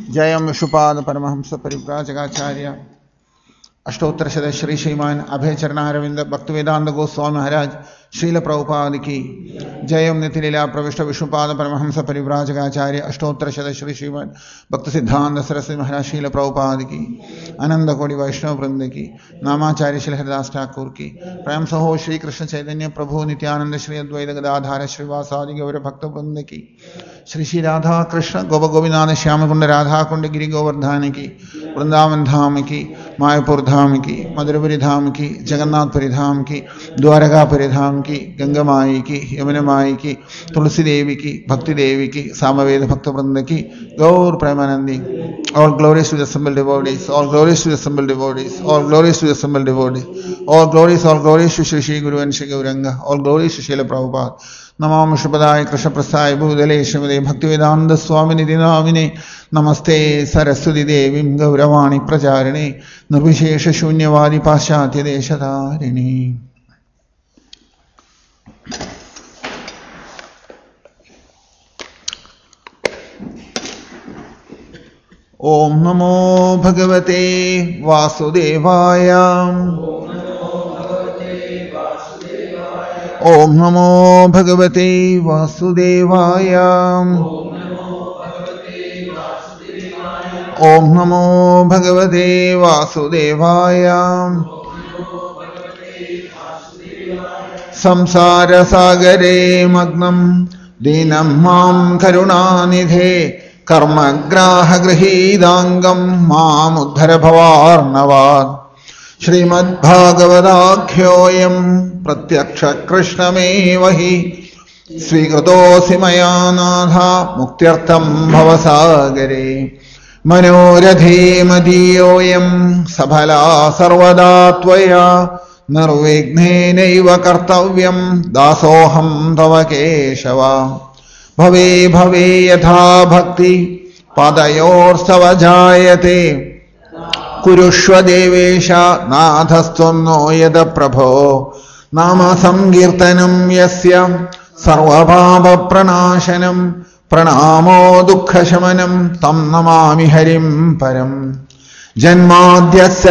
जयं विशुपाद परमहंस परिव्राजकाचार्य अष्टोत्तरशत श्री श्रीमान अभयचरणारविंद भक्तिवेदांत गोस्वामी महाराज श्रील प्रभुपाद की जयं नितिलीला प्रविष्ट विष्णुपाद परमहंस परिव्राजकाचार्य अष्टोत्तरशत श्री श्रीमान भक्त सिद्धांत सरस्वती महाराज श्रील प्रभुपाद की आनंद कोटि वैष्णव वृंद की नामाचार्य श्री हरिदास ठाकुर की प्रेम सहो श्री कृष्ण चैतन्य प्रभु नित्यानंद श्री अद्वैत गदाधार श्रीवासादि गौर भक्त वृंद की श्री श्री राधा कृष्ण गोप गोविंदान श्याम कुंड राधा कुंड गिरि गोवर्धन की वृंदावन धाम की मायापुर धाम की मधुरपुरी धाम की जगन्नाथपुरी धाम की द्वारकापुरी धाम की गंगा माई की यमुना माई की तुलसी देवी की भक्ति देवी की सामवेद भक्त वृंद की गौर Premanandi all glories to the assembled devotees, all glories to the assembled devotees, all glories to the assembled devotees, all glories to Shri Shri Guru and Shri Gauranga, all glories to Srila Prabhupada. Namam Shubhadaya Krishna Prasthaya Bhudale Srimade Bhaktivedanta Swami Nidhi Namine Namaste Saraswati Devim Gauravani Pracharine Nirvishesha Shunyavadi Paschatya Deshatharini. Om Namo Bhagavate Vasudevaya. Om Namo Bhagavate Vasudevaya. Om Namo Bhagavate Vasudevaya. Samsara Sagare Magnam Dinam Mam Karunanidhe कर्मग्राह गृहीदांगम माम उद्धर भवार्णवात् श्रीमद्भागवताख्योऽयं प्रत्यक्ष कृष्णमेव हि स्वीकृतोऽसि मया नाथ मुक्त्यर्थं भवसागरे मनोरथे मदीयोऽयं सफला सर्वदा त्वया निर्विघ्नेनैव कर्तव्यं दासोऽहं तव केशव भवे भवे यथा भक्ति पादयोर्स्तव जायते कुरुष्व देवेश नाथस्त्वं नो यद प्रभो नाम संकीर्तनं यस्य सर्वपापप्रणाशनं प्रणामो दुःखशमनं तं नमामि हरिं परं जन्माद्यस्य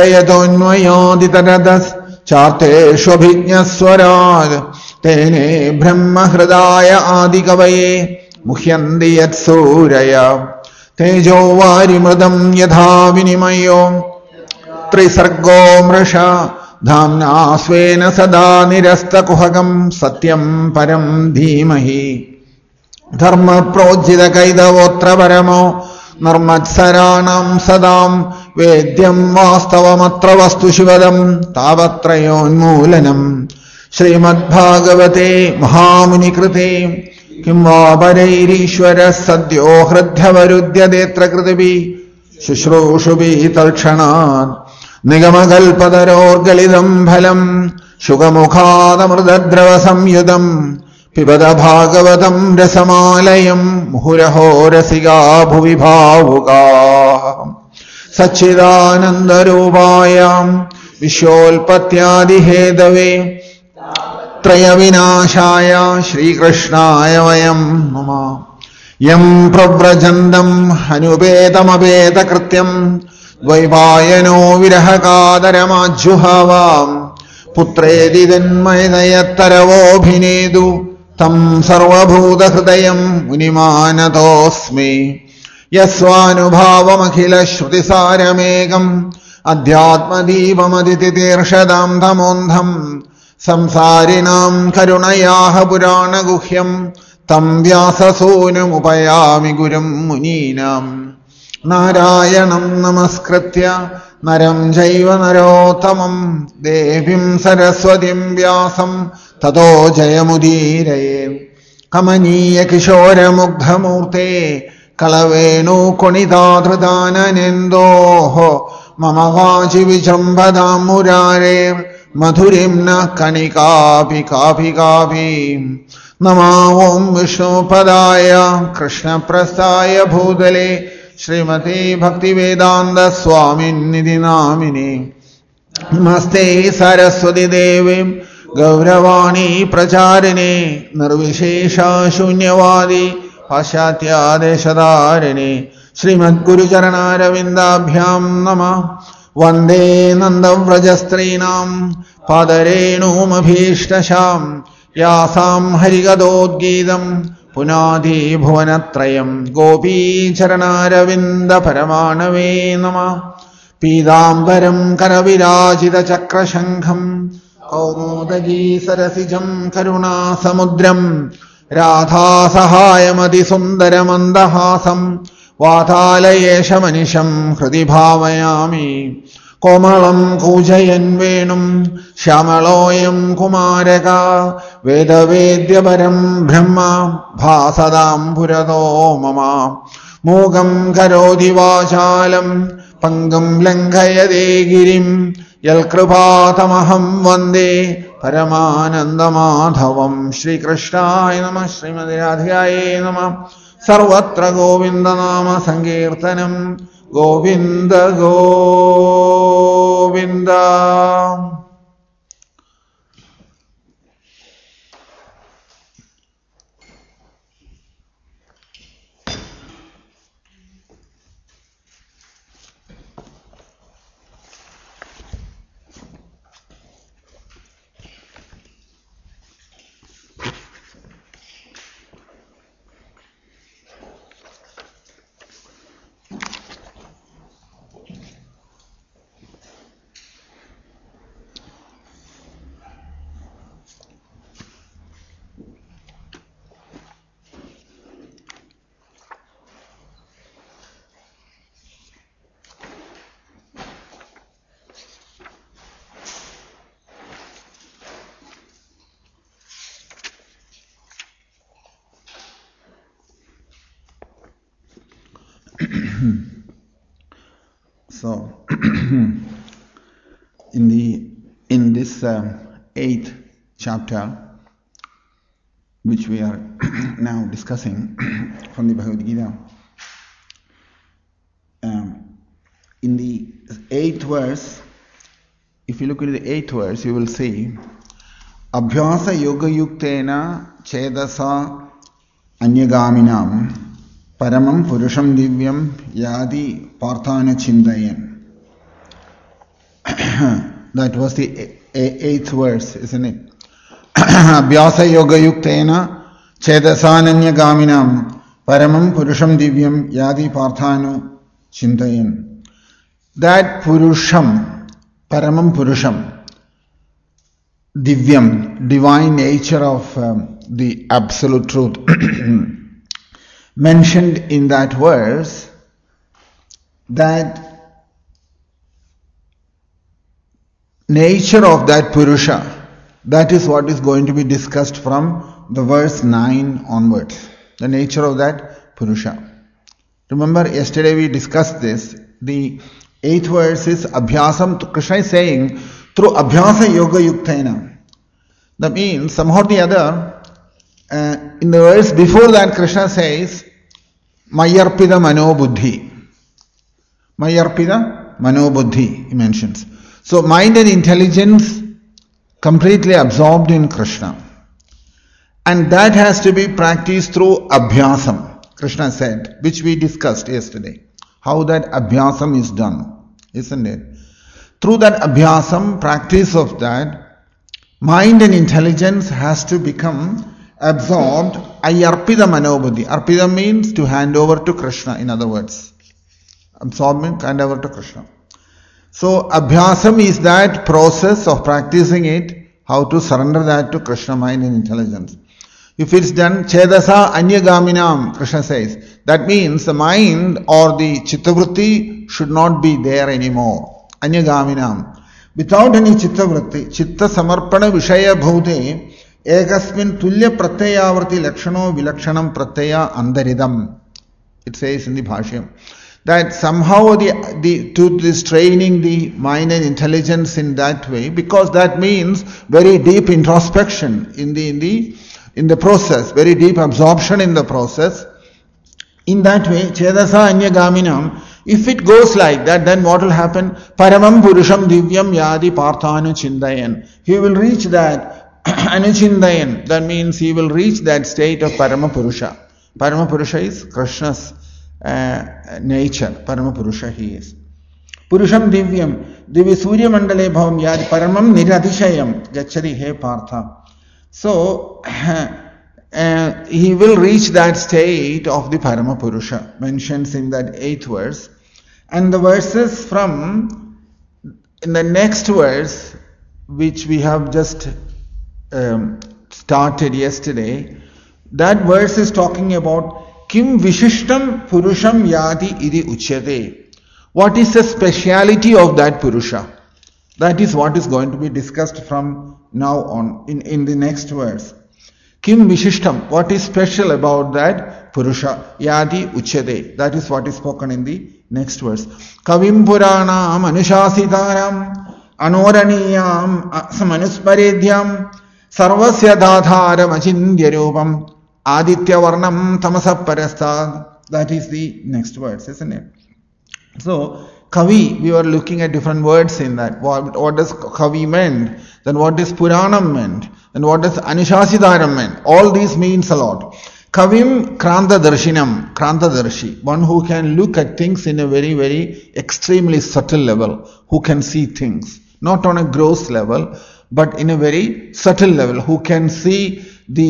यतोऽन्वयोदितरतश्चार्तेष्वभिज्ञस्वरात् तेने ब्रह्महृदाय आदिकवये मुह्यन्ति यत्सूरय तेजो वारिमृदं यथा विनिमयो त्रिसर्गो मृषा धाम्ना स्वेन सदा निरस्तकुहकं सत्यं परं धीमहि धर्मप्रोज्झितकैतवोऽत्र परमो नर्मत्सराणां सदां वेद्यं वास्तवमत्र वस्तु शिवदं तावत्रयोन्मूलनम् श्रीमद्भागवते महामुनिकृते किं वा परैरीश्वरः सद्यो हृद्यवरुध्यदेऽत्र कृतिभिः शुश्रूषुभिः तत्क्षणात् निगमकल्पतरोर्गलितं फलं शुकमुखादमृतद्रवसंयुतं पिबद भागवतं रसमालयं मुहुरहो रसिका भुवि भावुकाः सच्चिदानन्दरूपाय विश्वोत्पत्त्यादिहेतवे त्रयविनाशाय श्रीकृष्णाय वयं नमः यं प्रव्रजन्तम् अनुपेतमपेतकृत्यं द्वैपायनो विरहकातरमाज्जुहावां पुत्रेति तन्मयतरवोऽभिनेदु तं सर्वभूतहृदयं मुनिमानतोऽस्मि यस्वानुभावमखिलश्रुतिसारमेकम् अध्यात्मदीपमदितितीर्षदां तमोन्धम् संसारिणां करुणयाः पुराणगुह्यं तं व्याससूनुमुपयामि गुरुं मुनीनां नारायणं नमस्कृत्य नरं चैव नरोत्तमं देवीं सरस्वतीं व्यासं ततो जयमुदीरये कमनीयकिशोरमुग्धमूर्ते कलवेणुकुणिताधृताननेन्दोः मम वाचि विजृम्भदां मुरारेर् मधुरिं न कणिकापि कापि कापि नमो ॐ विष्णुपदाय कृष्णप्रस्थाय भूतले श्रीमते भक्तिवेदान्त स्वामिन्निधि नामिने नमस्ते सरस्वती देवीं गौरवाणी प्रचारिणे निर्विशेष शून्यवादी पाश्चात्यादेशधारिणे श्रीमद्गुरुचरणारविन्दाभ्यां नमः. वन्दे नन्दव्रजस्त्रीणां पादरेणुमभीष्टशां यासां हरिगदोद्गीतं पुनादि भुवनत्रयं. गोपीचरणारविन्दपरमाणवे नमः. पीताम्बरं करविराजितचक्रशङ्खं कौमोदगी सरसिजं करुणासमुद्रं राधासहायमतिसुन्दरमन्दहासं वातालयेशमनिशं हृदि भावयामि. कोमलं कूजयन् वेणुं श्यामलोऽयं कुमारका वेदवेद्यपरं ब्रह्म भासदां पुरतो मम. मूकं करोति वाचालं पङ्गुं लङ्घयते गिरिं यत्कृपातमहं वन्दे परमानन्दमाधवं. श्रीकृष्णाय नमः. श्रीमद् राधिकायै नमः. सर्वत्र गोविन्दनाम संकीर्तनं. Govind Govind. So, in this 8th chapter, which we are now discussing from the Bhagavad Gita, in the 8th verse, if you look at the 8th verse, you will see Abhyasa Yoga Yuktena Chedasa Anyagaminam Paramam Purusham Divyam Yadi Parthana Chindayan. That was the 8th verse, isn't it? Abhyasa Yoga Yuktena Chedasananya Gaminam Paramam Purusham Divyam Yadi Parthanu Chindayan. That Purusham, Paramam Purusham, Divyam, divine nature of the absolute truth, mentioned in that verse, that nature of that Purusha, that is what is going to be discussed from the verse 9 onwards. The nature of that Purusha. Remember, yesterday we discussed this. The 8th verse is Abhyasam. Krishna is saying, through Abhyasa Yoga Yuktena. That means, somehow or the other, in the verse before that, Krishna says, Mayarpida Mano Buddhi. Mayarpida Mano Buddhi, he mentions. So, mind and intelligence completely absorbed in Krishna. And that has to be practiced through Abhyasam, Krishna said, which we discussed yesterday. How that Abhyasam is done, isn't it? Through that Abhyasam, practice of that, mind and intelligence has to become absorbed. Ayarpida Manobuddhi. Arpida means to hand over to Krishna, in other words. Absorbment, hand over to Krishna. So, Abhyasam is that process of practicing it, how to surrender that to Krishna, mind and intelligence. If it's done, Chedasa Anyagaminam, Krishna says, that means the mind or the Chittavritti should not be there anymore. Anyagaminam. Without any Chittavritti, Chitta Samarpana Vishaya Bhute, Ekasmin Tulya Pratyayavarti Lakshano Vilakshanam Pratyaya Andaridam. It says in the Bhashyam. That somehow truth is training the mind and intelligence in that way, because that means very deep introspection in the process, very deep absorption in the process. In that way, Chedasa Anyagaminam, if it goes like that, then what will happen? Paramam Purusham Divyam Yadi Parthanu Chindayan. He will reach that Anuchindayan. That means he will reach that state of Parama Purusha. Parama Purusha is Krishna's nature. Paramapurusha he is. Purusham divyam, divya surya mandale bhavam yad paramam niradishayam gachari he partha. So, he will reach that state of the Paramapurusha, mentions in that 8th verse. And the verses from, in the next verse, which we have just started yesterday, that verse is talking about Kim Vishishtam Purusham Yadi Idi Uchyate. What is the speciality of that Purusha? That is what is going to be discussed from now on in the next verse. Kim Vishishtam, what is special about that Purusha? Yadi Uchyate. That is what is spoken in the next verse. Kavim Puranam Anushasitaram Anoraniyam Samanusparedyam Sarvasya Dadharam Achindya Rupam Aditya Varnam Tamasa Parastad. That is the next verse, isn't it? So, Kavi, we were looking at different words in that. What does Kavi meant? Then what does Puranam meant? And what does Anushasitaram meant? All these means a lot. Kavim Kranta Darshinam, Kranta Darshi, one who can look at things in a very, very extremely subtle level, who can see things, not on a gross level, but in a very subtle level, who can see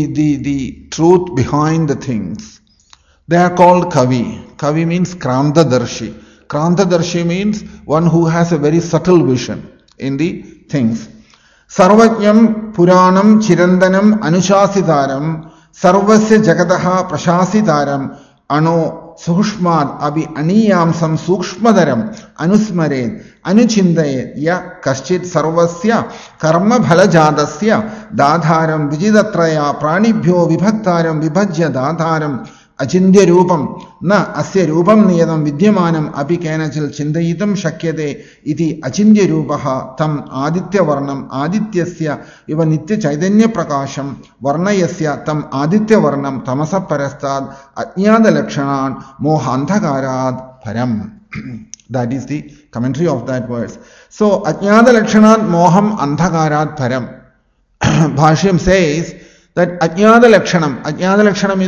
the truth behind the things. They are called Kavi. Kavi means Kranta Darshi. Kranta Darshi means one who has a very subtle vision in the things. Sarvajnam Puranam Chirandanam Anushasitaram Sarvasya Jagataha Prashasitaram Ano Sushmad Abhi Aniyam Sam Sukshmadaram Anusmared Anuchindayed Ya Kaschit Sarvasya Karma Bhalajadasya Dadharam Vijidatraya Pranibhyo Vibhaktaram Vibhajya Dadharam Achindya Rupam Na Asya Rupam Niyadam Vidyamanam Api Kenachil Chindayitam Shakyade Iti Achindya Rupaha Tam Aditya Varnam Adityasya Iva Nitya Chaitanya Prakasham Varnayasya Tam Aditya Varnam Tamasa Parastad Ajnada Lakshanan Mohantakarad Param. That is the commentary of that verse. So Ajnada Lakshanan Moham Anthakarat Param. Bhashyam says that Ajnana Lakshanam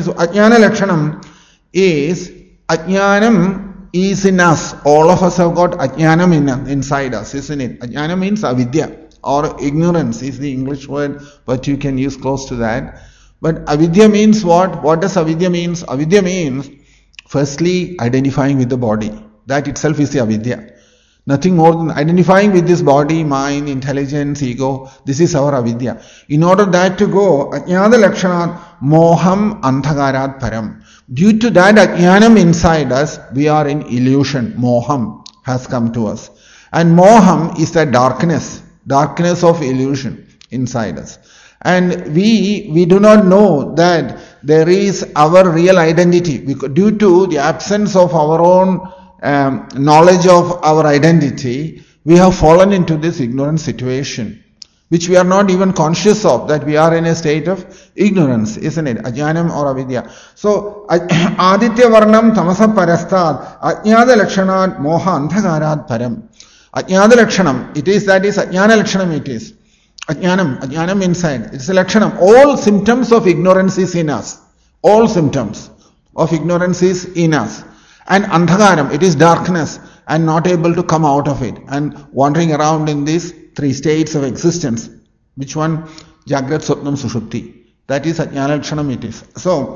is Ajnanam is in us. All of us have got Ajnanam inside us, isn't it? Ajnana means avidya or ignorance is the English word, but you can use close to that. But avidya means what? What does avidya means? Avidya means firstly identifying with the body. That itself is the avidya. Nothing more than identifying with this body, mind, intelligence, ego. This is our avidya. In order that to go, Ajnana Lakshanat Moham Anthakarat Param. Due to that Ajnanam inside us, we are in illusion. Moham has come to us. And Moham is the darkness of illusion inside us. And we do not know that there is our real identity. Due to the absence of our own knowledge of our identity, we have fallen into this ignorant situation, which we are not even conscious of, that we are in a state of ignorance, isn't it? Ajnanam or avidya. So, Aditya Varnam Tamasa Parastad, Ajnada Lakshanat Moha Anthakarat Param. Ajnada Lakshanam, it is, that is Ajnana Lakshanam it is. Ajnanam inside. It's a Lakshanam. All symptoms of ignorance is in us. All symptoms of ignorance is in us. And Andhakaram, it is darkness and not able to come out of it and wandering around in these three states of existence. Which one? Jagrat, Swapnam, Sushupti. That is Ajnana Lakshanam it is. So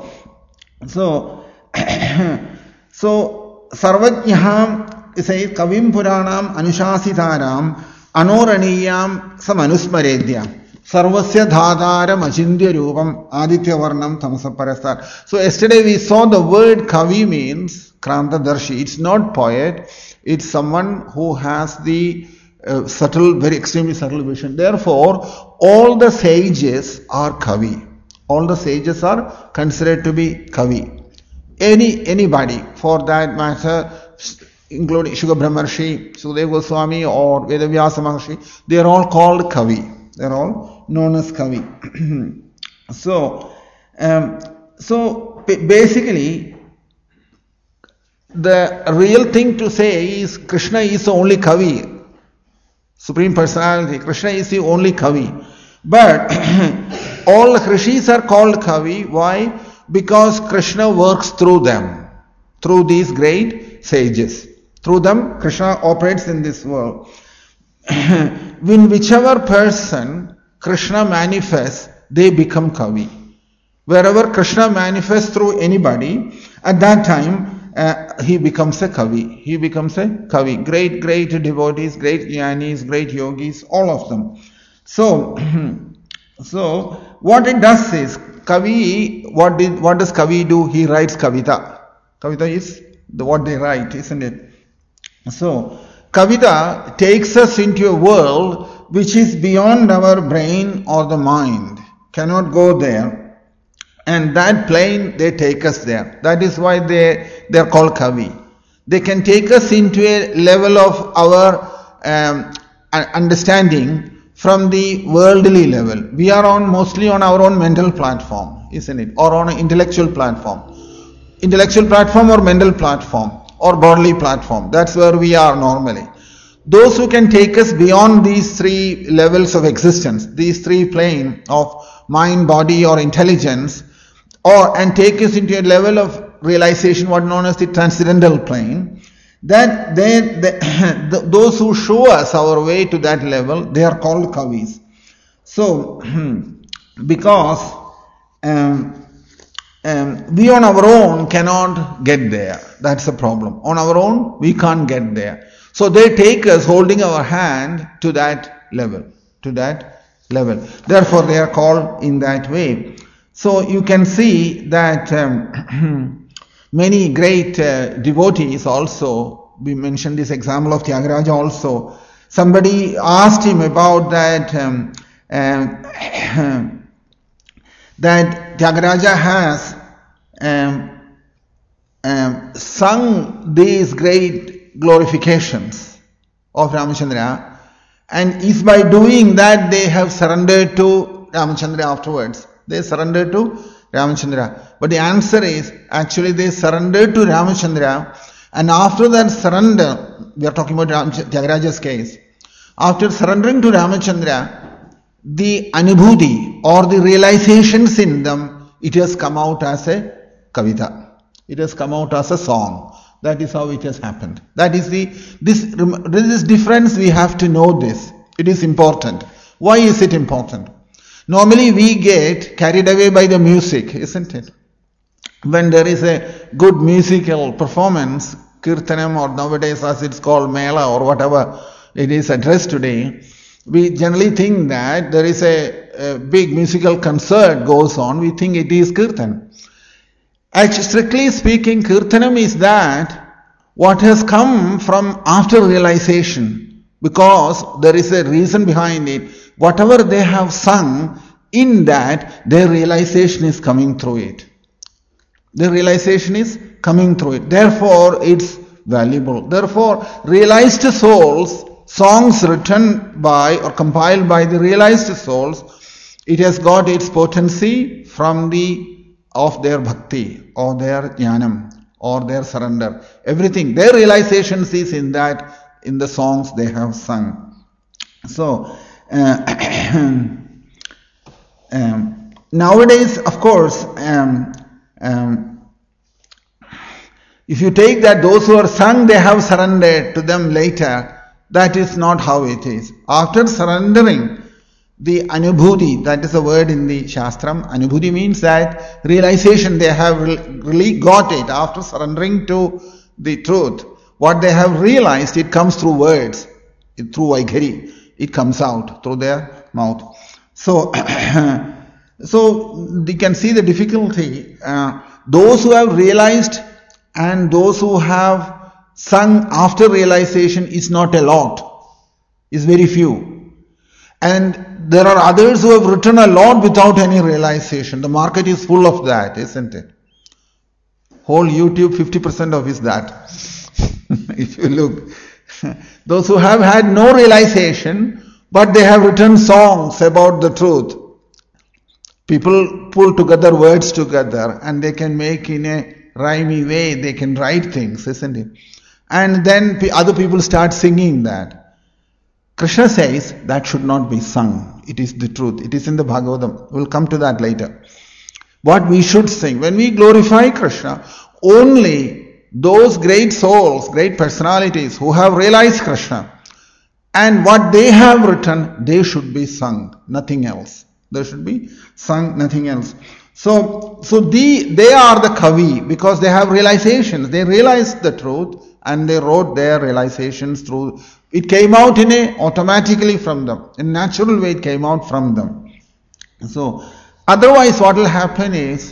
Sarvajnaham says Kavim Puranam Anushasitaram Anoraniyam Samanusmaredyam Sarvasya Dhadaram Achindya Rupam Aditya Varnam Tamasa Parastar. So yesterday we saw the word Kavi means Kranta Darshi. It's not poet. It's someone who has the subtle, very extremely subtle vision. Therefore, all the sages are Kavi. All the sages are considered to be Kavi. Anybody, for that matter, including Shuka Brahmarshi, Sukadeva Goswami or Vedavyasa Maharshi, they are all called Kavi. They are all known as Kavi. So basically, the real thing to say is Krishna is the only Kavi. Supreme Personality, Krishna is the only Kavi. But all the Rishis are called Kavi. Why? Because Krishna works through them. through these great sages. Through them, Krishna operates in this world. When whichever person Krishna manifests, they become Kavi. Wherever Krishna manifests through anybody, at that time, he becomes a Kavi. He becomes a Kavi. Great, great devotees, great jnanis, great yogis, all of them. So what it does is, Kavi, what does Kavi do? He writes Kavita. Kavita is what they write, isn't it? So, Kavita takes us into a world which is beyond our brain or the mind. Cannot go there. And that plane, they take us there. That is why they're called Kavi. They can take us into a level of our understanding from the worldly level. We are mostly on our own mental platform, isn't it? Or on an intellectual platform. Intellectual platform or mental platform or bodily platform. That's where we are normally. Those who can take us beyond these three levels of existence, these three planes of mind, body or intelligence, and take us into a level of realization, what known as the transcendental plane, that those who show us our way to that level, they are called Kavis. So, because we on our own cannot get there. That's the problem. On our own, we can't get there. So they take us holding our hand to that level. Therefore, they are called in that way. So you can see that many great devotees also, we mentioned this example of Tyagaraja also. Somebody asked him about that, that Tyagaraja has sung these great glorifications of Ramachandra, and is by doing that they have surrendered to Ramachandra afterwards. They surrendered to Ramachandra. But the answer is, actually they surrendered to Ramachandra, and after that surrender, we are talking about Tyagaraja's case, after surrendering to Ramachandra, the anubhuti or the realizations in them, it has come out as a kavita. It has come out as a song. That is how it has happened. That is this difference. We have to know this. It is important. Why is it important? Normally we get carried away by the music, isn't it? When there is a good musical performance, kirtanam, or nowadays as it's called mela or whatever it is addressed today, we generally think that there is a big musical concert goes on. We think it is kirtan. Actually, strictly speaking, kirtanam is that what has come from after realization, because there is a reason behind it. Whatever they have sung, in that their realization is coming through it. Their realization is coming through it. Therefore, it's valuable. Therefore, realized souls, songs written by or compiled by the realized souls, it has got its potency from of their bhakti or their jnanam or their surrender. Everything, their realizations is in the songs they have sung. So, nowadays, of course, if you take that those who are sung, they have surrendered to them later, that is not how it is. After surrendering, the anubhuti, that is a word in the Shastram, anubhuti means that realization, they have really got it after surrendering to the truth. What they have realized, it comes through words, through Vaikhari. It comes out through their mouth. So you can see the difficulty. Those who have realized and those who have sung after realization is not a lot. Is very few. And there are others who have written a lot without any realization. The market is full of that, isn't it? Whole YouTube, 50% of is that. If you look. Those who have had no realization, but they have written songs about the truth. People pull together words together and they can make in a rhymey way, they can write things, isn't it? And then other people start singing that. Krishna says that should not be sung. It is the truth. It is in the Bhagavatam. We'll come to that later. What we should sing. When we glorify Krishna, only those great souls, great personalities who have realized Krishna, and what they have written, they should be sung, nothing else. They should be sung, nothing else. So they are the Kavi because they have realizations. They realized the truth and they wrote their realizations through. It came out automatically from them. In a natural way it came out from them. So otherwise what will happen is,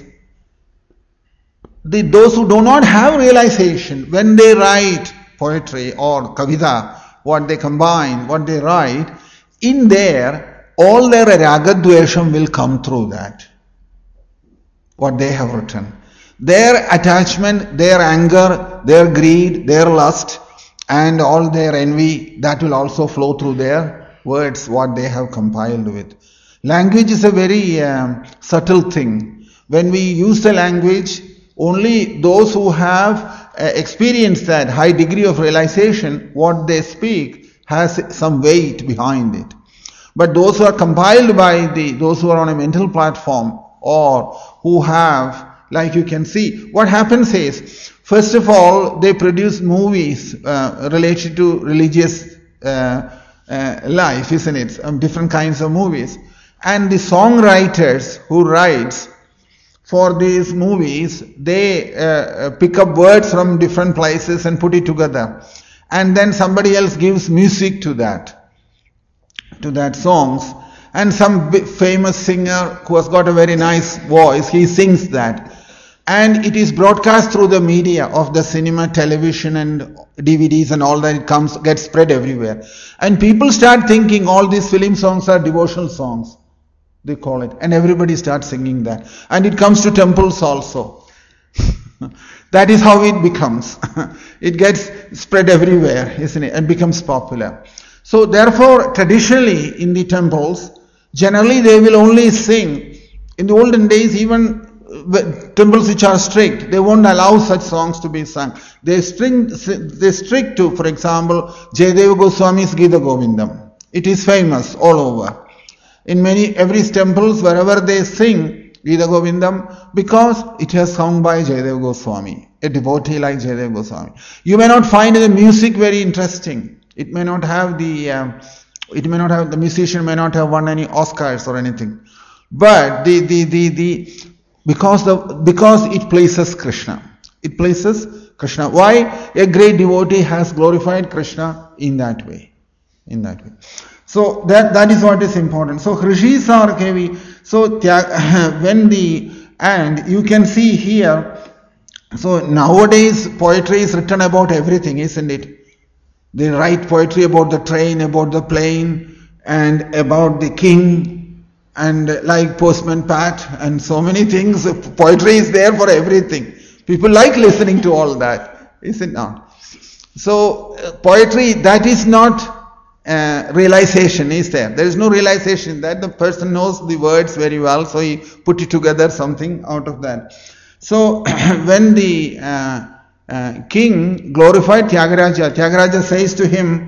those who do not have realization, when they write poetry or kavita, what they combine, what they write, in there, all their ragadvesham will come through that. What they have written. Their attachment, their anger, their greed, their lust, and all their envy, that will also flow through their words, what they have compiled with. Language is a very subtle thing. When we use the language, only those who have experienced that high degree of realization, what they speak has some weight behind it. But those who are compiled by those who are on a mental platform or who have, like you can see, what happens is, first of all, they produce movies related to religious life, isn't it? Different kinds of movies. And the songwriters who writes for these movies, they pick up words from different places and put it together. And then somebody else gives music to that songs. And some famous singer who has got a very nice voice, he sings that. And it is broadcast through the media of the cinema, television and DVDs and all that. It gets spread everywhere. And people start thinking all these film songs are devotional songs, they call it. And everybody starts singing that. And it comes to temples also. That is how it becomes. It gets spread everywhere, isn't it? And becomes popular. So therefore, traditionally in the temples, generally they will only sing. In the olden days, even temples which are strict, they won't allow such songs to be sung. They strict to, for example, Jayadeva Goswami's Gita Govindam. It is famous all over. In every temples, wherever they sing Gita Govindam, because it has sung by Jayadeva Goswami, a devotee like Jayadeva Goswami. You may not find the music very interesting. It may not have the musician may not have won any Oscars or anything. But because it places Krishna. It places Krishna. Why? A great devotee has glorified Krishna in that way. So that is what is important. So Rishis are Kavi. So and you can see here, so nowadays poetry is written about everything, isn't it? They write poetry about the train, about the plane, and about the king, and like Postman Pat, and so many things. Poetry is there for everything. People like listening to all that, is it not? So poetry, that is not realization, is there? There is no realization that the person knows the words very well, so he put it together something out of that. So when the king glorified Tyagaraja says to him,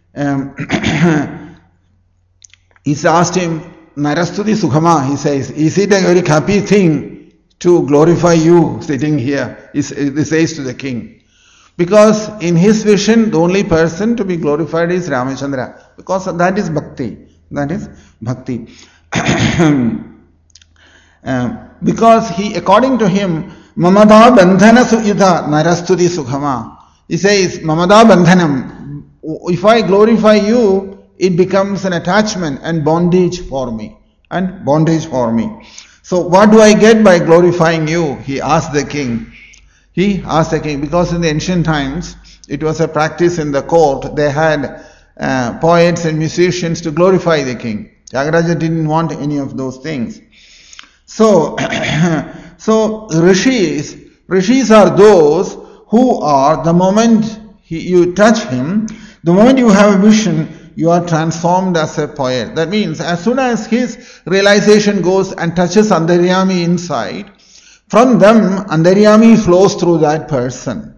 he's asked him, Narastudi Sukhama, he says, is it a very happy thing to glorify you sitting here? He says to the king. Because in his vision, the only person to be glorified is Ramachandra. Because that is bhakti. Because according to him, Mamada bandhana suyudha narastudi sukhama. He says, Mamada bandhanam. If I glorify you, it becomes an attachment and bondage for me. So what do I get by glorifying you? He asked the king. Because in the ancient times, it was a practice in the court. They had poets and musicians to glorify the king. Tyagaraja didn't want any of those things. So rishis are those who are, the moment you touch him, the moment you have a vision, you are transformed as a poet. That means as soon as his realization goes and touches Antaryami inside, from them, Antaryami flows through that person.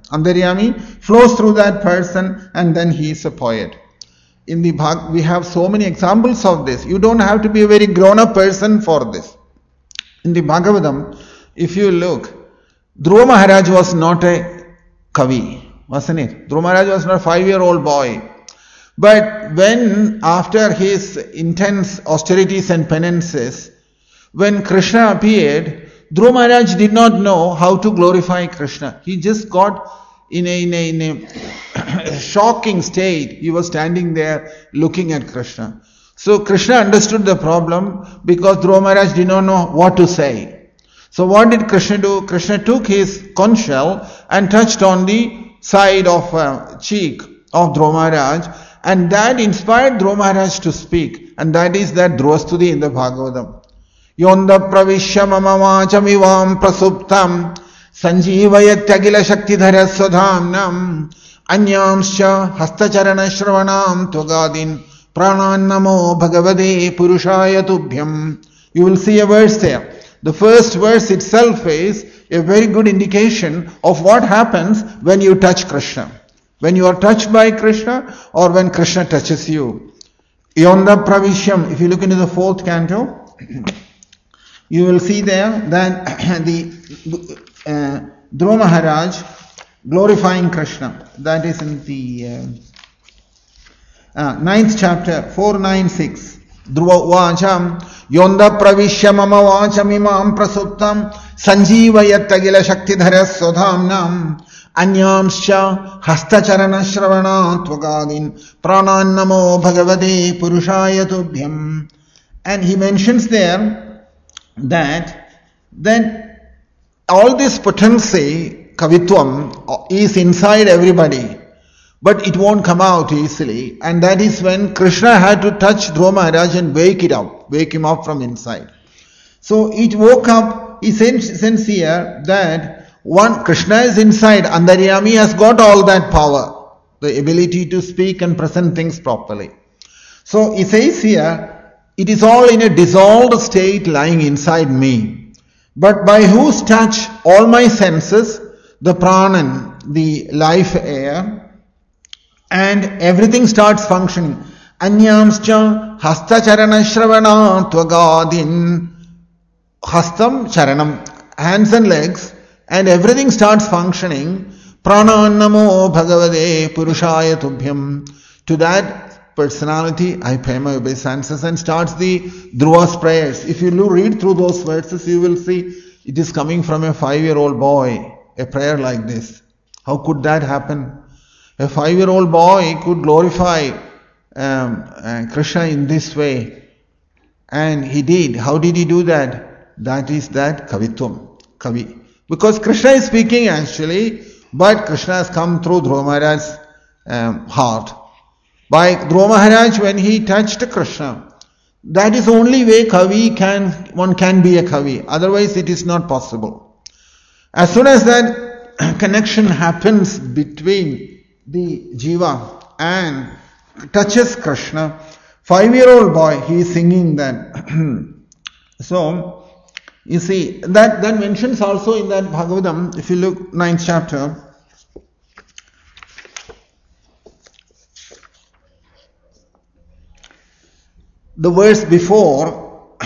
And then he is a poet. In the Bhagavad, we have so many examples of this. You don't have to be a very grown-up person for this. In the Bhagavatam, if you look, Dhruva Maharaj was not a Kavi, wasn't it? Dhruva Maharaj was not a 5-year-old boy. But when, after his intense austerities and penances, when Krishna appeared, Dhruva Maharaj did not know how to glorify Krishna. He just got in a shocking state. He was standing there looking at Krishna. So Krishna understood the problem because Dhruva Maharaj did not know what to say. So what did Krishna do? Krishna took his conch shell and touched on the side of cheek of Dhruva Maharaj, and that inspired Dhruva Maharaj to speak. And that is that Dhruvastuti in the Bhagavatam. Yonda pravishya mama vachamivam prasuptam sanjeevayatyagila shaktidhara swadhamnam anyamscha hastacharana shravanam tvagadin pranannamo bhagavade purushaya tubhyam. You will see a verse there. The first verse itself is a very good indication of what happens when you touch Krishna. When you are touched by Krishna or when Krishna touches you. Yonda pravishyam, if you look into the 4th canto, you will see there that the Dhruva Maharaj glorifying Krishna. That is in the 9th chapter, 496. Dhruva vacham yonda pravishya mama vachamimam prasuptam sanjeevayattagila shaktidhara swadhamnam anyamscha hastacharana shravana tvagadin pranannamo bhagavate purushaya tubhyam. And he mentions there that all this potency, kavitvam, is inside everybody, but it won't come out easily. And that is when Krishna had to touch Dhruva Maharaj and wake him up from inside. So it woke up. He says here that Krishna is inside, Antaryami has got all that power, the ability to speak and present things properly. So he says here, it is all in a dissolved state lying inside me. But by whose touch all my senses, the pranan, the life air, and everything starts functioning. Anyamscha hastacharana shravana tvagadin. Hastam charanam, hands and legs, and everything starts functioning. Pranannamo bhagavate purushaya tubhyam. To that personality I pay my obeisances, and starts the Dhruva's prayers. If you read through those verses, you will see it is coming from a 5-year-old boy, a prayer like this. How could that happen? A 5-year-old boy could glorify Krishna in this way. And he did. How did he do that? That is that kavitvam, kavi. Because Krishna is speaking actually, but Krishna has come through Dhruva Maharaj's heart. By Dhruva Maharaj, when he touched Krishna, that is the only way one can be a kavi. Otherwise it is not possible. As soon as that connection happens between the jiva and touches Krishna, 5-year-old boy, he is singing that. So, you see, that mentions also in that Bhagavatam, if you look 9th chapter, the verse before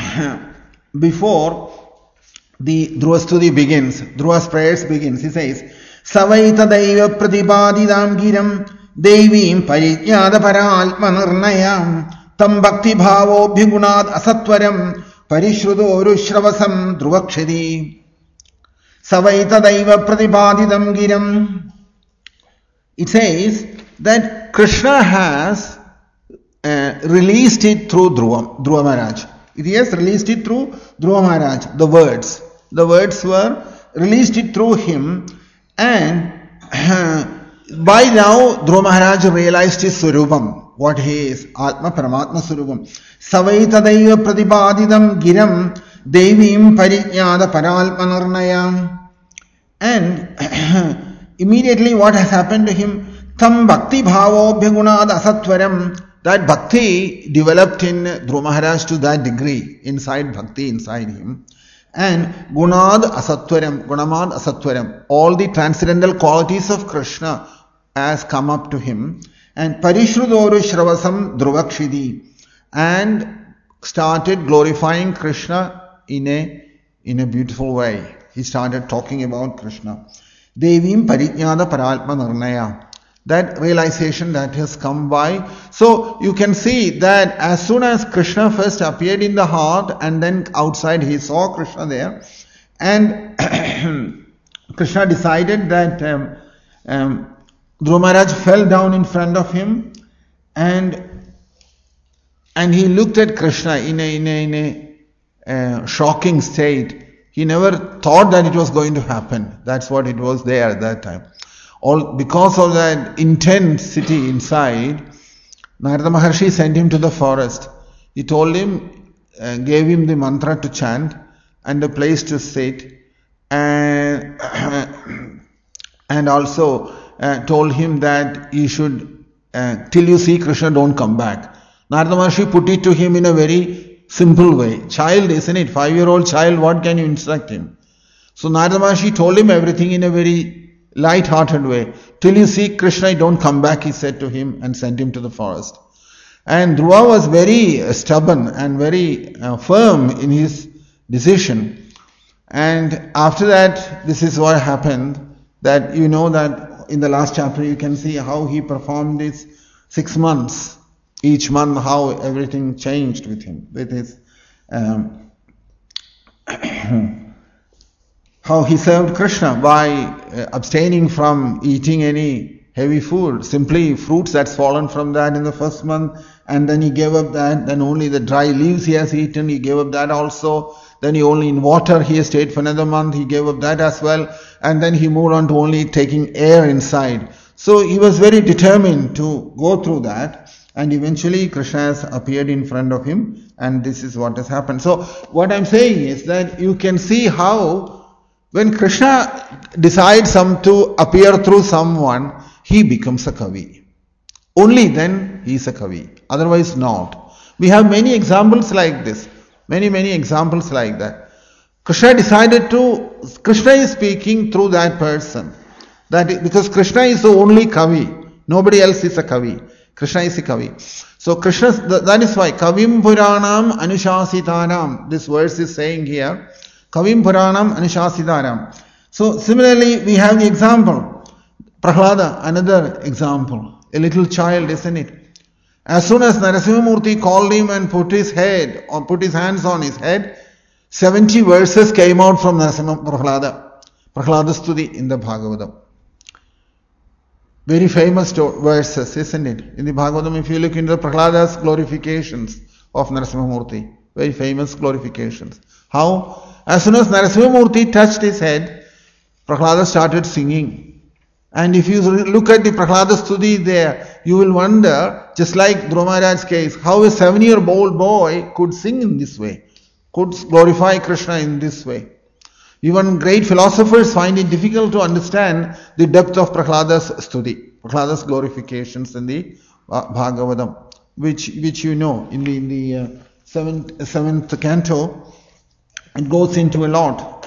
the Dhruvastuti begins, Dhruva's prayers begins, he says, Savaita Daiva Pratipādidam Giram Devim Parijñāda Parālmanarnayam Tam Bhakti Bhavo Bhigunād Asatvaram Parishrudo Rushravasam Dhruvakshadi. Savaita Daiva Pratipādidam Giram. It says that Krishna has released it through Dhruva Maharaj. He has released it through Dhruva Maharaj. The words were released it through him, and by now Dhruva Maharaj realized his Swarupam, what he is, Atma Paramatma Swarupam. Savaita Daiva Pratipādidam Giram Devim Parijñāda Parālpanarnayam. And immediately what has happened to him? Tam Bhakti Bhavo Bhigunād Asatvaram. That bhakti developed in Dhruva Maharaj to that degree, inside bhakti, inside him. And Gunad Asatvaram, all the transcendental qualities of Krishna has come up to him. And Parishrudoru Shravasam Dhruvakshidi, and started glorifying Krishna in a beautiful way. He started talking about Krishna. Devim Parijnana Paralpa Nirnaya. That realization that has come by. So you can see that as soon as Krishna first appeared in the heart and then outside he saw Krishna there, and Krishna decided that Dhruva Maharaj fell down in front of him, and he looked at Krishna in a shocking state. He never thought that it was going to happen. That's what it was there at that time. All because of that intensity inside, Narada Maharshi sent him to the forest. He told him, gave him the mantra to chant and a place to sit, and also told him that he should, till you see Krishna, don't come back. Narada Maharshi put it to him in a very simple way. Child, isn't it? 5-year-old child, what can you instruct him? So Narada Maharshi told him everything in a very light-hearted way. Till you see Krishna, don't come back, he said to him, and sent him to the forest. And Dhruva was very stubborn and very firm in his decision. And after that, this is what happened, that you know that in the last chapter you can see how he performed this 6 months. Each month how everything changed with him, with his how he served Krishna by abstaining from eating any heavy food, simply fruits that's fallen from that in the first month, and then he gave up that, then only the dry leaves he has eaten, he gave up that also, then he only in water he has stayed for another month, he gave up that as well, and then he moved on to only taking air inside. So he was very determined to go through that, and eventually Krishna has appeared in front of him, and this is what has happened. So what I'm saying is that you can see how when Krishna decides to appear through someone, he becomes a Kavi. Only then he is a Kavi. Otherwise not. We have many examples like this. Many examples like that. Krishna is speaking through that person. Because Krishna is the only Kavi. Nobody else is a Kavi. Krishna is a Kavi. So Krishna, that is why Kavim Puranam Anushasitanam, this verse is saying here, Kavim Puranam Anushasitanam. So similarly, we have the example, Prahlada, another example, a little child, isn't it? As soon as Narasimhamurti called him and put his hands on his head, 70 verses came out from Prahlada Stuti in the Bhagavatam. Very famous verses, isn't it? In the Bhagavatam, if you look into the Prahlada's glorifications of Narasimhamurti, very famous glorifications. How? As soon as Narasimhamurti touched his head, Prahlada started singing. And if you look at the Prahlada Stuti there, you will wonder, just like Dhruva Maharaj's case, how a 7-year-old boy could sing in this way, could glorify Krishna in this way. Even great philosophers find it difficult to understand the depth of Prahlada's Stuti, Prahlada's glorifications in the Bhagavatam, which you know, in the seventh canto, it goes into a lot.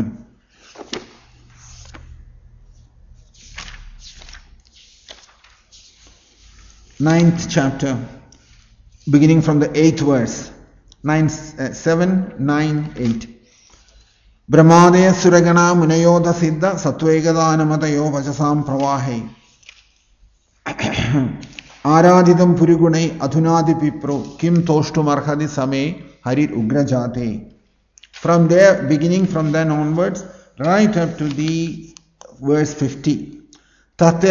9th chapter, beginning from the 8th verse. 7, 9, 8. Brahmadaya suragana munayoda siddha satvegadhanamatayo vachasam pravahe aradhidam purigunai adhunadi pipro kim toshtum arhadi same harir ugrajate. From there, beginning from then onwards, right up to the verse 50. Tatte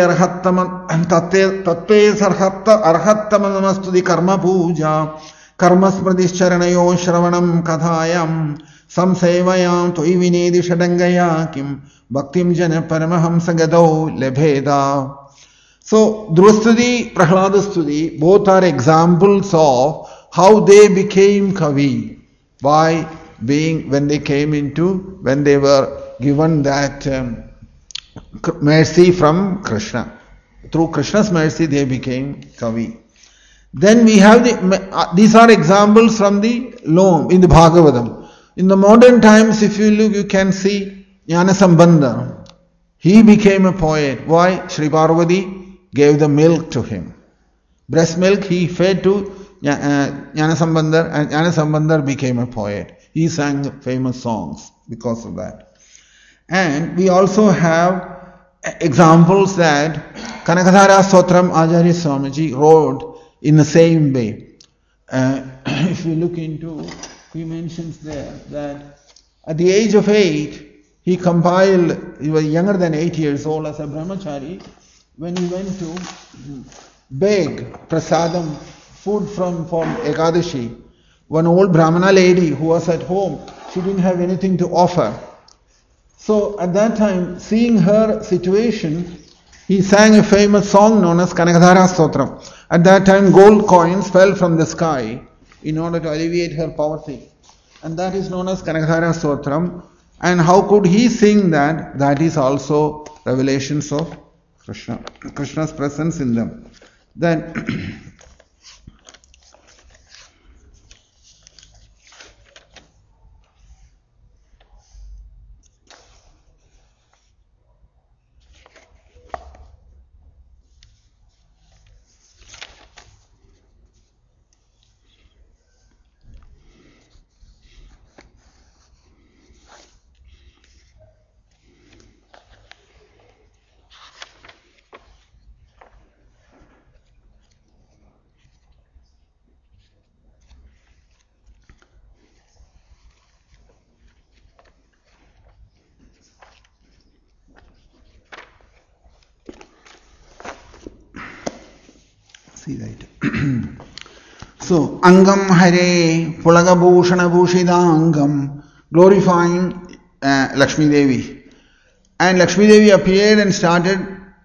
arhattamamastudi karma puja karma smradishcharanayo shravanam kathayam samsevayam toi vinedi shadangaya kim bhaktim jana paramahamsa gadau lebheda. So Dhruvastuti, Prahladastuti, both are examples of how they became Kavi by being, when they were given that mercy from Krishna. Through Krishna's mercy they became Kavi. Then we have these are examples from the Lom in the Bhagavatam. In the modern times, if you look, you can see Jnanasambandha. He became a poet. Why? Sri Parvati gave the milk to him. Breast milk he fed to Jnanasambandha, and Jnanasambandha became a poet. He sang famous songs because of that. And we also have examples that Kanakadhara Stotram Acharya Swamiji wrote in the same way. If you look into, he mentions there that at the age of 8, he compiled, he was younger than 8 years old as a brahmachari, when he went to beg prasadam, food for Ekadashi. One old Brahmana lady who was at home, she didn't have anything to offer. So at that time, seeing her situation, he sang a famous song known as Kanakadhara Stotram. At that time, gold coins fell from the sky in order to alleviate her poverty. And that is known as Kanakadhara Stotram. And how could he sing that? That is also revelations of Krishna, Krishna's presence in them. Then see that. So, Angam Hare Pulagabhushana Bhushidangam, glorifying Lakshmi Devi. And Lakshmi Devi appeared and started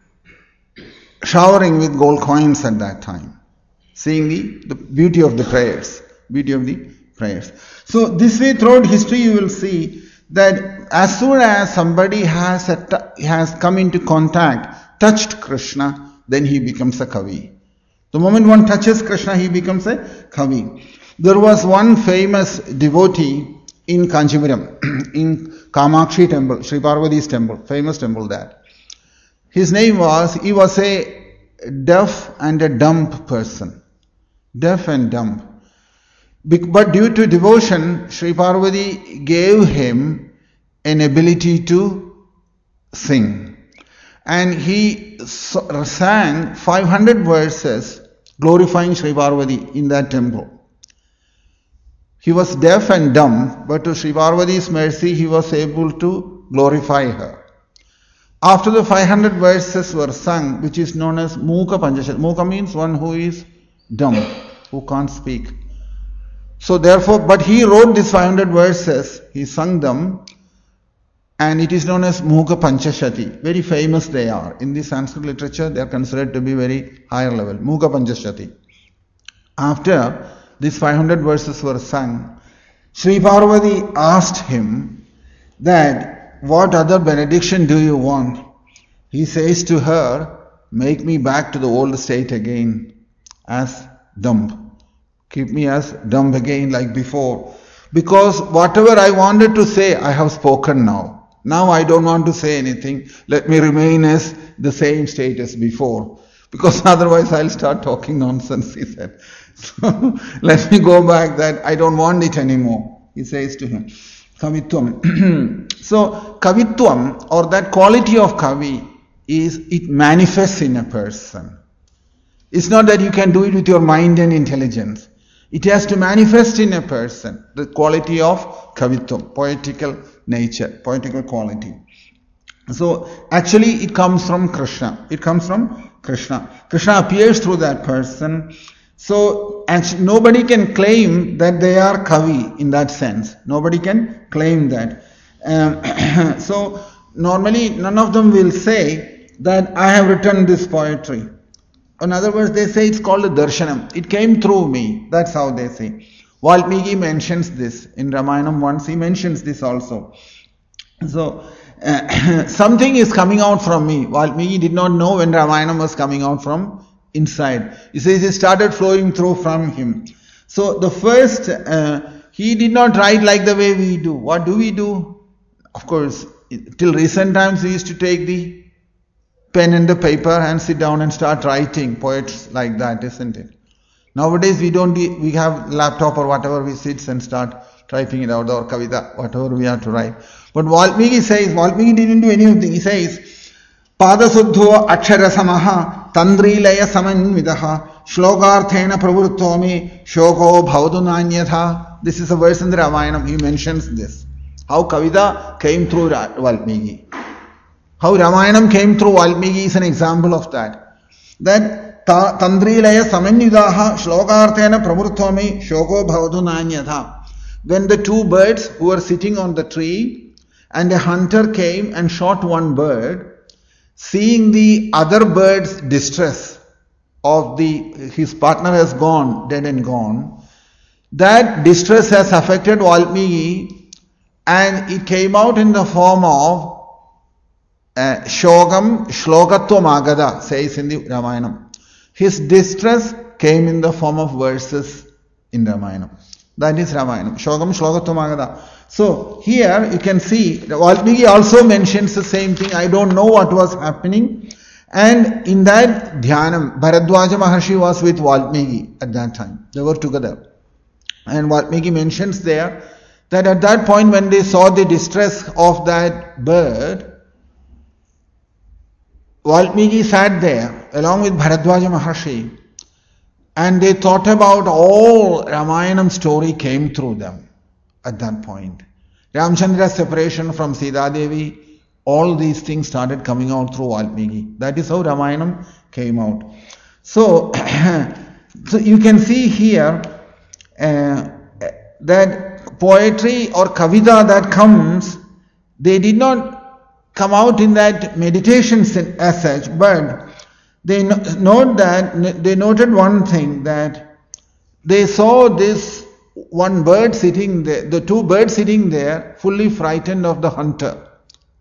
showering with gold coins at that time, seeing the beauty of the prayers. Beauty of the prayers. So, this way throughout history you will see that as soon as somebody has come into contact, touched Krishna, then he becomes a Kavi. The moment one touches Krishna, he becomes a Kavi. There was one famous devotee in Kanchipuram, in Kamakshi temple, Sri Parvati's temple, famous temple there. His name he was a deaf and a dumb person. Deaf and dumb. But due to devotion, Sri Parvati gave him an ability to sing. And he sang 500 verses glorifying Sri Parvati in that temple. He was deaf and dumb, but to Sri Parvati's mercy, he was able to glorify her. After the 500 verses were sung, which is known as Mooka Panchashat. Mooka means one who is dumb, who can't speak. So therefore, but he wrote these 500 verses, he sung them, and it is known as Mooka Panchashati. Very famous they are. In the Sanskrit literature, they are considered to be very higher level. Mooka Panchashati. After these 500 verses were sung, Sri Parvati asked him that, what other benediction do you want? He says to her, make me back to the old state again as dumb. Keep me as dumb again like before. Because whatever I wanted to say, I have spoken now. Now I don't want to say anything. Let me remain as the same state as before. Because otherwise I'll start talking nonsense, he said. So let me go back that I don't want it anymore. He says to him, Kavitwam. So Kavitwam, or that quality of Kavi, it manifests in a person. It's not that you can do it with your mind and intelligence. It has to manifest in a person, the quality of Kavitwam, poetical nature, poetical quality. So actually it comes from Krishna. It comes from Krishna. Krishna appears through that person. So actually nobody can claim that they are Kavi in that sense. Nobody can claim that. So normally none of them will say that I have written this poetry. In other words, they say it's called a darshanam. It came through me. That's how they say. Valmiki mentions this. In Ramayana once he mentions this also. So, something is coming out from me. Valmiki did not know when Ramayana was coming out from inside. He says it started flowing through from him. So, the first, he did not write like the way we do. What do we do? Of course, till recent times we used to take the pen and the paper and sit down and start writing. Poets like that, isn't it? Nowadays we have laptop or whatever, we sit and start typing it out, or kavita, whatever we have to write. But Valmiki didn't do any of the. He says, Padasuddho Aksharasamaha Tandrilaya Samanvidaha Shlokarthena Pravurtomi Shoko Bhavadunanyatha. This is a verse in the Ramayana. He mentions this. How Kavita came through Valmiki. How Ramayanam came through Valmiki is an example of that. That Tandrilaya Samanvidaha Shlokarthena Pravurtomi Shoko Bhavadunanyatha. When the two birds who were sitting on the tree and a hunter came and shot one bird, seeing the other bird's distress of his partner has gone, dead and gone, that distress has affected Valmiki, and it came out in the form of Shogam Shlokatva Magada, says in the Ramayana. His distress came in the form of verses in Ramayana. That is Ramayana. Shogam Shlokatva Magada. So here you can see Valmiki also mentions the same thing. I don't know what was happening. And in that Dhyanam, Bharadwaja Maharshi was with Valmiki at that time. They were together. And Valmiki mentions there that at that point when they saw the distress of that bird, Valmiki sat there along with Bharadwaja Maharshi, and they thought about all Ramayanam story came through them. At that point, Ramchandra's separation from Sita Devi, all these things started coming out through Valmiki. That is how Ramayanam came out. So, so you can see here that poetry or kavita that comes, they did not come out in that meditation as such, but they noted one thing, that they saw this one bird sitting there, the two birds sitting there, fully frightened of the hunter.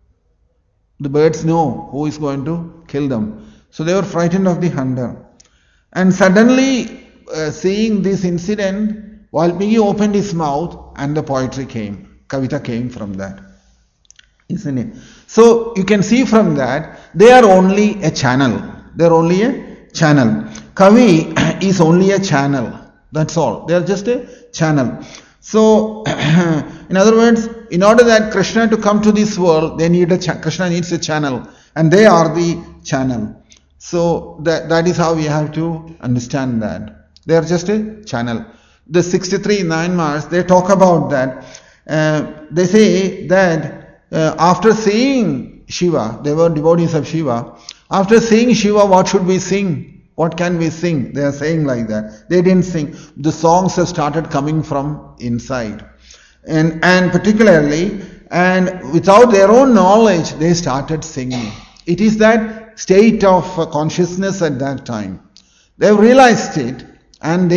The birds know who is going to kill them. So they were frightened of the hunter. And suddenly, seeing this incident, Valmiki opened his mouth and the poetry came. Kavita came from that. Isn't it? So you can see from that, they are only a channel. They are only a channel. Kavi is only a channel. That's all. They are just a channel. So, in other words, in order that Krishna to come to this world, they need Krishna needs a channel, and they are the channel. So that is how we have to understand that. They are just a channel. The 63 Nayanmars, they talk about that. They say that after seeing Shiva, they were devotees of Shiva. After seeing Shiva, what should we sing? What can we sing? They are saying like that. They didn't sing. The songs have started coming from inside. And particularly, and without their own knowledge, they started singing. It is that state of consciousness at that time. They realized it, and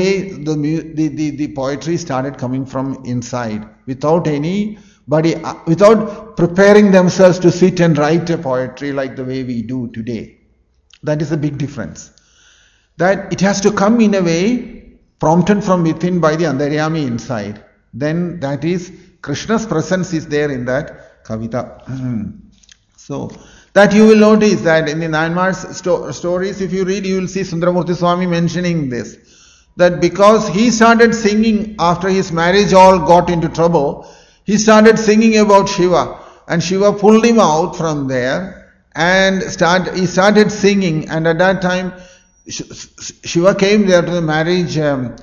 the poetry started coming from inside, without anybody, without preparing themselves to sit and write a poetry like the way we do today. That is a big difference. That it has to come in a way prompted from within by the Antaryami inside. Then that is Krishna's presence is there in that kavita. So that you will notice that in the Nayanmar's stories, if you read, you will see Sundaramurti Swami mentioning this. That because he started singing after his marriage all got into trouble, he started singing about Shiva, and Shiva pulled him out from there and he started singing, and at that time Shiva came there to the marriage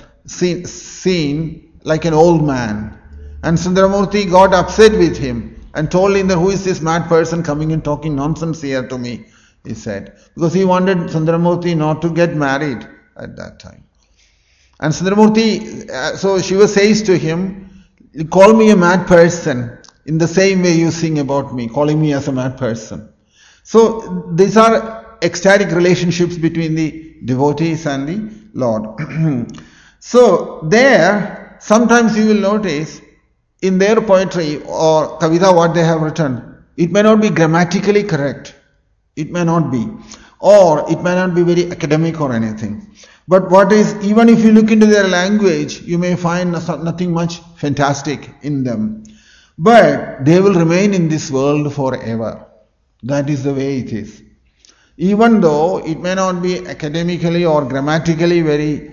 scene like an old man, and Sundaramurti got upset with him and told him that who is this mad person coming and talking nonsense here to me, he said, because he wanted Sundaramurti not to get married at that time. And Sundaramurti, so Shiva says to him, call me a mad person in the same way you sing about me, calling me as a mad person. So these are ecstatic relationships between the devotees and the Lord. So there, sometimes you will notice in their poetry or kavita what they have written, it may not be grammatically correct. It may not be. Or it may not be very academic or anything. But what is, even if you look into their language, you may find nothing much fantastic in them. But they will remain in this world forever. That is the way it is. Even though it may not be academically or grammatically very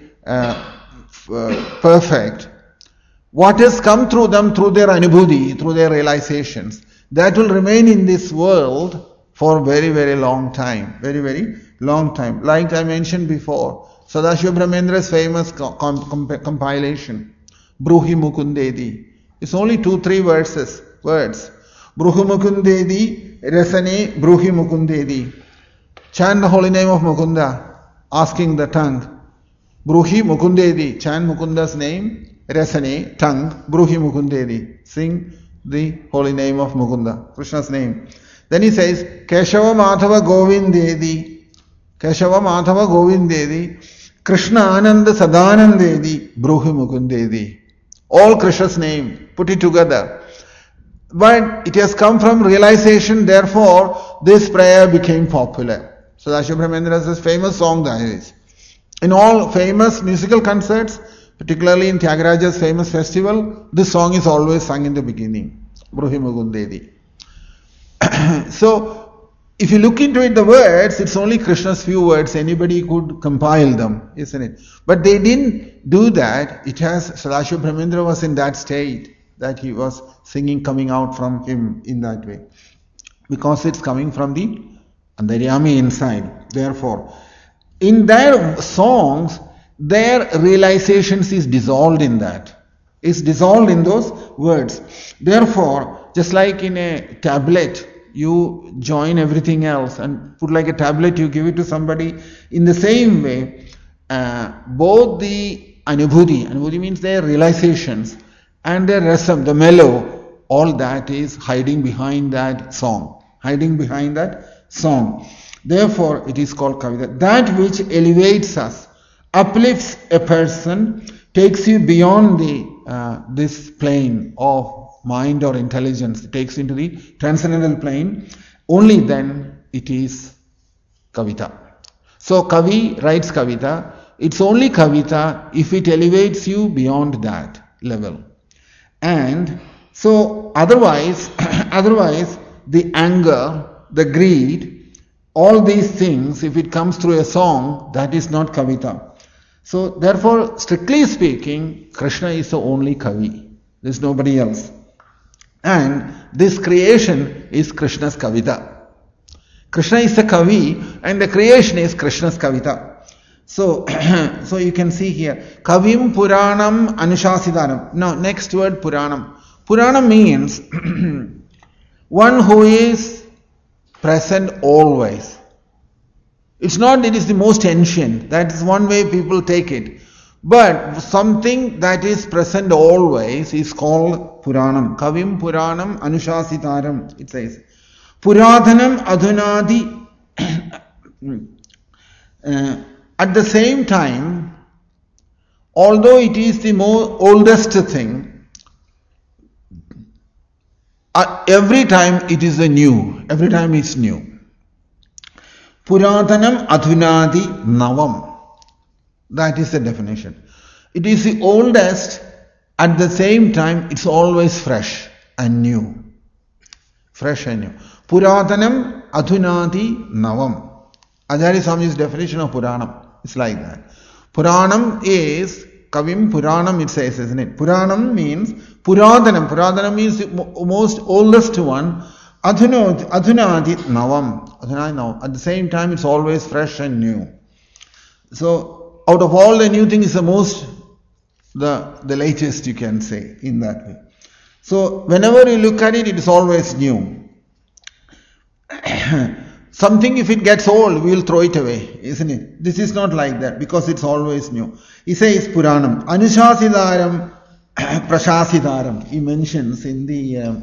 perfect, what has come through them, through their anubhuti, through their realizations, that will remain in this world for very, very long time. Very, very long time. Like I mentioned before, Sadashiva Brahmendra's famous compilation, Bruhi Mukundedi. It's only 2-3 words. Bruhi Mukundedi, Rasane Bruhi Mukundedi. Chant the holy name of Mukunda, asking the tongue. Bruhi Mukundedi, chant Mukunda's name, Rasane, tongue, Bruhi Mukundedi. Sing the holy name of Mukunda, Krishna's name. Then he says, Keshava Madhava Govindedi, Keshava Madhava Govindedi, Krishna Ananda Sadanandedi, Bruhi Mukundedi. All Krishna's name, put it together. But it has come from realization, therefore this prayer became popular. So Sadashiva Brahmendra's famous song that is. In all famous musical concerts, particularly in Tyagaraja's famous festival, this song is always sung in the beginning. Bruhi Mukundedi. So, if you look into it, the words, it's only Krishna's few words. Anybody could compile them, isn't it? But they didn't do that. It has, Sadashiva Brahmendra was in that state that he was singing coming out from him in that way. Because it's coming from the Antaryami inside. Therefore, in their songs, their realizations is dissolved in that. It's dissolved in those words. Therefore, just like in a tablet, you join everything else and put like a tablet, you give it to somebody. In the same way, both the anubhuti means their realizations, and their rasam, the mellow, all that is hiding behind that song. Hiding behind that song. Therefore, it is called kavita. That which elevates us, uplifts a person, takes you beyond the this plane of mind or intelligence, it takes into the transcendental plane, only then it is kavita. So Kavi writes kavita, it's only kavita if it elevates you beyond that level. And so otherwise the anger, the greed, all these things, if it comes through a song, that is not kavita. So therefore, strictly speaking, Krishna is the only kavi. There is nobody else. And this creation is Krishna's kavita. Krishna is the kavi and the creation is Krishna's kavita. So, so you can see here, kavim puranam anushasidanam. Now, next word puranam. Puranam means one who is present always. It's not that it is the most ancient. That is one way people take it. But something that is present always is called Puranam. Kavim Puranam Anushasitaram, it says. Puradhanam Adhunadi. At the same time, although it is the oldest thing, every time it is a new. Every time it's new. Puradhanam Adhunadi Navam. That is the definition. It is the oldest, at the same time it's always fresh and new. Fresh and new. Puradhanam Adhunadi Navam. Acharya Swami's definition of Puranam is like that. Puranam is, Kavim Puranam it says, isn't it? Puranam means Puradhanam. Puradhanam means the most oldest one. Adhunadi Navam. Adhunadi Navam. At the same time it's always fresh and new. So, out of all the new things, the latest you can say in that way. So whenever you look at it, it is always new. Something if it gets old, we will throw it away, isn't it? This is not like that because it's always new. He says Puranam. Anushasidaram, Prashasidaram. He mentions in the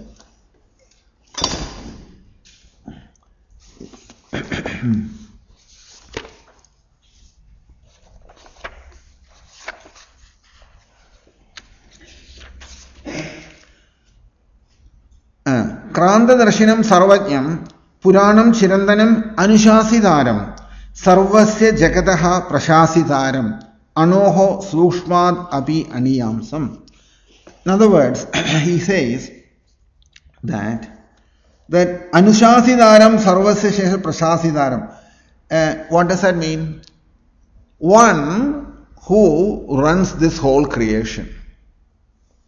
Kranta Darshanam Sarvajnam Puranam Chirandanam Anushasidaram Sarvasya Jagataha Prashasidaram Anoho Sushmad Api Aniyamsam. In other words, he says that Anushasidaram Sarvasya Prashasidaram. What does that mean? One who runs this whole creation.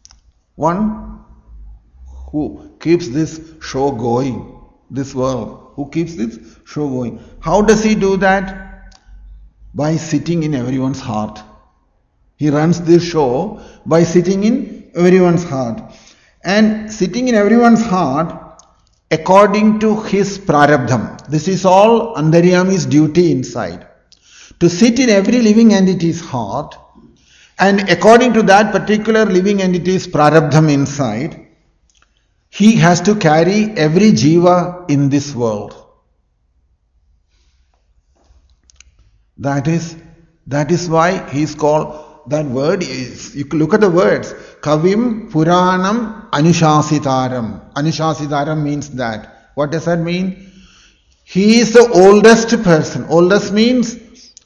One who keeps this show going, this world. who keeps this show going. How does he do that? By sitting in everyone's heart. He runs this show by sitting in everyone's heart. And sitting in everyone's heart according to his prarabdham. This is all Antaryami's duty inside. To sit in every living entity's heart, and according to that particular living entity's prarabdham inside, he has to carry every jiva in this world. That is why he is called, that word is, you look at the words, Kavim Puranam Anushasitaram. Anushasitaram means that. What does that mean? He is the oldest person. Oldest means,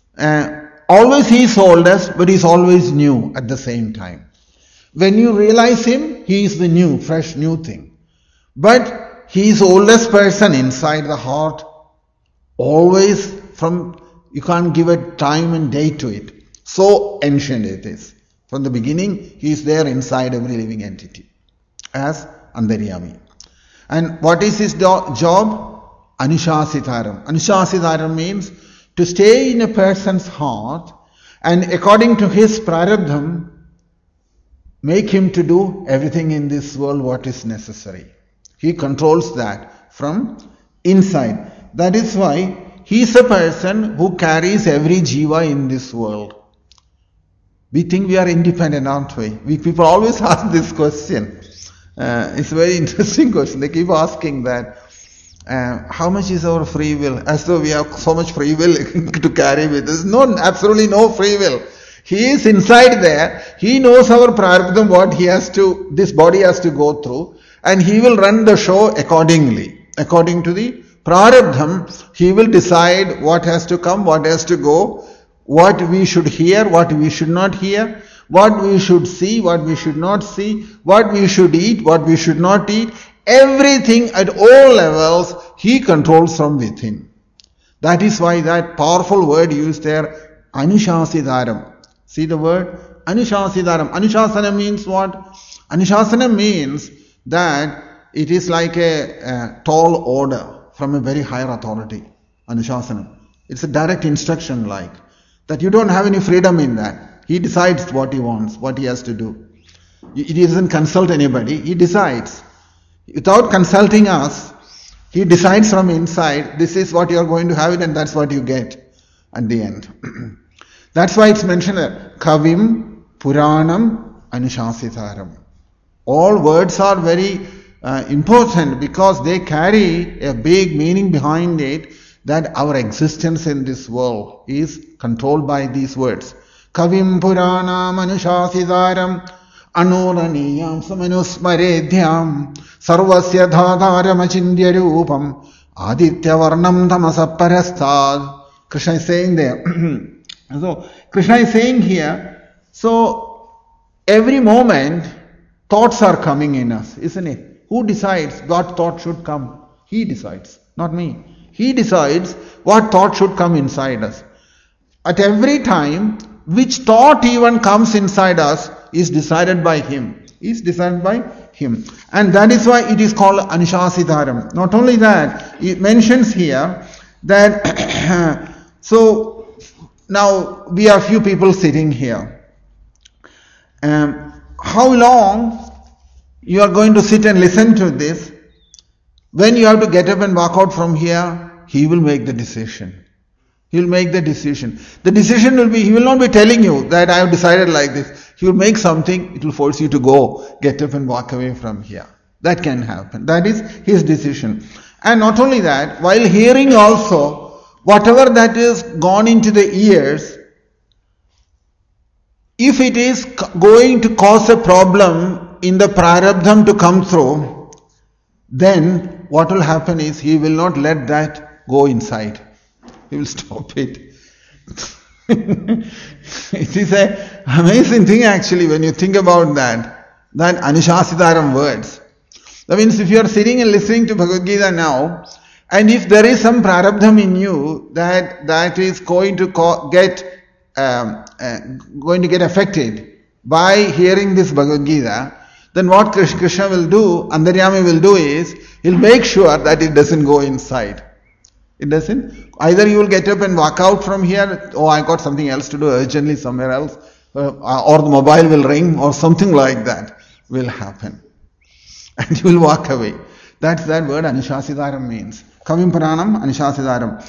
always he is oldest, but he is always new at the same time. When you realize him, he is the new, fresh, new thing. But he is the oldest person inside the heart, always you can't give a time and date to it. So ancient it is. From the beginning, he is there inside every living entity as Antaryami. And what is his job? Anushasitaram. Anushasitaram means to stay in a person's heart and according to his prarabdham, make him to do everything in this world what is necessary. He controls that from inside. That is why he is a person who carries every jiva in this world. We think we are independent, aren't we? People always ask this question. It's a very interesting question. They keep asking that. How much is our free will? As though we have so much free will to carry with us. No, absolutely no free will. He is inside there. He knows our prarabdham, what this body has to go through. And he will run the show accordingly. According to the prarabdham, he will decide what has to come, what has to go, what we should hear, what we should not hear, what we should see, what we should not see, what we should eat, what we should not eat. Everything at all levels, he controls from within. That is why that powerful word used there, Anushasitaram. See the word? Anushasitaram. Anushasana means what? Anushasana means that it is like a tall order from a very higher authority. Anushasana. It's a direct instruction like. That you don't have any freedom in that. He decides what he wants, what he has to do. He doesn't consult anybody. He decides. Without consulting us, he decides from inside, this is what you are going to have it and that's what you get at the end. That's why it's mentioned there. Kavim Puranam Anushasitaram. All words are very important because they carry a big meaning behind it, that our existence in this world is controlled by these words. Kavim Puranam Anushasitaram Anuraniyam Samanusmaredhyam Sarvasya Dhadaram Achindya Rupam Aditya Varnam Tamasaparastad. Krishna is saying there. So Krishna is saying here, so every moment thoughts are coming in us, isn't it? Who decides what thought should come? He decides, not me. He decides what thought should come inside us. At every time, which thought even comes inside us is decided by him. Is decided by him. And that is why it is called Anushasitaram. Not only that, it mentions here that so now we are few people sitting here. How long you are going to sit and listen to this? When you have to get up and walk out from here, he will make the decision. He will make the decision. The decision will be, he will not be telling you that I have decided like this. He will make something, it will force you to go, get up and walk away from here. That can happen. That is his decision. And not only that, while hearing also, whatever that is gone into the ears, if it is going to cause a problem in the prarabdham to come through, then what will happen is he will not let that go inside. He will stop it. It is an amazing thing actually when you think about that Anushasitaram words. That means if you are sitting and listening to Bhagavad Gita now, and if there is some prarabdham in you that is going to get affected by hearing this Bhagavad Gita, then what Krishna will do, Antaryami will do is, he'll make sure that it doesn't go inside. It doesn't. Either you will get up and walk out from here, oh, I got something else to do urgently somewhere else, or the mobile will ring, or something like that will happen. And you will walk away. That's that word Anushasidaram means. Kavim Puranam Anushasidaram.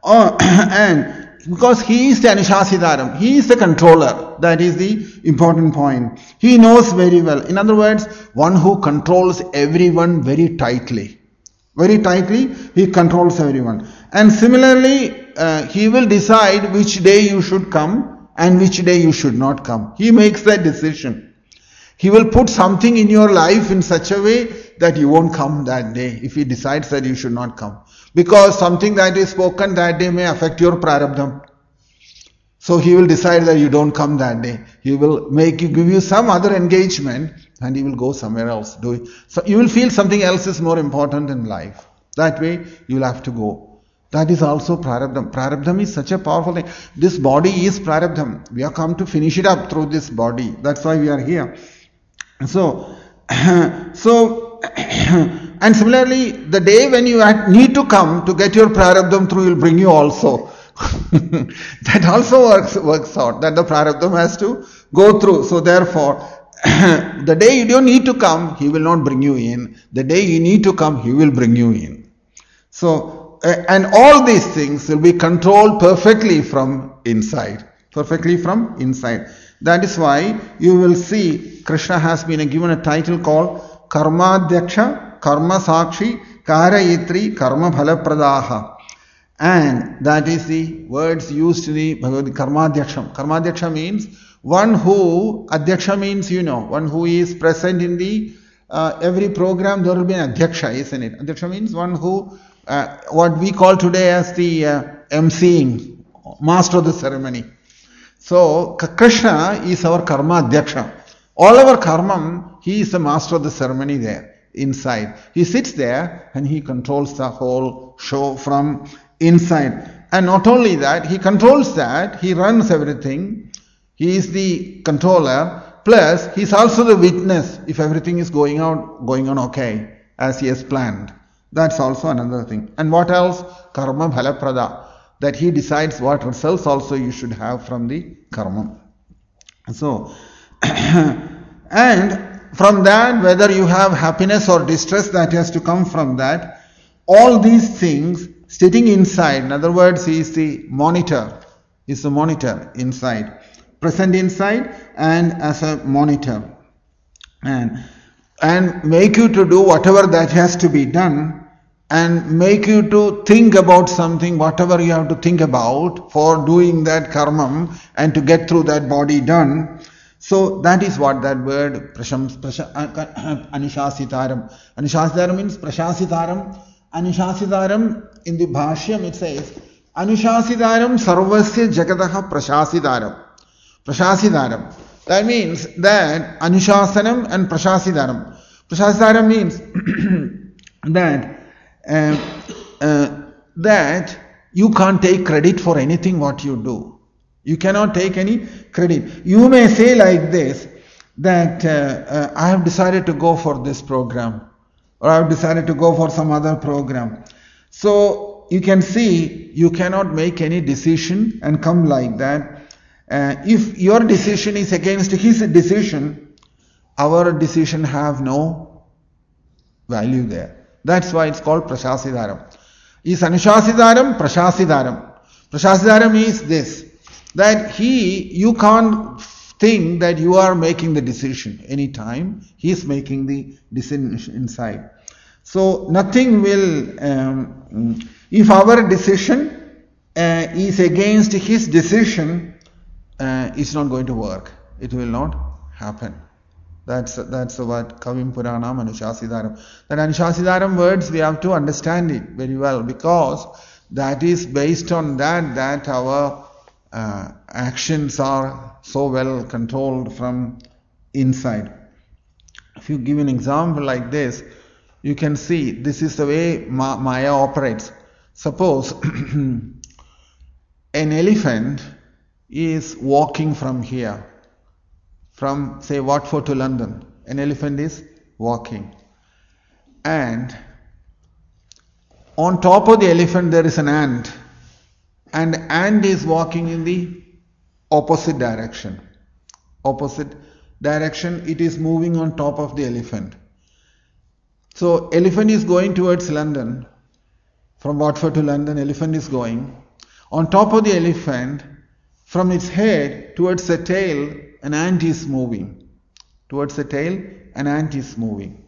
And because he is the Anushasidaram, he is the controller. That is the important point. He knows very well. In other words, one who controls everyone very tightly. Very tightly, he controls everyone. And similarly, he will decide which day you should come and which day you should not come. He makes that decision. He will put something in your life in such a way that you won't come that day if he decides that you should not come. Because something that is spoken that day may affect your prarabdham. So he will decide that you don't come that day. He will give you some other engagement and he will go somewhere else. So you will feel something else is more important in life. That way you will have to go. That is also prarabdham. Prarabdham is such a powerful thing. This body is prarabdham. We have come to finish it up through this body. That's why we are here. So, and similarly, the day when you need to come to get your prarabdham through, will bring you also. That also works out, that the prarabdham has to go through. So therefore, the day you don't need to come, he will not bring you in. The day you need to come, he will bring you in. So, and all these things will be controlled perfectly from inside. Perfectly from inside. That is why you will see Krishna has been given a title called Karmadhyaksha, Karma Sakshi, Karayitri, Karma Phalapradaha. And that is the words used in the Bhagavad Gita, Karmadhyaksham. Karmadhyaksha means one who, Adhyaksha means one who is present in the every program there will be an Adhyaksha, isn't it? Adhyaksha means one who, what we call today as the emceeing, master of the ceremony. So Krishna is our Karma Adhyaksha. All our karma, he is the master of the ceremony there, inside. He sits there and he controls the whole show from inside. And not only that, he controls that, he runs everything. He is the controller, plus he is also the witness if everything is going on okay, as he has planned. That's also another thing. And what else? Karma Phalaprada. That he decides what results also you should have from the karma. So, and from that, whether you have happiness or distress, that has to come from that. All these things sitting inside, in other words, he is the monitor. He is the monitor inside. Present inside and as a monitor. And make you to do whatever that has to be done. And make you to think about something, whatever you have to think about for doing that karma and to get through that body done. So that is what that word Anushasitaram. Anushasitaram means Prashasitaram. Anushasitaram in the Bhashyam it says Anushasitaram Sarvasya Jagataha Prashasitaram. Prashasitaram. That means that Anushasanam and Prashasitaram. Prashasitaram means that you can't take credit for anything what you do. You cannot take any credit. You may say like this, that I have decided to go for this program, or I have decided to go for some other program. So you can see you cannot make any decision and come like that. If your decision is against his decision, our decision have no value there. That's why it's called Prashasidaram. Is Anushasidaram, Prashasidaram. Prashasidaram is this, that you can't think that you are making the decision anytime. He is making the decision inside. So nothing will, if our decision is against his decision, it's not going to work. It will not happen. That's what Kavim Puranam Anushasidaram. That Anushasidaram words we have to understand it very well, because that is based on that our actions are so well controlled from inside. If you give an example like this, you can see this is the way Maya operates. Suppose an elephant is walking from here, from say Watford to London. An elephant is walking, and On top of the elephant there is an ant, and ant is walking in the opposite direction. Opposite direction, it is moving on top of the elephant. So elephant is going towards London. From Watford to London, elephant is going. On top of the elephant, from its head towards the tail, an ant is moving. Towards the tail, an ant is moving.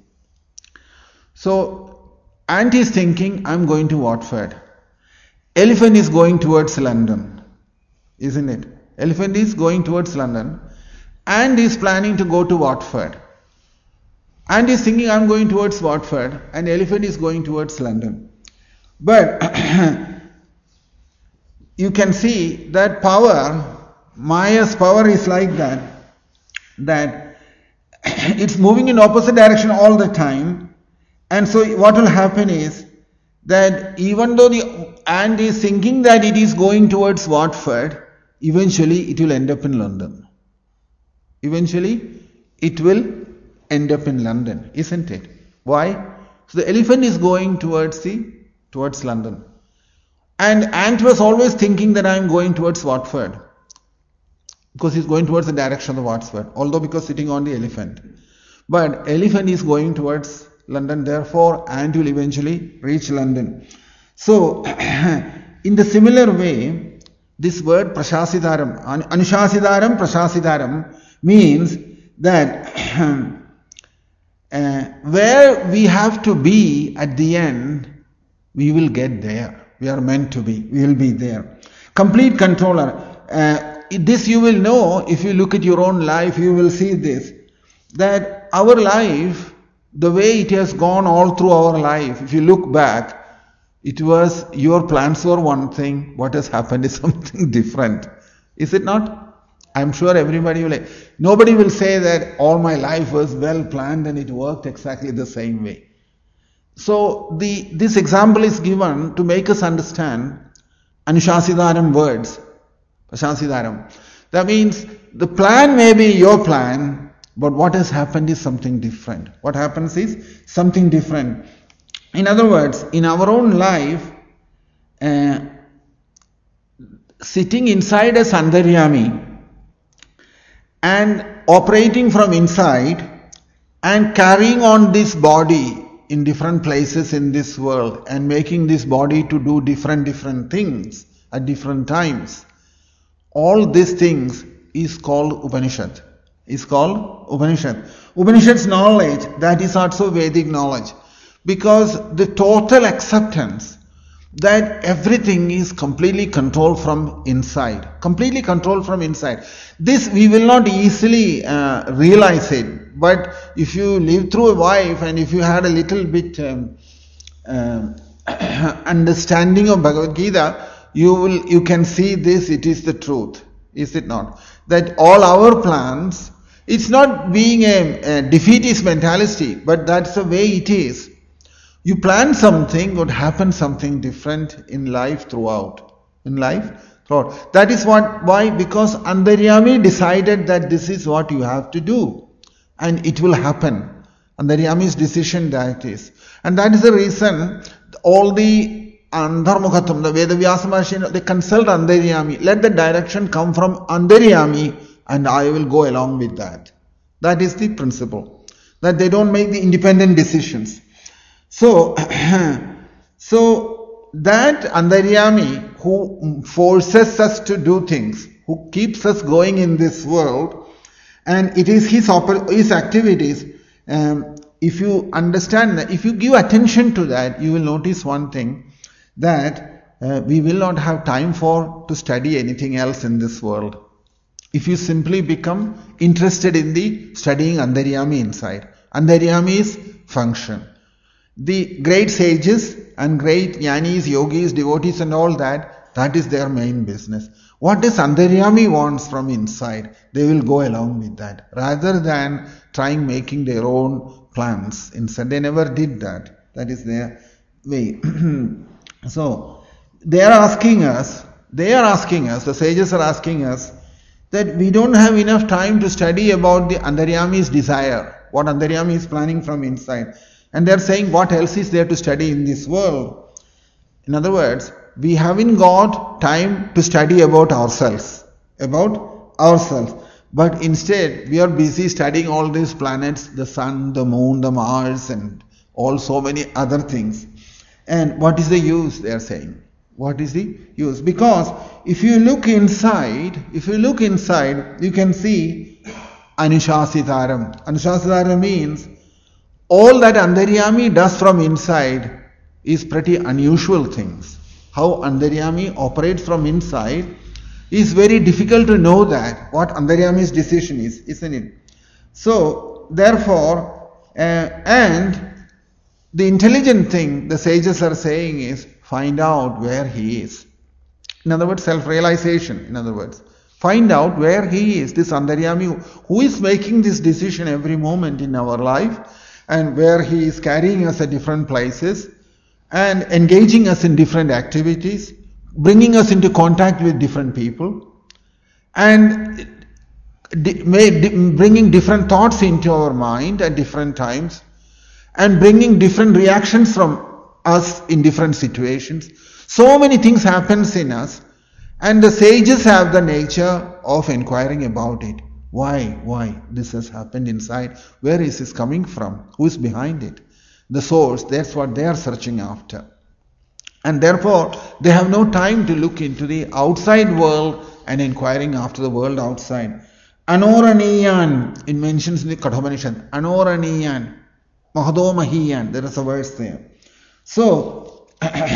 So ant is thinking, I'm going to Watford. Elephant is going towards London, isn't it? Elephant is going towards London. Ant is planning to go to Watford. Ant is thinking, I'm going towards Watford, and elephant is going towards London. But you can see that power, Maya's power is like that it's moving in opposite direction all the time. And so what will happen is that even though the ant is thinking that it is going towards Watford, eventually it will end up in London. Eventually it will end up in London, isn't it? Why? So the elephant is going towards London. And ant was always thinking that I am going towards Watford, because he's going towards the direction of the Watford, although because sitting on the elephant. But elephant is going towards London, therefore ant will eventually reach London. So in the similar way, this word prashasidaram, anushasidaram, prashasidaram means that where we have to be at the end, we will get there. We are meant to be. We will be there. Complete controller. This you will know if you look at your own life. You will see this, that our life, the way it has gone all through our life, if you look back, it was your plans were one thing. What has happened is something different. Is it not? I'm sure everybody will. Nobody will say that all my life was well planned and it worked exactly the same way. So this example is given to make us understand Anushasidaram words. Prashasidaram. That means the plan may be your plan, but what has happened is something different. What happens is something different. In other words, in our own life, sitting inside as Antaryami and operating from inside and carrying on this body in different places in this world and making this body to do different things at different times. All these things is called Upanishad. Upanishad's knowledge, that is also Vedic knowledge. Because the total acceptance that everything is completely controlled from inside. Completely controlled from inside. This we will not easily realize it. But if you live through a life and if you had a little bit understanding of Bhagavad Gita, you can see this, it is the truth. Is it not? That all our plans, it's not being a defeatist mentality, but that's the way it is. You plan something, would happen something different in life throughout. That is why? Because Antaryami decided that this is what you have to do. And it will happen. Antaryami's decision that is. And that is the reason all the Andharmukhatam, the Vedavyasa Maharshi, they consult Antaryami. Let the direction come from Antaryami and I will go along with that. That is the principle. That they don't make the independent decisions. So that Antaryami who forces us to do things, who keeps us going in this world, and it is his activities, if you understand that, if you give attention to that, you will notice one thing, that we will not have time to study anything else in this world. If you simply become interested in the studying Antaryami inside. Antaryami's function. The great sages and great jnanis, yogis, devotees and all that, that is their main business. What does Antaryami wants from inside, they will go along with that. Rather than making their own plans. Instead, they never did that. That is their way. So, they are asking us, the sages are asking us, that we don't have enough time to study about the Antaryami's desire, what Antaryami is planning from inside. And they are saying, what else is there to study in this world? In other words, we haven't got time to study about ourselves. But instead, we are busy studying all these planets, the sun, the moon, the Mars, and all so many other things. And what is the use, they are saying? What is the use? Because if you look inside, you can see Anushasitaram. Anushasitaram means all that Antaryami does from inside is pretty unusual things. How Antaryami operates from inside is very difficult to know that, what Antaryami's decision is, isn't it? So, therefore, and the intelligent thing the sages are saying is find out where he is. In other words, self-realization, in other words. Find out where he is, this Antaryami who is making this decision every moment in our life, and where he is carrying us at different places and engaging us in different activities, bringing us into contact with different people, and bringing different thoughts into our mind at different times, and bringing different reactions from us in different situations. So many things happens in us, and the sages have the nature of inquiring about it. Why this has happened inside? Where is this coming from? Who is behind it? The source, that's what they are searching after. And therefore, they have no time to look into the outside world and inquiring after the world outside. Anoraniyan, it mentions in the Kathopanishad, Anoraniyan, Mahado Mahiyan, there is a verse there. So,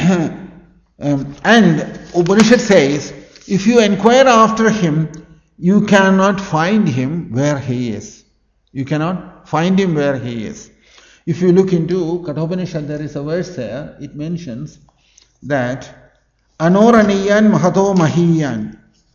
and Upanishad says, if you inquire after him, you cannot find him where he is. You cannot find him where he is. If you look into Kathopanishad, there is a verse there, it mentions that Anoraniyan Mahato Mahiyan.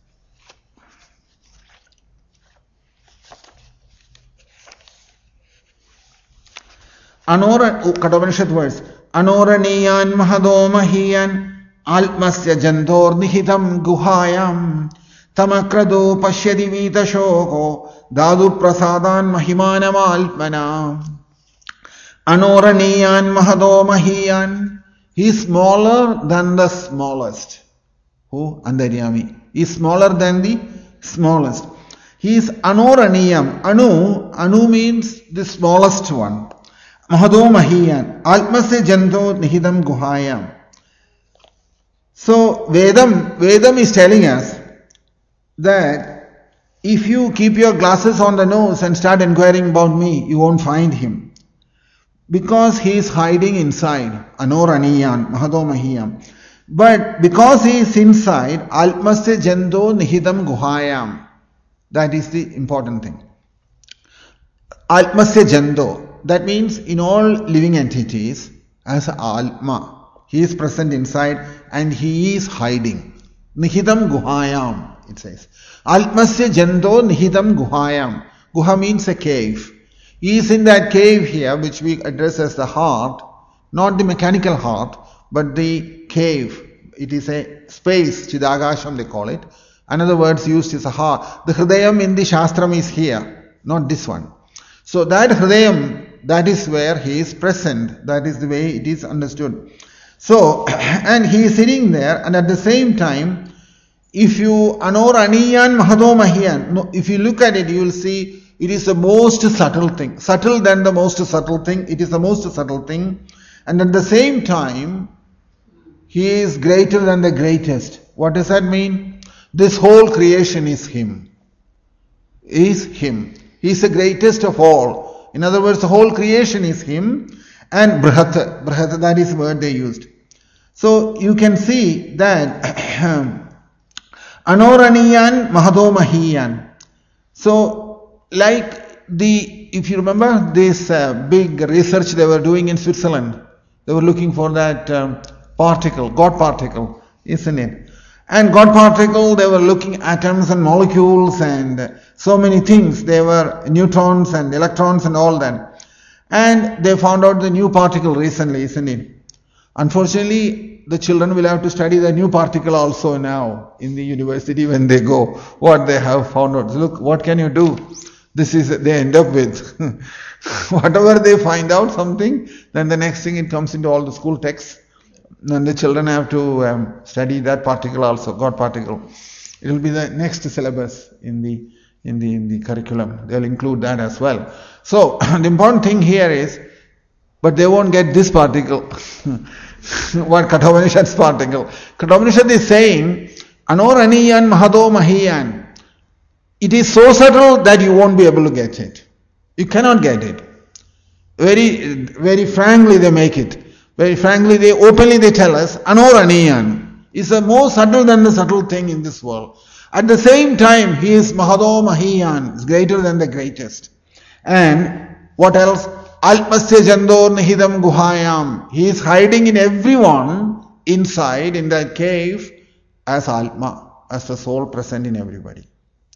Kathopanishad verse, Anoraniyan Mahado Mahiyan Almasya Jantor Nihitam Guhayam Tamakrado Pashyadi Vita Shoko Dadu Prasadan Mahimanam Alpana. Anoraniyan Mahado Mahiyan. He is smaller than the smallest. Who? Antaryami. He is smaller than the smallest. He is Anoraniyam. Anu means the smallest one. Mahado Mahiyan. Atmasya Janto Nihidam Guhayam. So Vedam is telling us that if you keep your glasses on the nose and start inquiring about me, you won't find him. Because he is hiding inside, Anoraniyan, Mahado Mahiyam. But because he is inside, Almasya Jando Nihidam Guhayam. That is the important thing. Almasya Jando. That means in all living entities, as Alma, he is present inside and he is hiding. Nihidam Guhayam, it says. Almasya Jando Nihidam Guhayam. Guha means a cave. He is in that cave here, which we address as the heart, not the mechanical heart, but the cave. It is a space, Chidagasham they call it. Another word used is a heart. The Hridayam in the Shastram is here, not this one. So that Hridayam, that is where he is present. That is the way it is understood. So, and he is sitting there, and at the same time, if you Anoraniyan Mahado Mahiyan, if you look at it, you will see it is the most subtle thing. Subtle than the most subtle thing. It is the most subtle thing. And at the same time, he is greater than the greatest. What does that mean? This whole creation is him. Is him. He is the greatest of all. In other words, the whole creation is him. And Brihat, that is the word they used. So you can see that Anoraniyan Mahado Mahiyan. So, if you remember this big research they were doing in Switzerland, they were looking for that particle, God particle, isn't it? And God particle, they were looking at atoms and molecules and so many things. They were neutrons and electrons and all that. And they found out the new particle recently, isn't it? Unfortunately, the children will have to study the new particle also now in the university when they go. What they have found out. Look, what can you do? This is, they end up with. Whatever they find out something, then the next thing it comes into all the school texts. then the children have to study that particle also, God particle. It will be the next syllabus in the curriculum. They'll include that as well. So the important thing here is, but they won't get this particle. What Kathopanishad's particle. Kathopanishad is saying, Anoraniyan Mahado Mahiyan. It is so subtle that you won't be able to get it. You cannot get it. Very, very frankly they make it. Very frankly, they openly tell us, Anoraniyan is the more subtle than the subtle thing in this world. At the same time, he is Mahado Mahiyan, is greater than the greatest. And what else? Alpasya Jandor Nihidam Guhayam. He is hiding in everyone inside in that cave as Atma, as the soul present in everybody.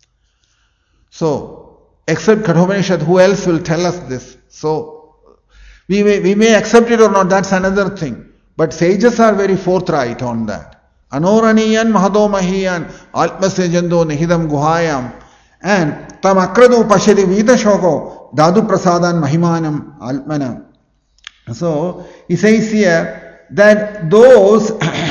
So, except Kathopanishad, who else will tell us this? So, we may accept it or not, that's another thing. But sages are very forthright on that. Anoraniyan Mahado Mahiyan Alpasya Jando Nihidam Guhayam and Tam Akradu Pashadi Vita Shoko Dadu Prasadan Mahimanam Alpmanam. So he says here that those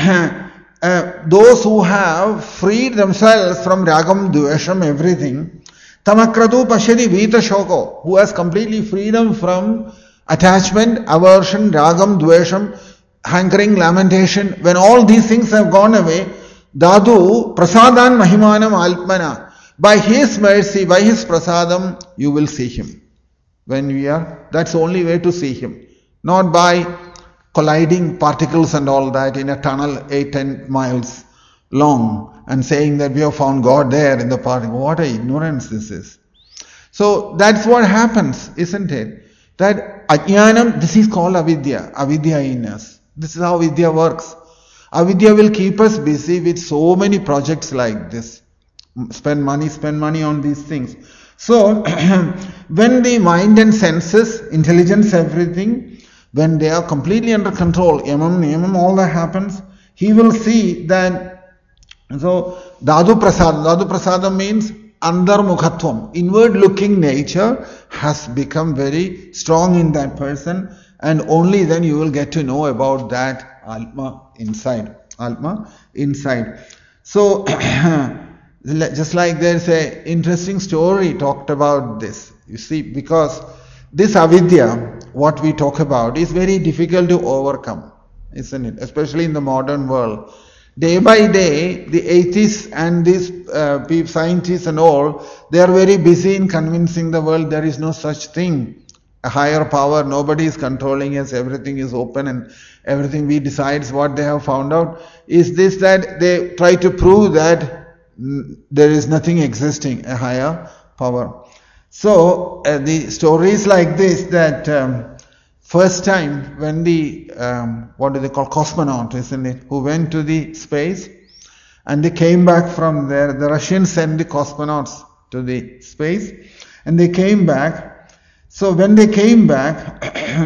who have freed themselves from Ragam, Dvesham, everything, Tamakradu Pashadi Vita Shoko, who has completely freedom from attachment, aversion, Ragam, Dvesham, hankering, lamentation, when all these things have gone away, Dadu Prasadan Mahimanam Alpmana, by his mercy, by his prasadam, you will see him. When we are, that's the only way to see him. Not by colliding particles and all that in a tunnel 8-10 miles long and saying that we have found God there in the particle. What an ignorance this is. So that's what happens, isn't it? That ajnanam, this is called avidya in us. This is how vidya works. Avidya will keep us busy with so many projects like this. Spend money on these things. So, when the mind and senses, intelligence, everything, when they are completely under control, yamam, niyamam, all that happens, he will see that, so, Dadu Prasadam means Andarmukhatvam, inward looking nature has become very strong in that person, and only then you will get to know about that Atma inside. So, just like there's an interesting story talked about this. You see, because this avidya, what we talk about, is very difficult to overcome, isn't it? Especially in the modern world. Day by day, the atheists and these scientists and all, they are very busy in convincing the world there is no such thing. A higher power, nobody is controlling us, everything is open and everything we decides what they have found out. Is this that they try to prove that there is nothing existing, a higher power. So the story is like this, that first time when the, what do they call, cosmonaut, isn't it, who went to the space and they came back from there, the Russians sent the cosmonauts to the space and they came back. So when they came back,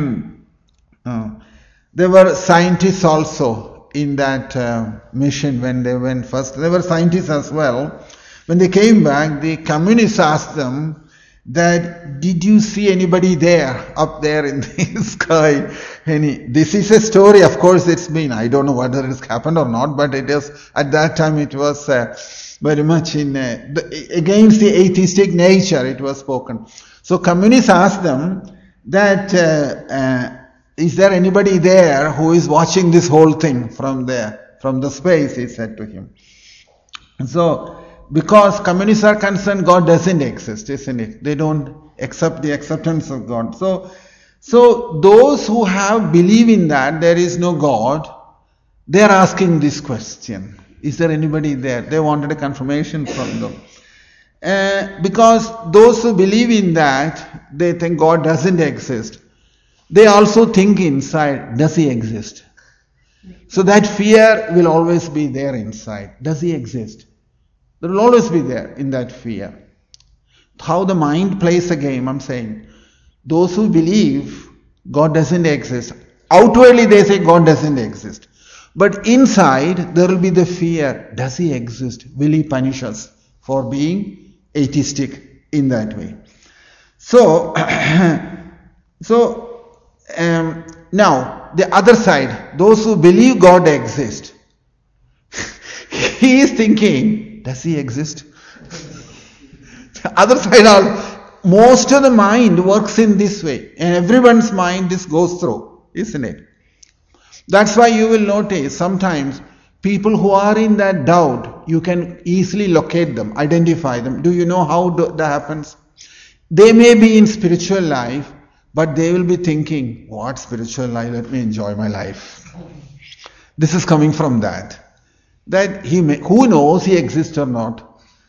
there were scientists also in that mission when they went first. There were scientists as well. When they came back, the communists asked them that, did you see anybody there, up there in the sky? This is a story, of course it's been, I don't know whether it's happened or not, but it is, at that time it was very much in, against the atheistic nature it was spoken. So communists asked them that, is there anybody there who is watching this whole thing from there, from the space, he said to him. So, because communists are concerned, God doesn't exist, isn't it? They don't accept the acceptance of God. So those who have believe in that there is no God, they are asking this question. Is there anybody there? They wanted a confirmation from them. Because those who believe in that, they think God doesn't exist. They also think inside, does he exist? So that fear will always be there inside. Does he exist? There will always be there in that fear. How the mind plays a game, I'm saying. Those who believe God doesn't exist, outwardly they say God doesn't exist. But inside there will be the fear, does he exist? Will he punish us for being atheistic in that way? So, now, the other side, those who believe God exists, he is thinking, does he exist? The other side, most of the mind works in this way. And everyone's mind this goes through, isn't it? That's why you will notice sometimes people who are in that doubt, you can easily locate them, identify them. Do you know how that happens? They may be in spiritual life, but they will be thinking, what spiritual life? Let me enjoy my life. This is coming from that. That who knows he exists or not?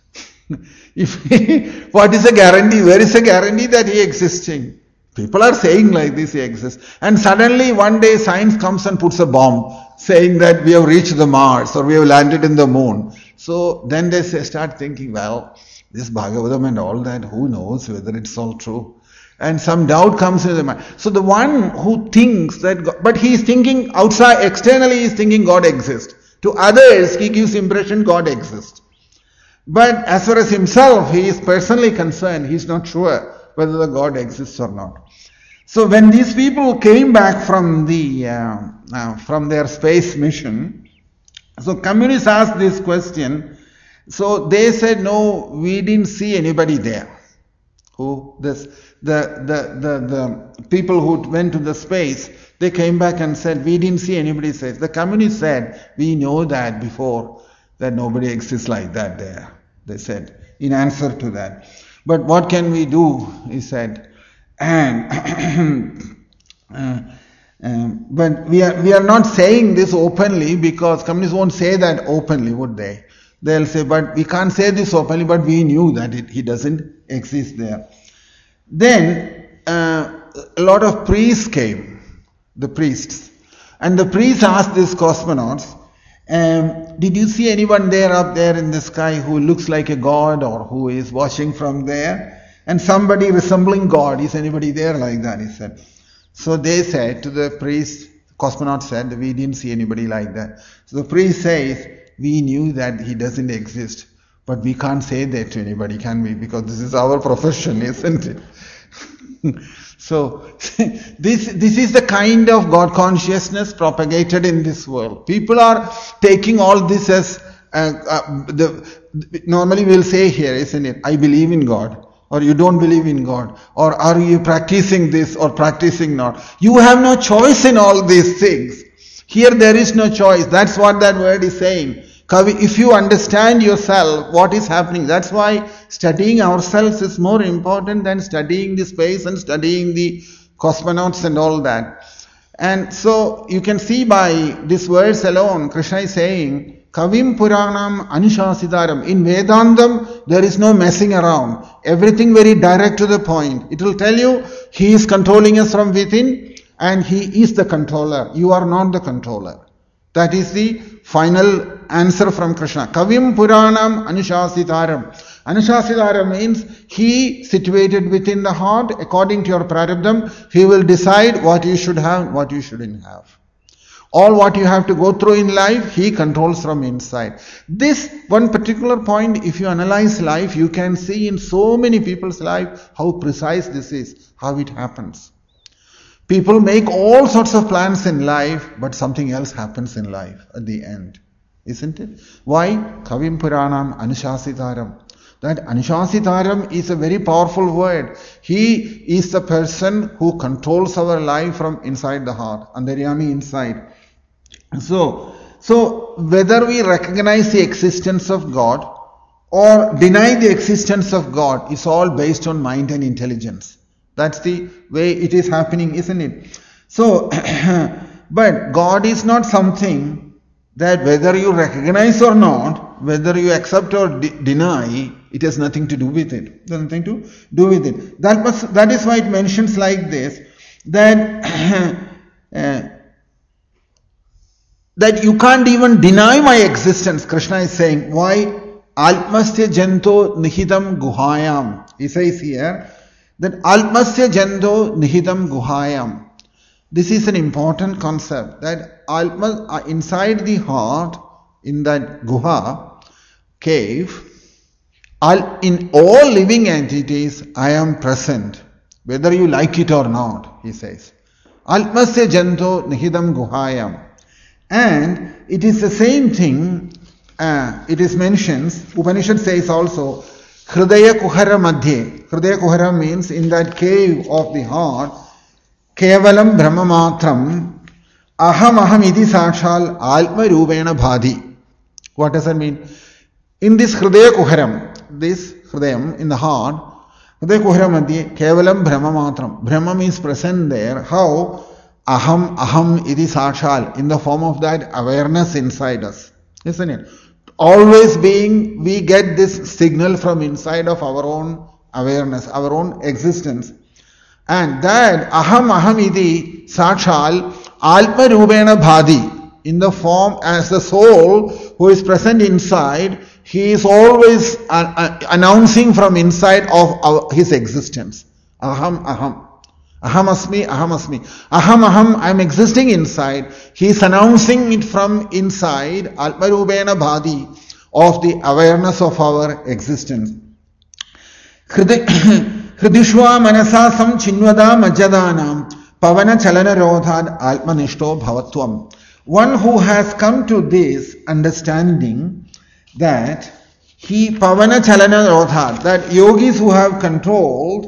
What is a guarantee? Where is a guarantee that he existing? People are saying like this, he exists. And suddenly one day science comes and puts a bomb saying that we have reached the Mars or we have landed in the moon. So then they start thinking, well, this Bhagavatam and all that, who knows whether it's all true? And some doubt comes into the mind. So the one who thinks that God, but he is thinking outside, externally he is thinking God exists. To others, he gives impression God exists. But as far as himself, he is personally concerned, he is not sure whether the God exists or not. So when these people came back from their space mission, so communists asked this question. So they said, no, we didn't see anybody there. The people who went to the space, they came back and said, we didn't see anybody there. The communists said, we know that before, that nobody exists like that there. They said, in answer to that. But what can we do? He said. But we are not saying this openly, because communists won't say that openly, would they? They'll say, but we can't say this openly, but we knew that he doesn't exist there. Then a lot of priests came, the priests. And the priests asked these cosmonauts, did you see anyone there up there in the sky who looks like a god or who is watching from there? And somebody resembling God, is anybody there like that? He said. So they said to the priest, cosmonaut said, we didn't see anybody like that. So the priest says, we knew that he doesn't exist, but we can't say that to anybody, can we? Because this is our profession, isn't it? So this is the kind of God consciousness propagated in this world. People are taking all this as normally we'll say here, isn't it? I believe in God. Or you don't believe in God. Or are you practicing this or practicing not? You have no choice in all these things. Here there is no choice. That's what that word is saying. If you understand yourself, what is happening, that's why studying ourselves is more important than studying the space and studying the cosmonauts and all that. And so you can see by this verse alone, Krishna is saying, Kavim Puranam Anushasitaram. In Vedantam, there is no messing around. Everything very direct to the point. It will tell you, he is controlling us from within and he is the controller. You are not the controller. That is the final answer from Krishna. Kavim Puranam Anushasitaram. Anushasitaram means he situated within the heart, according to your prarabdham, he will decide what you should have and what you shouldn't have. All what you have to go through in life, he controls from inside. This one particular point, if you analyze life, you can see in so many people's life how precise this is, how it happens. People make all sorts of plans in life, but something else happens in life at the end. Isn't it? Why? Kavim Puranam Anushasitaram. That Anushasitaram is a very powerful word. He is the person who controls our life from inside the heart. Antaryami inside. So whether we recognize the existence of God or deny the existence of God is all based on mind and intelligence. That's the way it is happening, isn't it? So, but God is not something that whether you recognize or not, whether you accept or deny, it has nothing to do with it. It has nothing to do with it. That is why it mentions like this, that that you can't even deny my existence. Krishna is saying, why? Alpmasya janto nihitam guhayam. He says here that alpmasya janto nihitam guhayam. This is an important concept, that inside the heart, in that guha, cave, in all living entities, I am present, whether you like it or not, he says. Atmasya janto nihidam guhayam. And it is the same thing, it is mentioned, Upanishad says also, Hridaya Kuhara Madhye. Hridaya Kuhara means in that cave of the heart, Kevalam Brahmamatram, Aham Aham Iti Sakshal Atma Rubena Bhadi. What does that mean? In this Hridaya Kuharam, this Hridayam in the heart, Hridaya Kuhara Madhye, Kevalam Brahmamatram. Brahma means present there. How? Aham Aham Iti Sakshal, in the form of that awareness inside us. Isn't it? Always being, we get this signal from inside of our own awareness, our own existence. And that aham aham iti sakshal alpa rubena bhadi, in the form as the soul who is present inside, he is always announcing from inside of his existence. Aham aham. Aham asmi, aham asmi. Aham aham, I am existing inside. He is announcing it from inside, alpa rubena bhadi, of the awareness of our existence. Hridishwa manasasam chinvada majjadanam pavana chalana rodhad atmanishto bhavatvam. One who has come to this understanding that he pavana chalana rodhad, that yogis who have controlled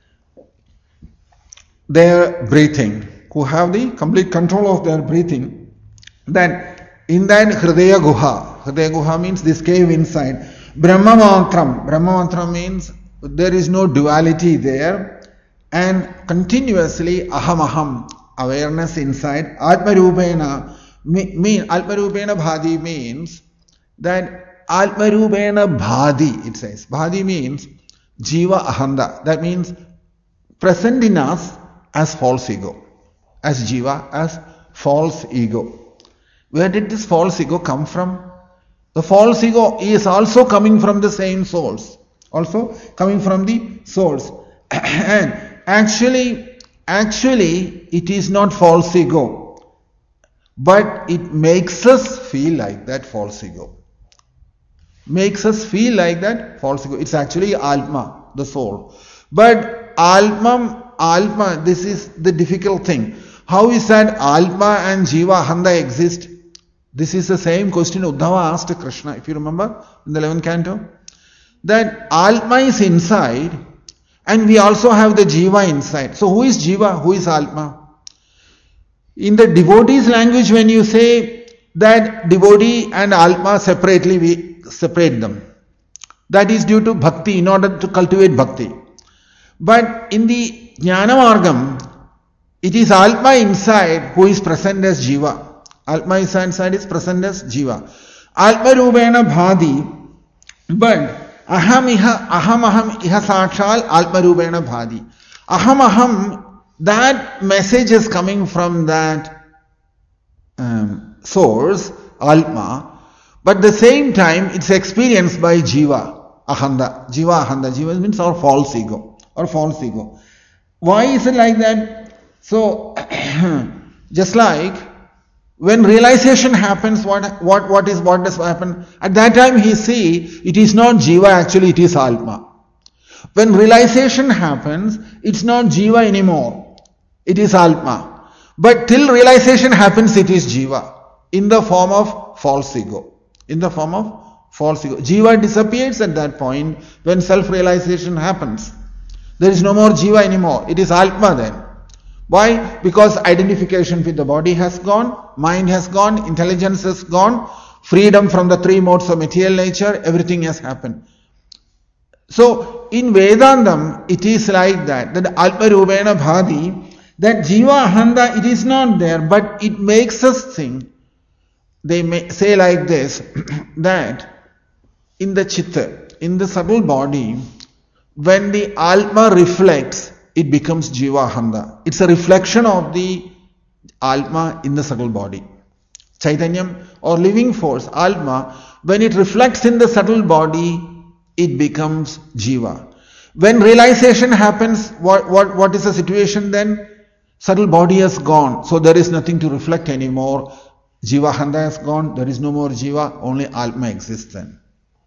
their breathing, who have the complete control of their breathing, that in that Hridaya Guha means this cave inside, Brahma means there is no duality there, and continuously aham, awareness inside, Atma Rubena Bhadi means that Atma Rubena Bhadi, it says. Bhadi means Jiva Ahanda, that means present in us as false ego, as Jiva, as false ego. Where did this false ego come from? The false ego is also coming from the same souls. Also coming from the souls. And actually, it is not false ego. But it makes us feel like that false ego. Makes us feel like that false ego. It's actually Atma, the soul. But Atma, this is the difficult thing. How is that Atma and Jiva Ahanda exist? This is the same question Uddhava asked Krishna, if you remember, in the 11th canto. That Atma is inside, and we also have the Jiva inside. So who is Jiva? Who is Atma? In the devotee's language, when you say that devotee and Atma separately, we separate them. That is due to bhakti, in order to cultivate bhakti. But in the Jnana Margam, it is Atma inside who is present as Jiva. Atma inside is present as Jiva. Atma Rubena Bhadi, but aham aham iha sakshal Atma Rubena Bhadi. Aham, that message is coming from that source, Atma, but at the same time it's experienced by Jiva Ahanda. Jiva means our false ego. Why is it like that? So, just like when realization happens, what does happen? At that time he see it is not Jiva, actually it is Atma. When realization happens, it's not Jiva anymore. It is Atma. But till realization happens, it is Jiva. In the form of false ego. Jiva disappears at that point when self-realization happens. There is no more Jiva anymore. It is Atma then. Why? Because identification with the body has gone, mind has gone, intelligence has gone, freedom from the three modes of material nature, everything has happened. So, in Vedantam, it is like that Atma Rubena Bhadi, that Jiva Ahanda, it is not there, but it makes us think. They may say like this, that in the Chitta, in the subtle body, when the Atma reflects, it becomes Jiva Ahanda. It's a reflection of the Atma in the subtle body. Chaitanyam or living force, Atma, when it reflects in the subtle body, it becomes Jiva. When realization happens, what is the situation then? Subtle body has gone, so there is nothing to reflect anymore. Jiva Ahanda has gone, there is no more Jiva, only Atma exists then.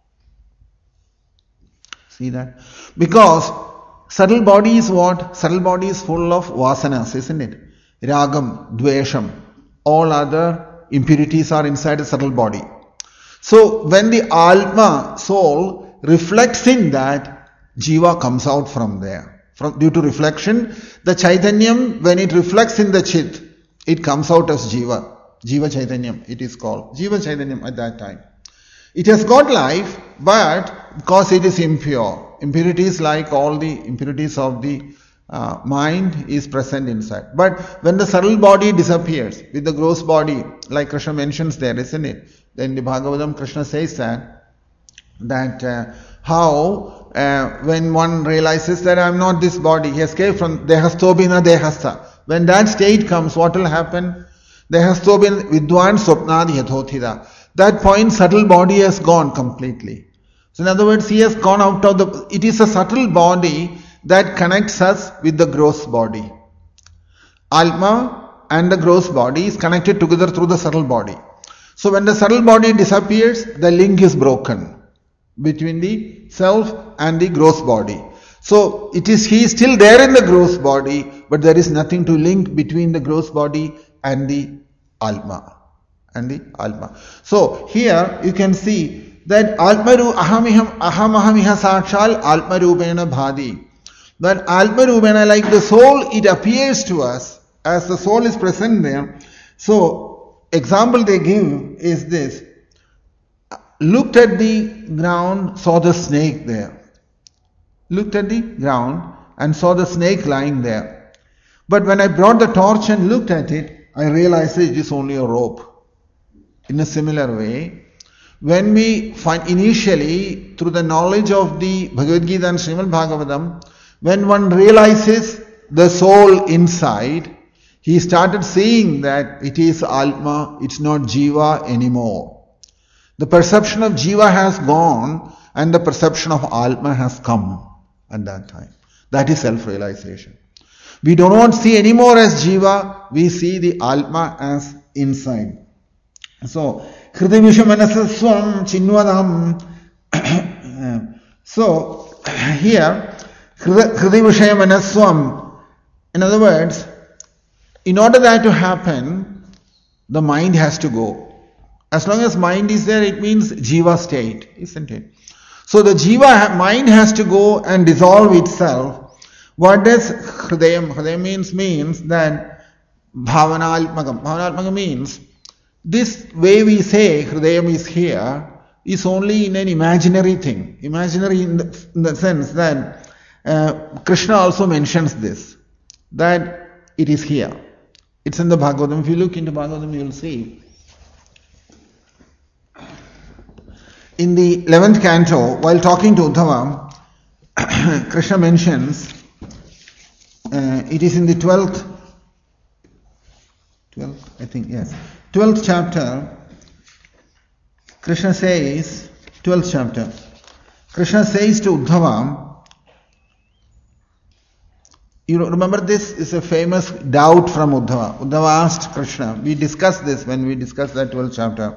See that? Because subtle body is what? Subtle body is full of vasanas, isn't it? ragam, dvesham, all other impurities are inside the subtle body. So when the Atma, soul, reflects in that, Jiva comes out from there. Due to reflection, the Chaitanyam, when it reflects in the Chit, it comes out as Jiva. Jiva Chaitanyam, it is called. Jiva Chaitanyam at that time. It has got life, but because it is impure, impurities like all the impurities of the mind is present inside. But when the subtle body disappears with the gross body, like Krishna mentions there, isn't it? Then the Bhagavatam, Krishna says that how when one realizes that I am not this body, he escaped from dehastobina dehasta. When that state comes, what will happen? Dehastobina vidwan swapnadi yathothida. That point, subtle body has gone completely. So in other words, he has gone out of the... It is a subtle body that connects us with the gross body. Atma and the gross body is connected together through the subtle body. So when the subtle body disappears, the link is broken between the self and the gross body. So he is still there in the gross body, but there is nothing to link between the gross body and the Atma. So here you can see that Atmaru ahamahamiha sakshal Atma Rupena bhadi. That Atma Rupena, like the soul, it appears to us as the soul is present there. So example they give is this. Looked at the ground, saw the snake there. Looked at the ground and saw the snake lying there. But when I brought the torch and looked at it, I realized it is only a rope. In a similar way, when we find initially through the knowledge of the Bhagavad Gita and Srimad Bhagavatam, when one realizes the soul inside, he started seeing that it is Atma, it's not Jiva anymore. The perception of Jiva has gone and the perception of Atma has come at that time. That is self-realization. We do not see anymore as Jiva, we see the Atma as inside. So, Hridavishamanasaswam chinvadam. So, here, Hridavishamanaswam, in other words, in order that to happen, the mind has to go. As long as mind is there, it means Jiva state, isn't it? So the Jiva mind has to go and dissolve itself. What does Hridayam? Hridayam means that Bhavanalpagam. Bhavanalpagam means this way we say Hridayam is here is only in an imaginary thing. Imaginary in the sense that Krishna also mentions this, that it is here. It's in the Bhagavatam. If you look into Bhagavatam, you will see. In the 11th canto, while talking to Uddhava, Krishna mentions, it is in the 12th chapter, Krishna says to Uddhava, you remember this is a famous doubt from Uddhava. Uddhava asked Krishna, we discussed this when we discussed that 12th chapter.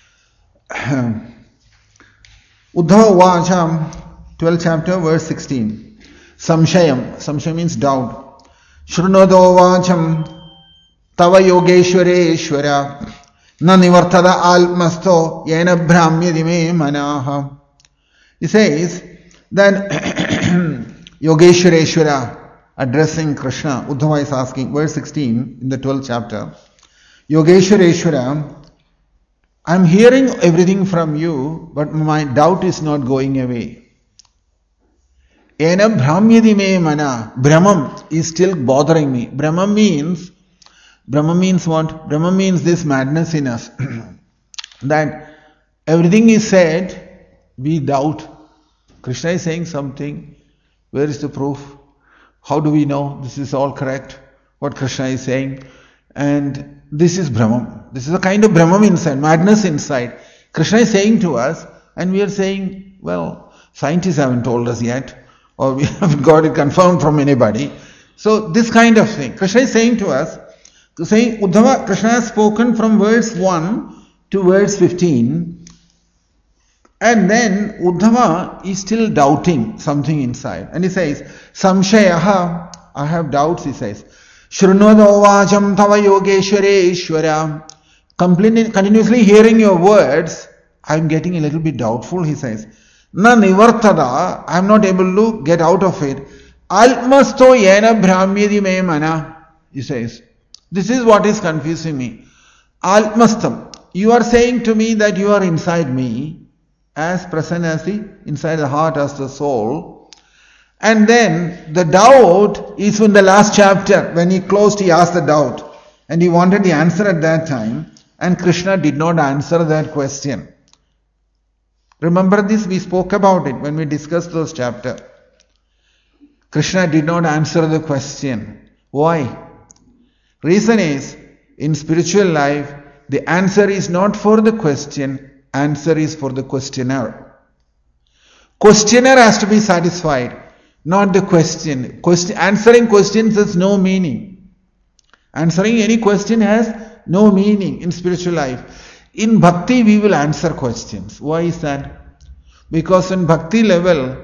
Uddhava Vacham, 12th chapter, verse 16. Samshayam means doubt. Shrunodo Vacham Tava Yogeshwareshwara Na Nivartada Almasto Yena Brahmyadime Manaha. He says that Yogeshwareshwara, addressing Krishna, Uddhava is asking, verse 16 in the 12th chapter, Yogeshwareshwara, I am hearing everything from you, but my doubt is not going away. Ena Brahmyadime Mana, Brahmam is still bothering me. Brahma means what? Brahma means this madness in us. That everything is said, we doubt. Krishna is saying something, where is the proof? How do we know this is all correct, what Krishna is saying? And this is Brahman. This is a kind of Brahman inside, madness inside. Krishna is saying to us, and we are saying, well, scientists haven't told us yet, or we haven't got it confirmed from anybody. So this kind of thing. Krishna is saying to us, saying, Uddhava, Krishna has spoken from verse 1 to verse 15, and then Uddhava is still doubting something inside. And he says, Samshayaha, I have doubts, he says. Shrunvado vacham tava yogeshware ishwara. Continuously hearing your words, I am getting a little bit doubtful, he says. Na nivartada, I am not able to get out of it. Almasto yena brahmyadi me mana, he says. This is what is confusing me. Almastam, you are saying to me that you are inside me, as present as the inside the heart as the soul. And then the doubt is in the last chapter. When he closed, he asked the doubt. And he wanted the answer at that time. And Krishna did not answer that question. Remember this, we spoke about it when we discussed those chapters. Krishna did not answer the question. Why? Reason is, in spiritual life, the answer is not for the question, answer is for the questioner. Questioner has to be satisfied, not the question. Answering questions has no meaning. Answering any question has no meaning in spiritual life. In bhakti, we will answer questions. Why is that? Because in bhakti level,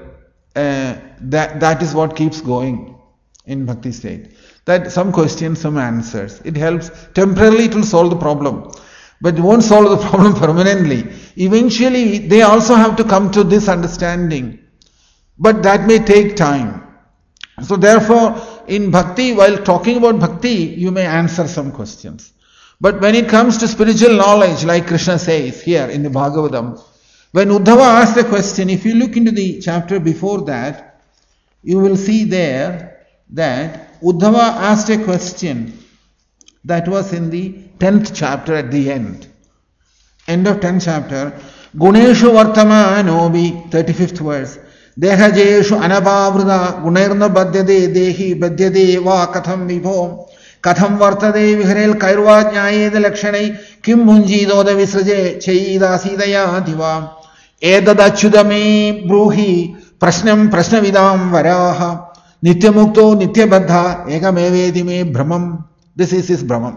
that is what keeps going in bhakti state. That some questions, some answers. It helps temporarily to solve the problem. But it won't solve the problem permanently. Eventually, they also have to come to this understanding. But that may take time. So therefore, in bhakti, while talking about bhakti, you may answer some questions. But when it comes to spiritual knowledge, like Krishna says here in the Bhagavatam, when Uddhava asked the question, if you look into the chapter before that, you will see there that Uddhava asked a question that was in the 10th chapter at the end. End of 10th chapter. Guneshu vartamanobi, 35th verse. Dehajeshu anapavrita gunairna badhyade dehi badhyade va katham vibho. Katham vartade viharel kairva jnayed lakshanai kim munjidoda visraje chayida sidaya diva. Edadachudame bruhi prashnam prashnavidam varaha. Nityamukto nityabadha egamevedi me brahmam. This is his brahmam.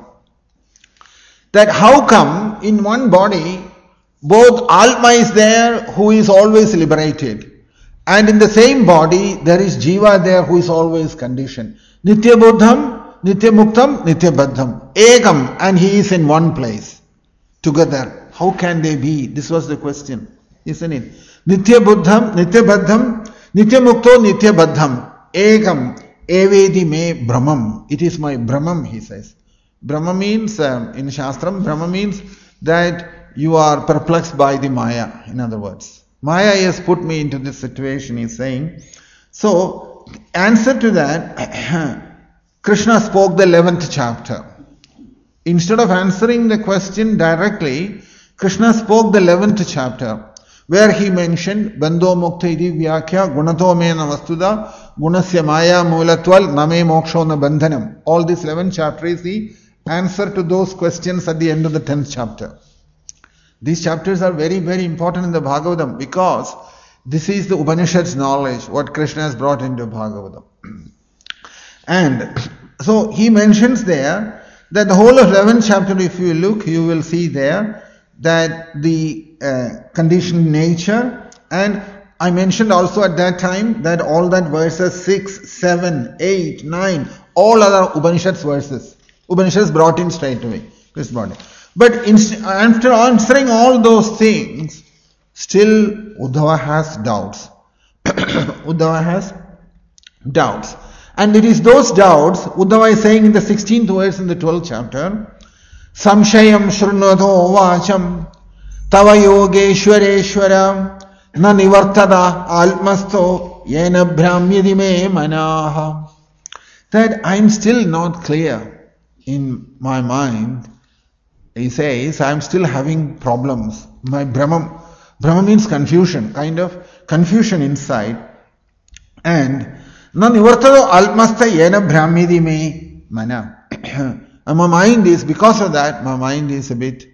That how come in one body both Atma is there who is always liberated, and in the same body there is Jiva there who is always conditioned. Nitya Buddham, Nitya Muktam, Nitya Baddham. Egam, and he is in one place together. How can they be? This was the question, isn't it? Nitya Buddham, Nitya Baddham, Nitya Mukto, Nitya Baddham. Egam, Evedi me Brahmam. It is my Brahmam, he says. Brahma means, in Shastram, Brahma means that you are perplexed by the Maya, in other words. Maya has put me into this situation, he's saying. So, answer to that, Krishna spoke the 11th chapter. Instead of answering the question directly, Krishna spoke the 11th chapter, where he mentioned Bandho Mukta iti Vyakya Gunato Mena Vastuda Gunasya Maya Mulatwal Name Moksho Na Bandhanam. All this 11th chapter is the answer to those questions at the end of the 10th chapter. These chapters are very, very important in the Bhagavatam because this is the Upanishad's knowledge, what Krishna has brought into Bhagavatam. And so he mentions there that the whole of 11th chapter, if you look, you will see there that the conditioned nature, and I mentioned also at that time that all that verses 6, 7, 8, 9, all other Upanishads verses. Upanishads brought in straight away. This body. But after answering all those things, still Uddhava has doubts. Uddhava has doubts. And it is those doubts, Uddhava is saying in the 16th verse in the 12th chapter, Samshayam shrunvato vacham tava yogeshwareshwara na nivartada almasto yena brahmyadi me manaha. That I am still not clear in my mind. He says, I am still having problems. My Brahman means confusion, kind of confusion inside. And na nivartado almasta yena brahmyadi me mana. And my mind is, because of that, my mind is a bit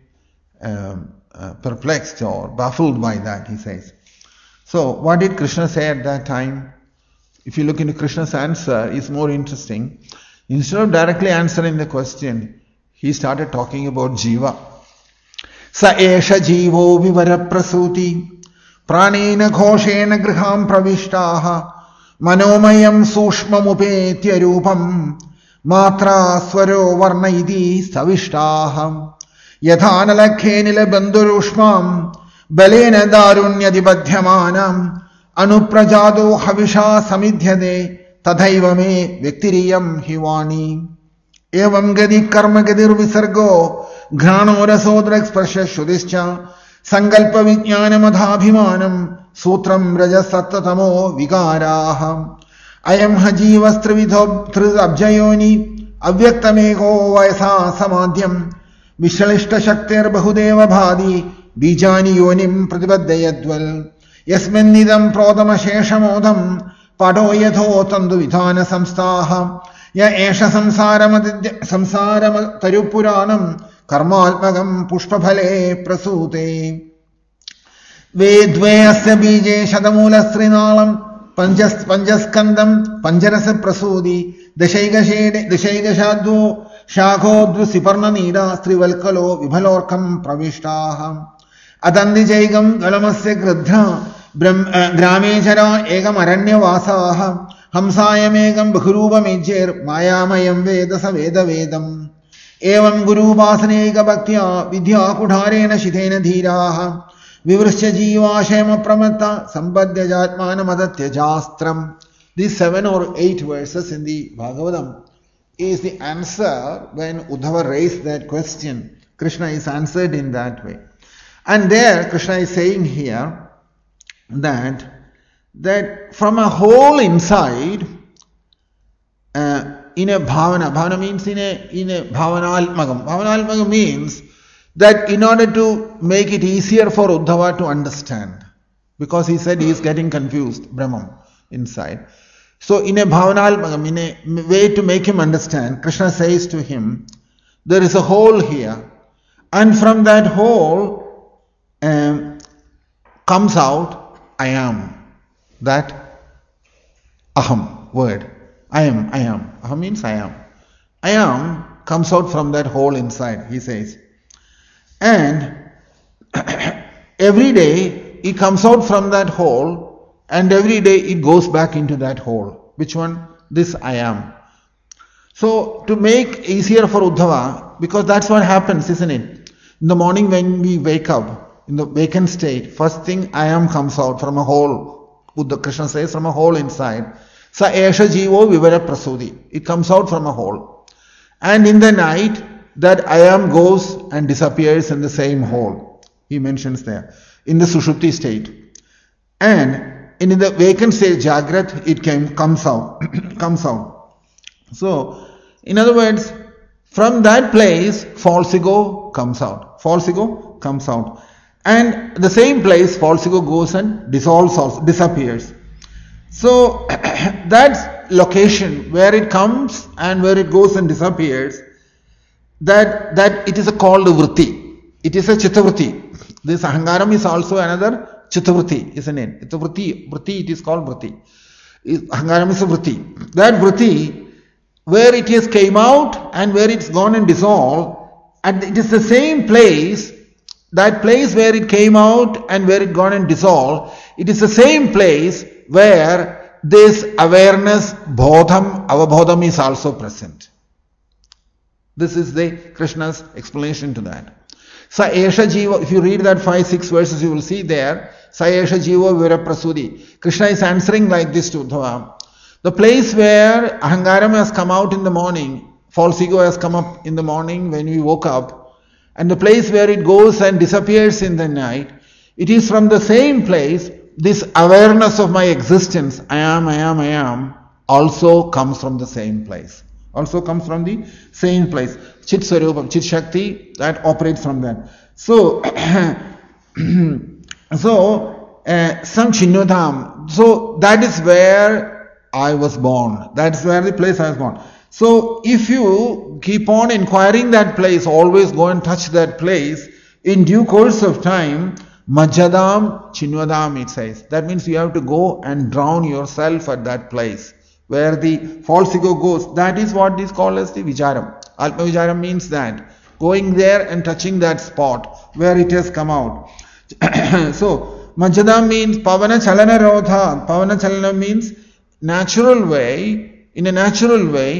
perplexed or baffled by that, he says. So, what did Krishna say at that time? If you look into Krishna's answer, it's more interesting. Instead of directly answering the question, he started talking about Jiva. Sa esha jivo vivara prasuti pranena ghoshena griham pravishtaha manomayam sushmam upetya rupam Matra swaro varna iti savishtaha yathanalakhe nilabandhurushmam balena darunyadibadhyamanam anuprajado havisha samidhyade तथैव मे व्यक्तिरियं हि वाणी एवं गति कर्म गतिर्विसर्गो घ्राणोरसोदरस्पर्श श्रुतिश्च संकल्प विज्ञानमधाभिमानं सूत्रं रजसत्तमो विकाराः अयं ह जीवस्त्रिविधो त्रिअब्जयोनि अव्यक्तमेको वयसा समाद्यं विश्लिष्टशक्तिर्बहुदेव भाति बीजानि योनिं प्रतिपद्ययद्वल् यस्मिन्निदं प्रोतमशेषमोदं पडो यथो तंदु विधान संस्थाः य एष संसारम तरुपुराणं कर्मात्मकं पुष्पफले प्रसूते वेद्वे अस्य बीजे शतमूलस्त्रिनालं पंचस्कंदं पंचरस प्रसूति दशैकशाद्वो शाखोद्वसिपर्णनीरा स्त्रिवल्कलो विफलोर्कं प्रविष्टाः अतन्दिजैकं गलमस्य गृध्रा ग्रामेचरा एकमरण्यवासाः हंसायमेकं बहुरूपमेज्यैर् मायामयं वेद स वेदवेदम् एवं गुरूपासनैकभक्त्या विद्याकुठारेण शितेन धीराः विवृश्य जीवाशयमप्रमत्ता सम्पद्यजात्मानमदत्यजास्त्रम्. These 7 or 8 verses in the Bhagavatam is the answer when Uddhava raised that question. Krishna is answered in that way. And there Krishna is saying here that from a whole inside, in a bhavana means in a bhavanalmagam means that in order to make it easier for Uddhava to understand, because he said he is getting confused, Brahman inside. So in a bhavanalmagam, in a way to make him understand, Krishna says to him, there is a hole here, and from that hole comes out I am, that aham word. I am. Aham means I am. I am comes out from that hole inside, he says. And every day it comes out from that hole, and every day it goes back into that hole. Which one? This I am. So to make easier for Uddhava, because that's what happens, isn't it? In the morning when we wake up, in the vacant state, first thing I am comes out from a hole. Buddha Krishna says from a hole inside. Sa esha jivo vivara prasudi. It comes out from a hole. And in the night, that I am goes and disappears in the same hole. He mentions there. In the sushupti state. And in the vacant state, Jagrat, it comes out. So, in other words, from that place, false ego comes out. And the same place, false ego goes and dissolves also, disappears. So that location where it comes and where it goes and disappears, that it is called vritti. It is a chittavritti. This ahangaram is also another chittavritti, isn't it? It's a vritti. It is called vritti. Ahangaram is a vritti. That vritti, where it has came out and where it's gone and dissolved, and it is the same place. That place where it came out and where it gone and dissolved, it is the same place where this awareness, bodham, avabodham is also present. This is the Krishna's explanation to that. Sa esha jiva, if you read that 5-6 verses, you will see there, Sa esha jiva vira prasudi. Krishna is answering like this to Uddhava. The place where ahangaram has come out in the morning, false ego has come up in the morning when we woke up, and the place where it goes and disappears in the night, it is from the same place, this awareness of my existence, I am, also comes from the same place. Chit Swarupam, Chit Shakti, that operates from that. So, some Chinnodham, so that is where I was born. That is where the place I was born. So if you keep on inquiring that place, always go and touch that place, in due course of time, Majjadam, Chinvadam it says. That means you have to go and drown yourself at that place where the false ego goes. That is what is called as the Vicharam. Atma Vicharam means that. Going there and touching that spot where it has come out. So Majjadam means Pavana Chalana Rodha. Pavana Chalana means natural way. In a natural way,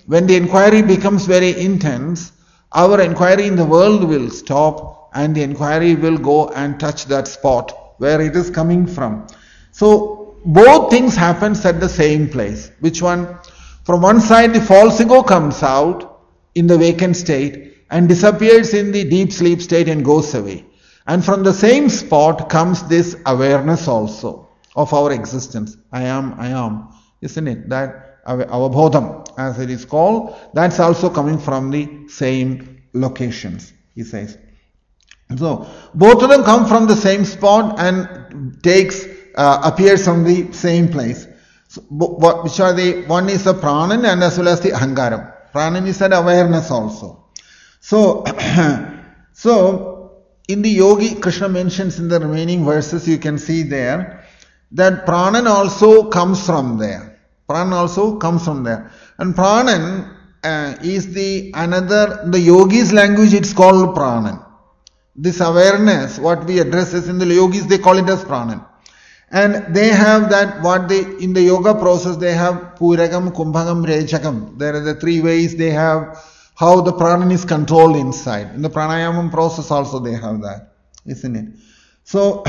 when the inquiry becomes very intense, our inquiry in the world will stop and the inquiry will go and touch that spot where it is coming from. So both things happens at the same place. Which one? From one side the false ego comes out in the vacant state and disappears in the deep sleep state and goes away. And from the same spot comes this awareness also of our existence. I am, isn't it? That avabodham, as it is called, that's also coming from the same locations, he says. So both of them come from the same spot and appears from the same place. So, which are the, one is the pranan and as well as the ahangaram. Pranan is an awareness also. So, in the yogi, Krishna mentions in the remaining verses, you can see there, that pranan also comes from there. Pranan also comes from there. And pranan is the yogi's language, it's called pranan. This awareness, what we address is in the yogis, they call it as pranan. And they have that, in the yoga process, they have Puragam, Kumbhagam, Rechakam. There are the three ways they have how the pranan is controlled inside. In the pranayama process also they have that, isn't it? So,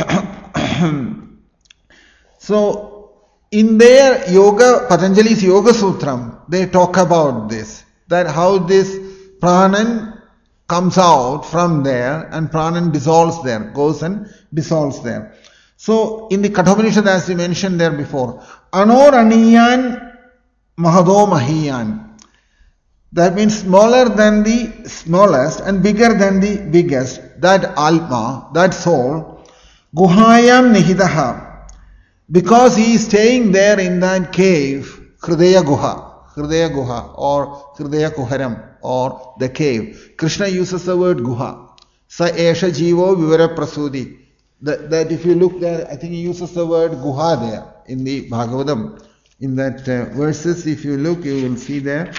in their yoga, Patanjali's Yoga Sutram, they talk about this, that how this pranan comes out from there and pranan dissolves there, goes and dissolves there. So, in the Kathopanishad, as we mentioned there before, Anoraniyan Mahado Mahiyan. That means smaller than the smallest and bigger than the biggest. That Alma, that soul, Guhayam Nihidaha. Because he is staying there in that cave, Hridaya Guha or Hridaya Kuharam or the cave. Krishna uses the word Guha. Sa Esha Jivo Vivara Prasudi. That if you look there, I think he uses the word Guha there in the Bhagavatam. In that verses, if you look, you will see there.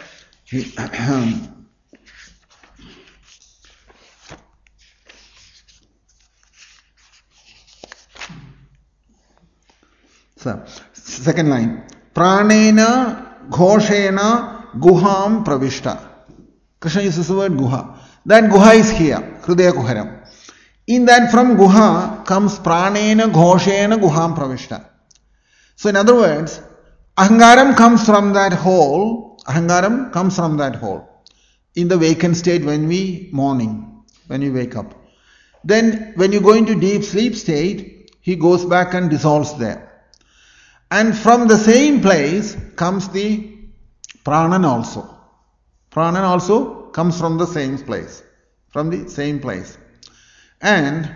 So, second line. Pranena Ghoshena Guham Pravishta. Krishna uses the word Guha. That Guha is here, Hridaya Kuharam. In that from Guha comes Pranena Ghoshena Guham Pravishta. So in other words, Ahangaram comes from that hole. Ahangaram comes from that hole. In the vacant state when we wake up. Then when you go into deep sleep state, he goes back and dissolves there. And from the same place comes the pranan also. Pranan also comes from the same place. From the same place. And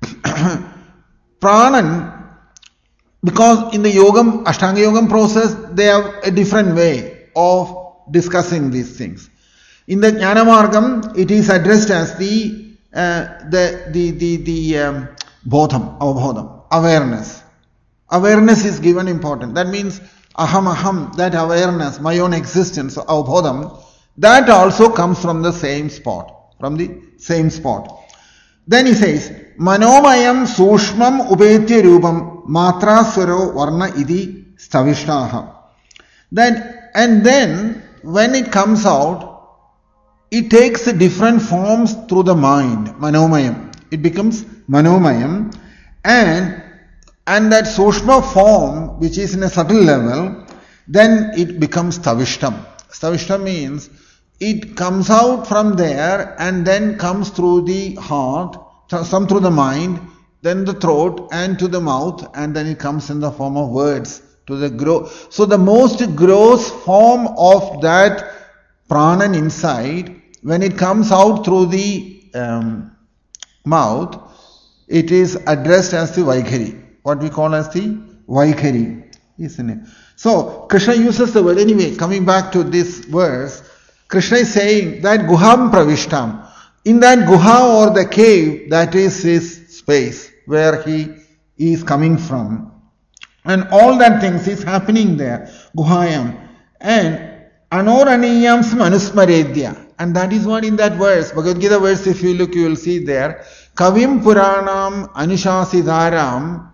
pranan, because in the yogam, Ashtanga yogam process, they have a different way of discussing these things. In the Jnana Margam, it is addressed as the bodham, avabodham, awareness. Awareness is given important. That means aham, that awareness, my own existence, avabodham, that also comes from the same spot. From the same spot. Then he says, Manomayam Sushmam Ubetya Rupam Matra Swaro Varna Idi Stavishtaha. And then when it comes out, it takes different forms through the mind, Manomayam. It becomes Manomayam, and that Sushma form, which is in a subtle level, then it becomes Stavishtam. Stavishtam means it comes out from there and then comes through the heart, some through the mind, then the throat and to the mouth, and then it comes in the form of words to the gross. So the most gross form of that pranan inside, when it comes out through the mouth, it is addressed as the Vaikhari. What we call as the Vaikhari, isn't it? So Krishna uses the word. Anyway, coming back to this verse, Krishna is saying that Guham Pravishtam. In that Guha or the cave, that is his space where he is coming from. And all that things is happening there. Guhayam. And Anoraniyam Manusmaredya. And that is what in that verse, Bhagavad Gita verse, if you look, you will see there. Kavim Puranam Anushasidaram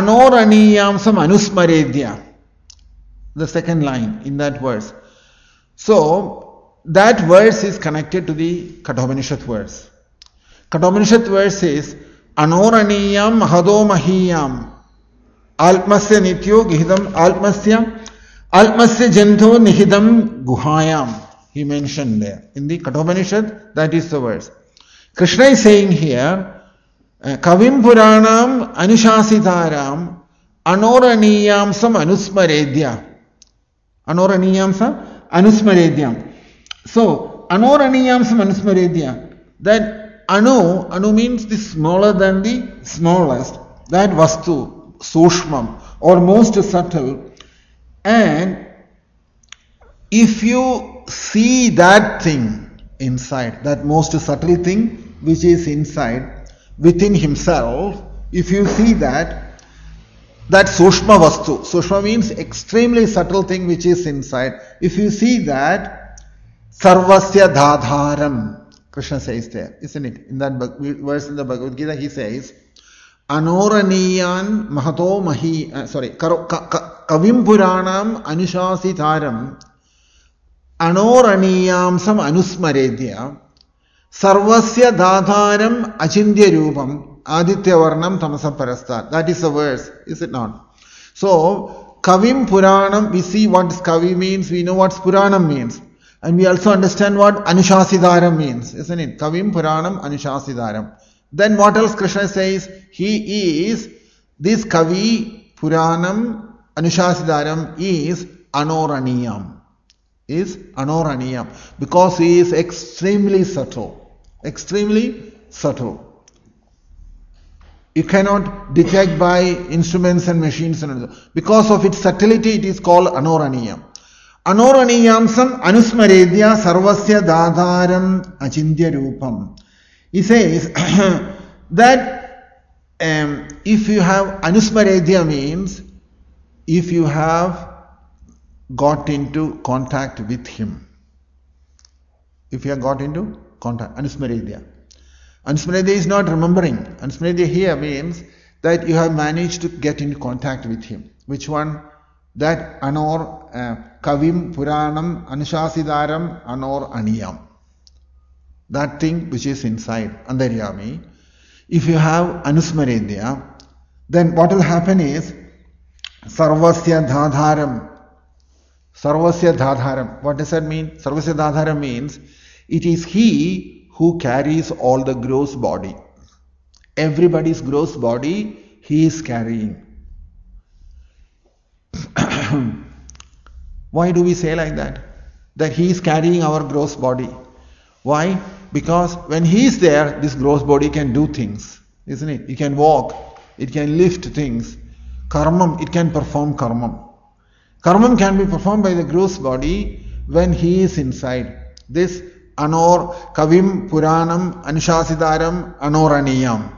Anoraniyam Manusmaredya. The second line in that verse. So that verse is connected to the Kathopanishad verse. Kathopanishad verse is Anoraniyam Mahado Mahiyam Alpmasya Nityo Gihidam Alpmasya Jento Nihidam Guhayam. He mentioned there. In the Kathopanishad, that is the verse. Krishna is saying here, Kavim Puranam Anushasitaram Anoraniyam Sam Anusmaredya. Anoraniyam Sam Anusmaredyam. So, Anoraniyam Sam Anusmaredya. That Anu means the smaller than the smallest. That Vastu, Sushmam, or most subtle. And if you see that thing inside, that most subtle thing which is inside, within himself, if you see that Sushma Vastu, Sushma means extremely subtle thing which is inside. If you see that, Sarvasya Dhadharam, Krishna says there, isn't it? In that verse in the Bhagavad Gita, he says, Anoraniyan Mahato Kavim Puranam Anushasitaram Anoraniyam Sam Anusmaredya Sarvasya Dhadharam Achindya Rupam Aditya Varnam Tamasa Parastat. That is the verse, is it not? So, Kavim Puranam, we see what Kavi means, we know what Puranam means. And we also understand what Anushasidaram means, isn't it? Kavim Puranam Anushasidaram. Then what else Krishna says? He is, this Kavi Puranam Anushasidaram is Anoraniyam. Is Anoraniyam. Because he is extremely subtle. Extremely subtle. You cannot detect by instruments and machines. Because of its subtlety, it is called Anoraniyam. Anoraniyam sam anusmaredya sarvasya dadharam achindya rupam. He says that if you have anusmaredya means if you have got into contact with him. If you have got into contact, anusmaredya. Anusmaredya is not remembering. Anusmaredya here means that you have managed to get into contact with him. Which one? That Anor, Kavim, Puranam, Anushasidaram, Anor, Aniyam. That thing which is inside, Andaryami. If you have Anusmaredya, then what will happen is Sarvasya Dhadharam. Sarvasya Dhadharam. What does that mean? Sarvasya Dhadharam means it is he who carries all the gross body. Everybody's gross body he is carrying. Why do we say like that? That he is carrying our gross body. Why? Because when he is there, this gross body can do things, isn't it? It can walk, it can lift things. Karmam, it can perform karmam. Karmam can be performed by the gross body when he is inside. This Anor, Kavim, Puranam, Anushasidaram, Anoraniyam.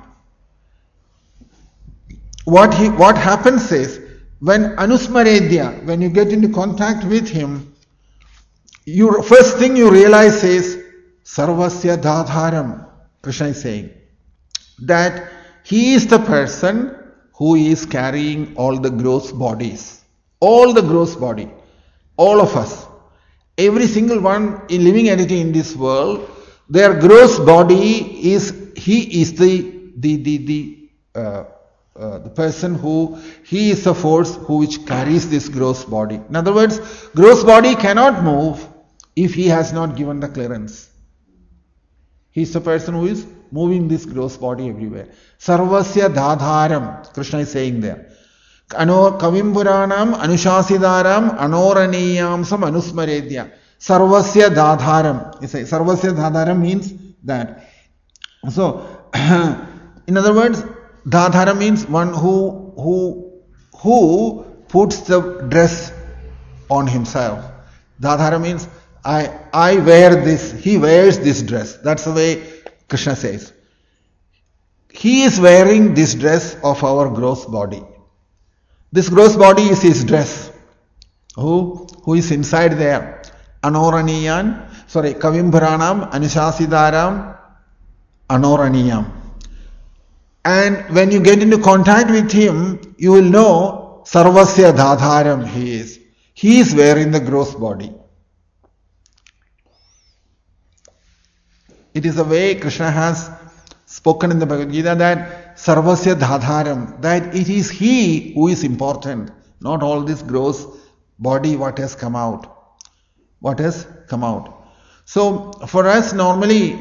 What happens is, when Anusmaredya, when you get into contact with him, first thing you realize is Sarvasya Dhadharam. Krishna is saying that he is the person who is carrying all the gross bodies. All the gross body. All of us. Every single one in living entity in this world, their gross body is, he is the person who, he is the force which carries this gross body. In other words, gross body cannot move if he has not given the clearance. He is the person who is moving this gross body everywhere. Sarvasya Dhadharam, Krishna is saying there. Kavim Puranam Anushasidaram Anoraniyam Sam Anusmaredya. Sarvasya Dhadharam. Sarvasya Dhadharam means that. So, in other words, Dhadharam means one who puts the dress on himself. Dhadharam means I wear this, he wears this dress. That's the way Krishna says. He is wearing this dress of our gross body. This gross body is his dress. Who is inside there? Kavim Puranam, Anushasidaram, Anoraniyam. And when you get into contact with him, you will know Sarvasya Dhadharam he is. He is wearing the gross body. It is the way Krishna has spoken in the Bhagavad Gita that Sarvasya Dhadharam, that it is He who is important, not all this gross body what has come out. What has come out. So for us normally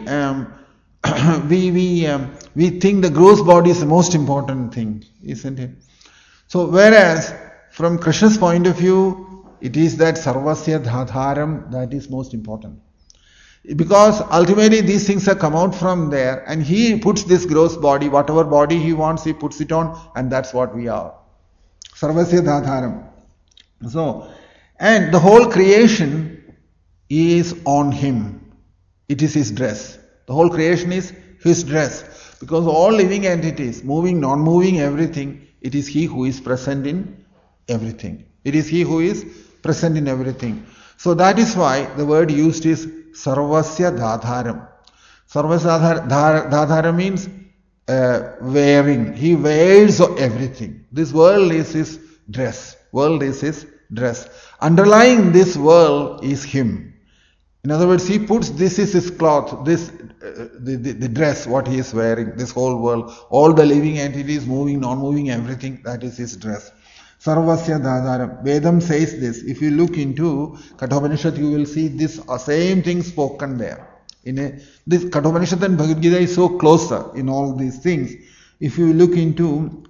we think the gross body is the most important thing, isn't it? So whereas from Krishna's point of view, it is that Sarvasya Dhadharam that is most important. Because ultimately these things have come out from there, and He puts this gross body, whatever body He wants, He puts it on, and that's what we are. Sarvasya Dhadharam. So, and the whole creation is on Him. It is His dress. The whole creation is His dress. Because all living entities, moving, non-moving, everything, it is He who is present in everything. It is He who is present in everything. So that is why the word used is Sarvasya Dhadharam. Sarvasya Dhadharam means wearing. He wears everything. This world is His dress. World is His dress. Underlying this world is Him. In other words, He puts, this is His cloth, this the dress what He is wearing, this whole world, all the living entities, moving, non-moving, everything, that is His dress. Sarvasya Dhadharam. Vedam says this. If you look into Kathopanishad, you will see this same thing spoken there. This Kathopanishad and Bhagavad Gita is so closer in all these things. If you look into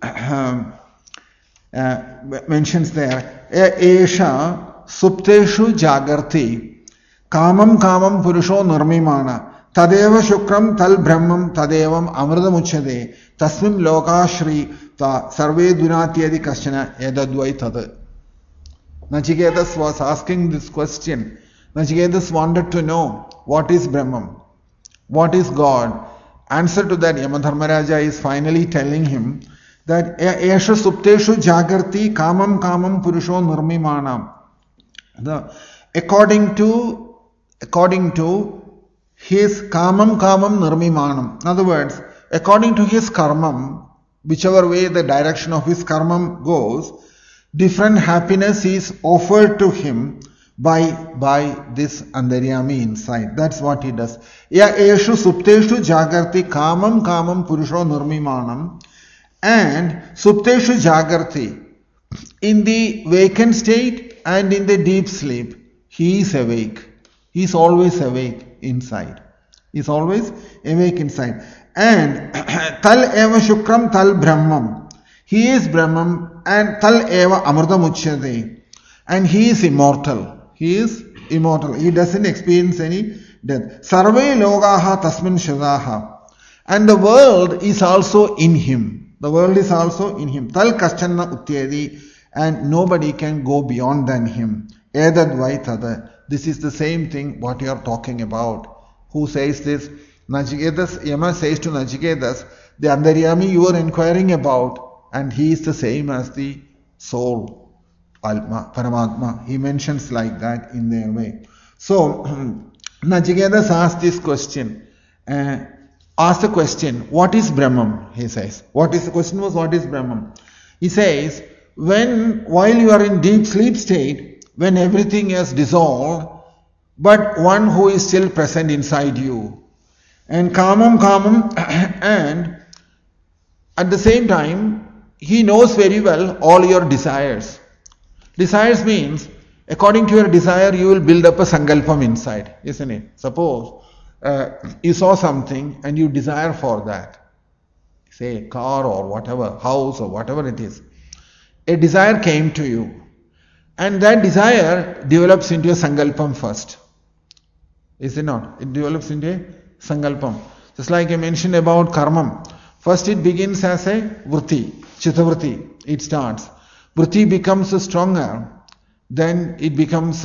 mentions there, Esha Supteshu Jagarti Kamam Kamam Purusho Nirmimana Tadeva Shukram Tal Brahmam Tadevam Amradamuchade Tasmim Loka Shri Sarve Dunatyadi Kashana Edadvai Tada. Nachiketas was asking this question. Nachiketas wanted to know what is Brahman, what is God. Answer to that, Yamadharmaraja is finally telling him that Esha Supteshu Jagarti Kamam Kamam Purusho Nirmimanam. According to his Kamam Kamam Nirmimanam. In other words, according to his karmam, whichever way the direction of his karmam goes, different happiness is offered to him by this Antaryami inside. That's what he does. Ya eshu supteshu jagarti kamam kamam purusho nirmimanam. And supteshu jagarti, in the vacant state and in the deep sleep, he is awake. He is always awake inside. He is always awake inside. And tal eva shukram tal brahmam. He is Brahman, and tal eva amrtam uchyate. And he is immortal. He is immortal. He doesn't experience any death. Sarve logaha tasmin shadaha. And the world is also in him. The world is also in him. Tal kaschanna utyedi. And nobody can go beyond than him. Edadvai tada. This is the same thing what you are talking about. Who says this? Nachiketas, Yama says to Nachiketas, the Antaryami you are inquiring about, and he is the same as the soul, Alma, Paramatma. He mentions like that in their way. So, Nachiketas asked this question. Asked the question, what is Brahman? He says. The question was, what is Brahman? He says, while you are in deep sleep state, when everything is dissolved, but one who is still present inside you. And kamam, and at the same time, he knows very well all your desires. Desires means, according to your desire, you will build up a sankalpam inside, isn't it? Suppose you saw something and you desire for that, say a car or whatever, house or whatever it is. A desire came to you, and that desire develops into a sankalpam first. Is it not? It develops into a sankalpam. Just like I mentioned about karmam. First it begins as a vritti, chittavritti. It starts. Vritti becomes stronger. Then it becomes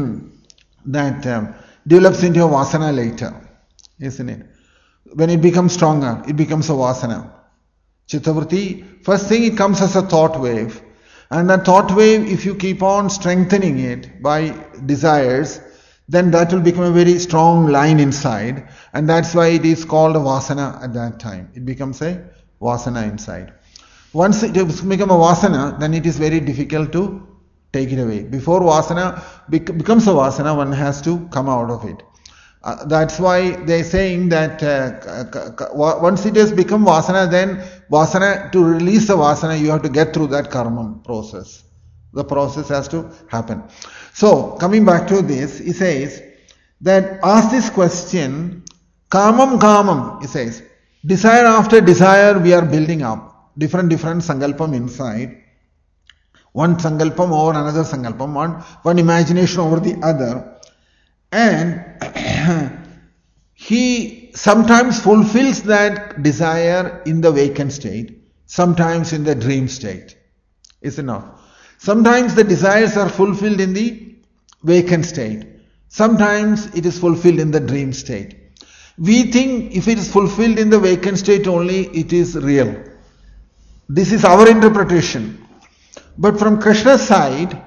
develops into a vasana later. Isn't it? When it becomes stronger, it becomes a vasana. Chittavritti, first thing it comes as a thought wave. And that thought wave, if you keep on strengthening it by desires, then that will become a very strong line inside, and that's why it is called a vasana at that time. It becomes a vasana inside. Once it has become a vasana, then it is very difficult to take it away. Before vasana becomes a vasana, one has to come out of it. That's why they're saying that once it has become vasana, then vasana, to release the vasana, you have to get through that karma process. The process has to happen. So, coming back to this, he says that ask this question, kamam, he says, desire after desire we are building up, different sankalpam inside, one sankalpam over another sankalpam, one imagination over the other, and he sometimes fulfills that desire in the vacant state, sometimes in the dream state. Is it not? Sometimes the desires are fulfilled in the vacant state. Sometimes it is fulfilled in the dream state. We think if it is fulfilled in the vacant state only, it is real. This is our interpretation. But from Krishna's side,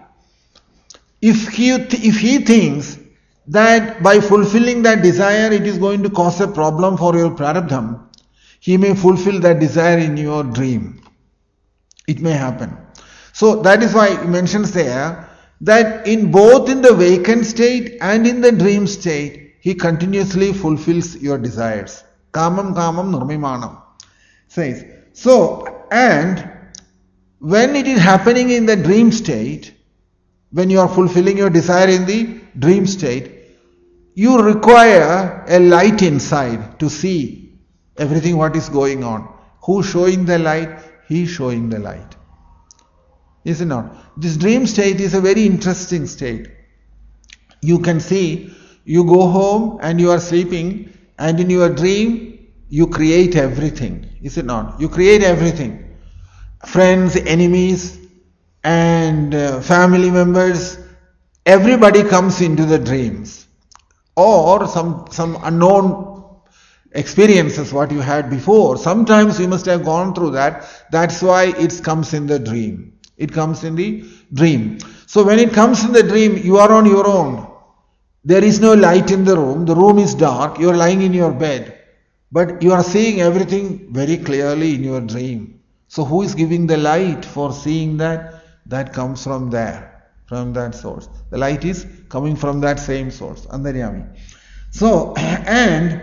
if he thinks that by fulfilling that desire it is going to cause a problem for your prarabdham, he may fulfill that desire in your dream. It may happen. So that is why he mentions there that in both in the vacant state and in the dream state, he continuously fulfills your desires. Kamam nirmimanam says. So, and when it is happening in the dream state, when you are fulfilling your desire in the dream state, you require a light inside to see everything what is going on. Who is showing the light? He is showing the light. Is it not? This dream state is a very interesting state. You can see, you go home and you are sleeping, and in your dream you create everything. Is it not? You create everything. Friends, enemies, and family members, everybody comes into the dreams. Or some unknown experiences what you had before. Sometimes you must have gone through that. That's why it comes in the dream. It comes in the dream. So when it comes in the dream, you are on your own. There is no light in the room. The room is dark. You are lying in your bed. But you are seeing everything very clearly in your dream. So who is giving the light for seeing that? That comes from there, from that source. The light is coming from that same source, Antaryami. So, and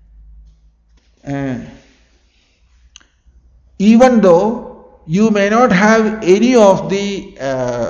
even though you may not have any of the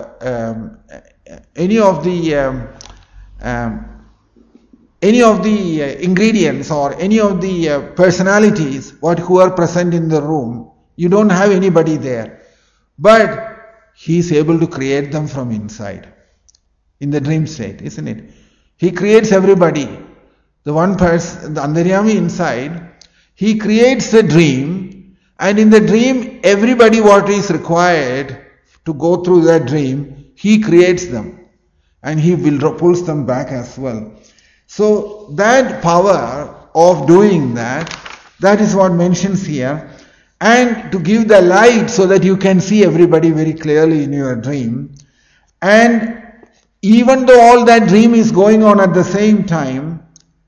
ingredients or any of the personalities who are present in the room, you don't have anybody there, but he is able to create them from inside in the dream state, isn't it? He creates everybody. The one person, the Antaryami inside, he creates the dream, and in the dream everybody what is required to go through that dream, he creates them, and he will pulls them back as well. So that power of doing that is what mentions here. And to give the light so that you can see everybody very clearly in your dream. And even though all that dream is going on at the same time,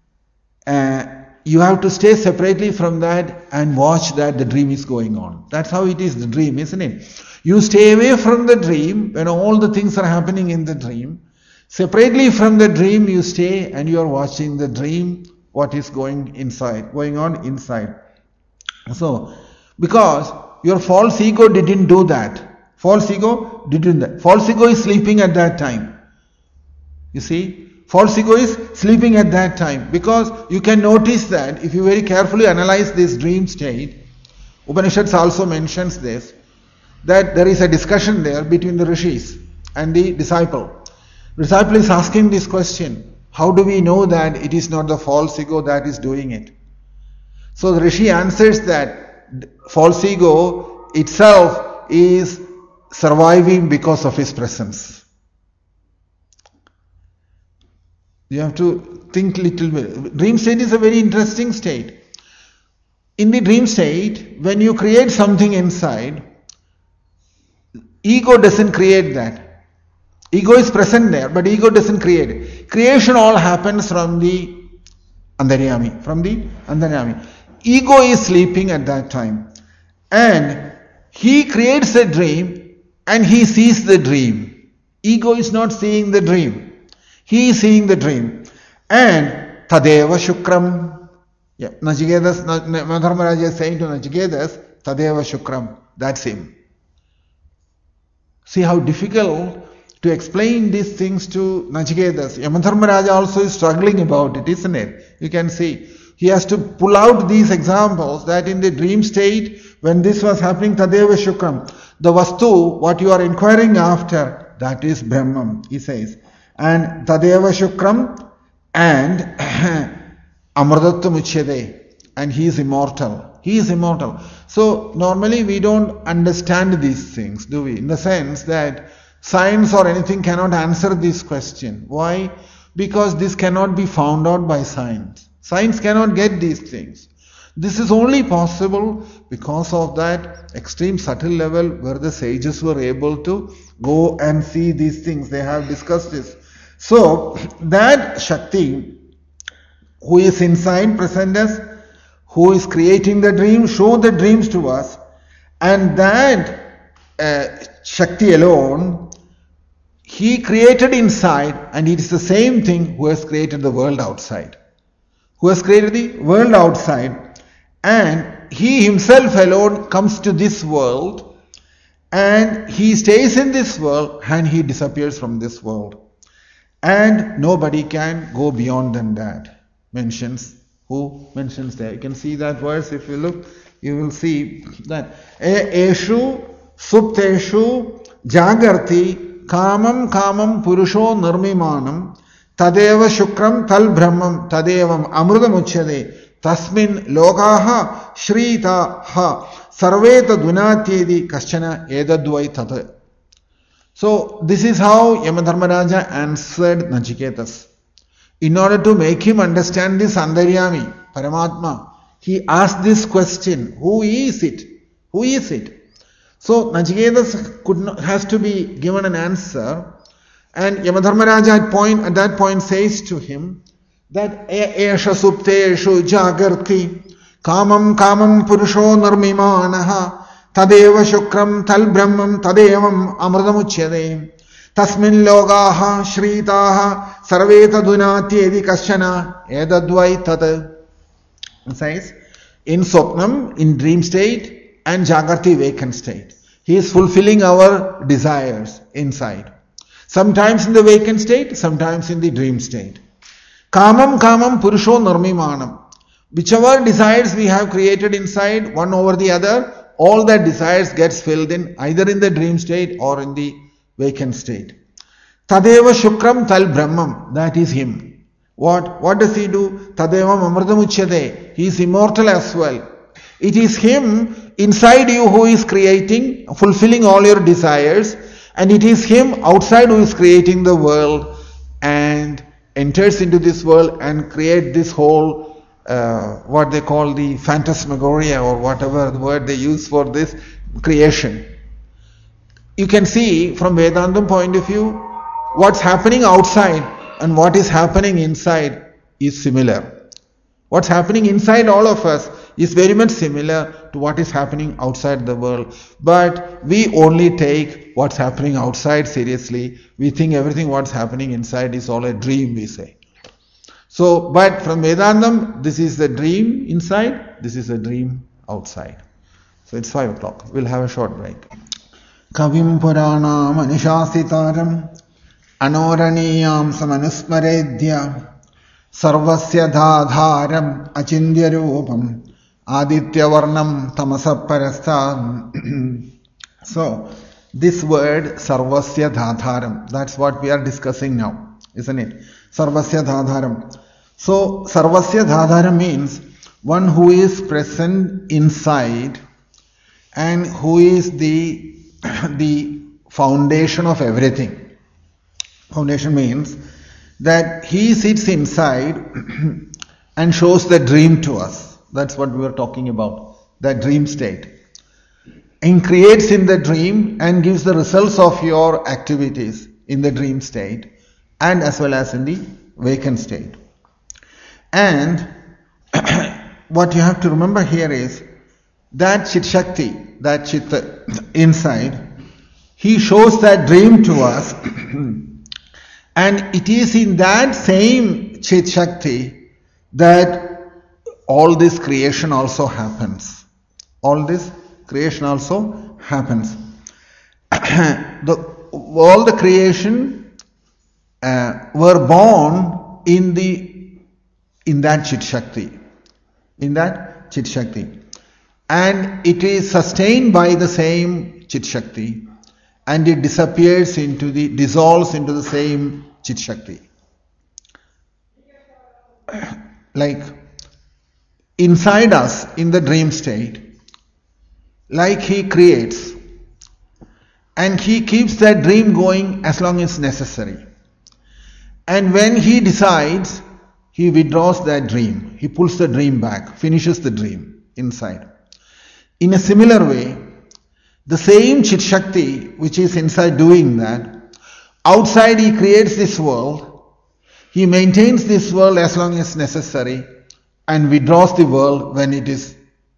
you have to stay separately from that and watch that the dream is going on. That's how it is, the dream, isn't it? You stay away from the dream when all the things are happening in the dream. Separately from the dream you stay and you are watching the dream, what is going on inside. So, because your false ego didn't do that. False ego didn't do that. False ego is sleeping at that time. You see, false ego is sleeping at that time. Because you can notice that if you very carefully analyze this dream state, Upanishads also mentions this, that there is a discussion there between the rishis and the disciple. The disciple is asking this question, how do we know that it is not the false ego that is doing it? So the rishi answers that false ego itself is surviving because of his presence. You have to think little bit. Dream state is a very interesting state. In the dream state, when you create something inside, ego doesn't create that. Ego is present there, but ego doesn't create it. Creation all happens from the Antaryami. Ego is sleeping at that time. And he creates a dream and he sees the dream. Ego is not seeing the dream. He is seeing the dream. And Tadeva Shukram. Yeah, Nachiketas, Yamadharmaraja is saying to Nachiketas, Tadeva Shukram. That's him. See how difficult to explain these things to Nachiketas. Yamadharmaraja also is struggling about it, isn't it? You can see. He has to pull out these examples that in the dream state, when this was happening, Tadeva Shukram. The Vastu, what you are inquiring after, that is Brahman, he says. And Tadeva Shukram and Amradatta Muchyade. And he is immortal. He is immortal. So normally we don't understand these things, do we? In the sense that science or anything cannot answer this question. Why? Because this cannot be found out by science. Science cannot get these things. This is only possible because of that extreme subtle level where the sages were able to go and see these things. They have discussed this. So that Shakti who is inside present us, who is creating the dream, show the dreams to us, and that Shakti alone, he created inside, and it is the same thing who has created the world outside. Who has created the world outside, and he himself alone comes to this world, and he stays in this world, and he disappears from this world. And nobody can go beyond than that. Mentions, who mentions there? You can see that verse. If you look, you will see that Eshu Supteshu Jagarti Kamam Purusho Nirmimanam Tadeva Shukram Tal Brahmam Tadevam Amrudam Uchyade Tasmin Lokaha Shritaha Sarveta Dunatyedi Kaschana Edadvai Tata. So this is how Yamadharmaraja answered Nachiketas. In order to make him understand this Antaryami, Paramatma, he asked this question, who is it? Who is it? So Nachiketas has to be given an answer, and Yamadharmaraja at that point says to him that Esha Supteshu Jagarti Kamam Purusho Nirmimanaha Tadeva Shukram Tal Brahmam Tadevam Amradamuchyade Tasmin Logaha Shritaha Sarveta Dunatyedi Kaschana Edadvai Tata. It says, in Swapnam, in dream state, and Jagarti, vacant state. He is fulfilling our desires inside. Sometimes in the vacant state, sometimes in the dream state. Kamam Purusho Nirmimanam. Whichever desires we have created inside, one over the other, all that desires gets filled in either in the dream state or in the vacant state. Tadeva Shukram Tal Brahmam, that is him. What does he do? Tadevam Amradamuchyade. He is immortal as well. It is him inside you who is creating, fulfilling all your desires, and it is him outside who is creating the world and enters into this world and create this whole what they call the phantasmagoria, or whatever the word they use for this creation. You can see from Vedantam point of view, what's happening outside and what is happening inside is similar. What's happening inside all of us is very much similar to what is happening outside the world. But we only take what's happening outside seriously. We think everything what's happening inside is all a dream, we say. So, but from Vedantam, this is the dream inside, this is a dream outside. So it's 5 o'clock. We'll have a short break. Kavim Purana Manishasitaram Anoraniyam Samanusmaredya Sarvasya Dhadharam Achindya Rupam Aditya Varnam Tamasaparastha. So, this word Sarvasya Dhadharam, that's what we are discussing now, isn't it? Sarvasya Dhadharam. So, Sarvasya Dhadharam means one who is present inside and who is the foundation of everything. Foundation means that he sits inside and shows the dream to us. That's what we were talking about, that dream state. And creates in the dream and gives the results of your activities in the dream state and as well as in the vacant state. And what you have to remember here is that Chit Shakti, that Chitta inside, he shows that dream to us, and it is in that same Chit Shakti that all this creation also happens. All this creation also happens. All the creation were born in that Chit Shakti. In that Chit Shakti. And it is sustained by the same Chit Shakti. And it dissolves into the same Chit Shakti. Like inside us, in the dream state, like he creates, and he keeps that dream going as long as necessary. And when he decides, he withdraws that dream. He pulls the dream back, finishes the dream inside. In a similar way, the same Chit Shakti which is inside doing that, outside he creates this world, he maintains this world as long as necessary and withdraws the world when it's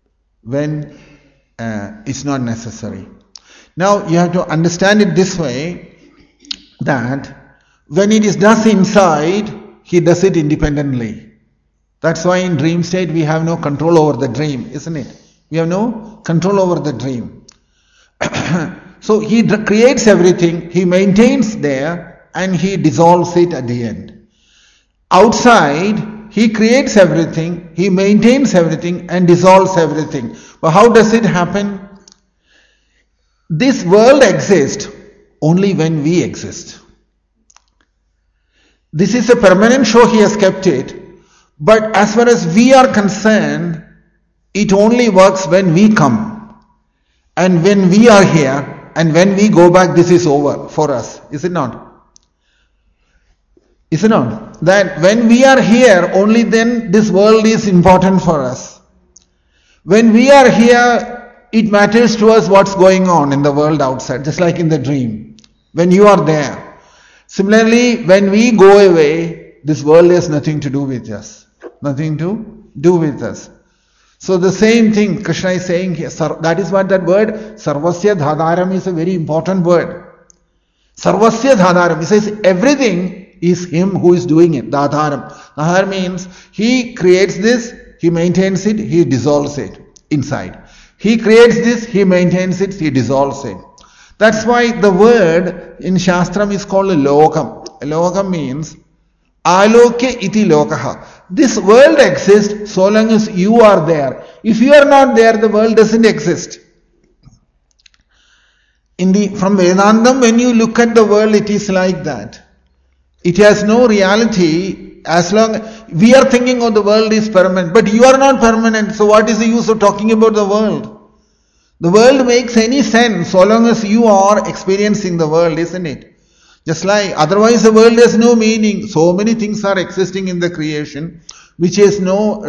not necessary. Now you have to understand it this way, that when it is does inside, he does it independently. That's why in dream state we have no control over the dream, isn't it? We have no control over the dream. So he creates everything, he maintains there, and he dissolves it at the end. Outside, he creates everything, he maintains everything and dissolves everything. But how does it happen? This world exists only when we exist. This is a permanent show, he has kept it. But as far as we are concerned, it only works when we come. And when we are here, and when we go back, this is over for us. Is it not? Is it not? That when we are here, only then this world is important for us. When we are here, it matters to us what's going on in the world outside, just like in the dream. When you are there. Similarly, when we go away, this world has nothing to do with us. Nothing to do with us. So the same thing Krishna is saying here. That is what that word, Sarvasya Dhadaram, is a very important word. Sarvasya Dhadaram. He says everything is him who is doing it. Dhadaram. Dhadar means he creates this, he maintains it, he dissolves it inside. He creates this, he maintains it, he dissolves it. That's why the word in Shastram is called Lokam. Lokam means Aloke iti lokaha. This world exists so long as you are there. If you are not there, the world doesn't exist. From Vedantam, when you look at the world, it is like that. It has no reality as long we are thinking of the world is permanent. But you are not permanent, so what is the use of talking about the world? The world makes any sense so long as you are experiencing the world, isn't it? Just like, otherwise the world has no meaning. So many things are existing in the creation which has no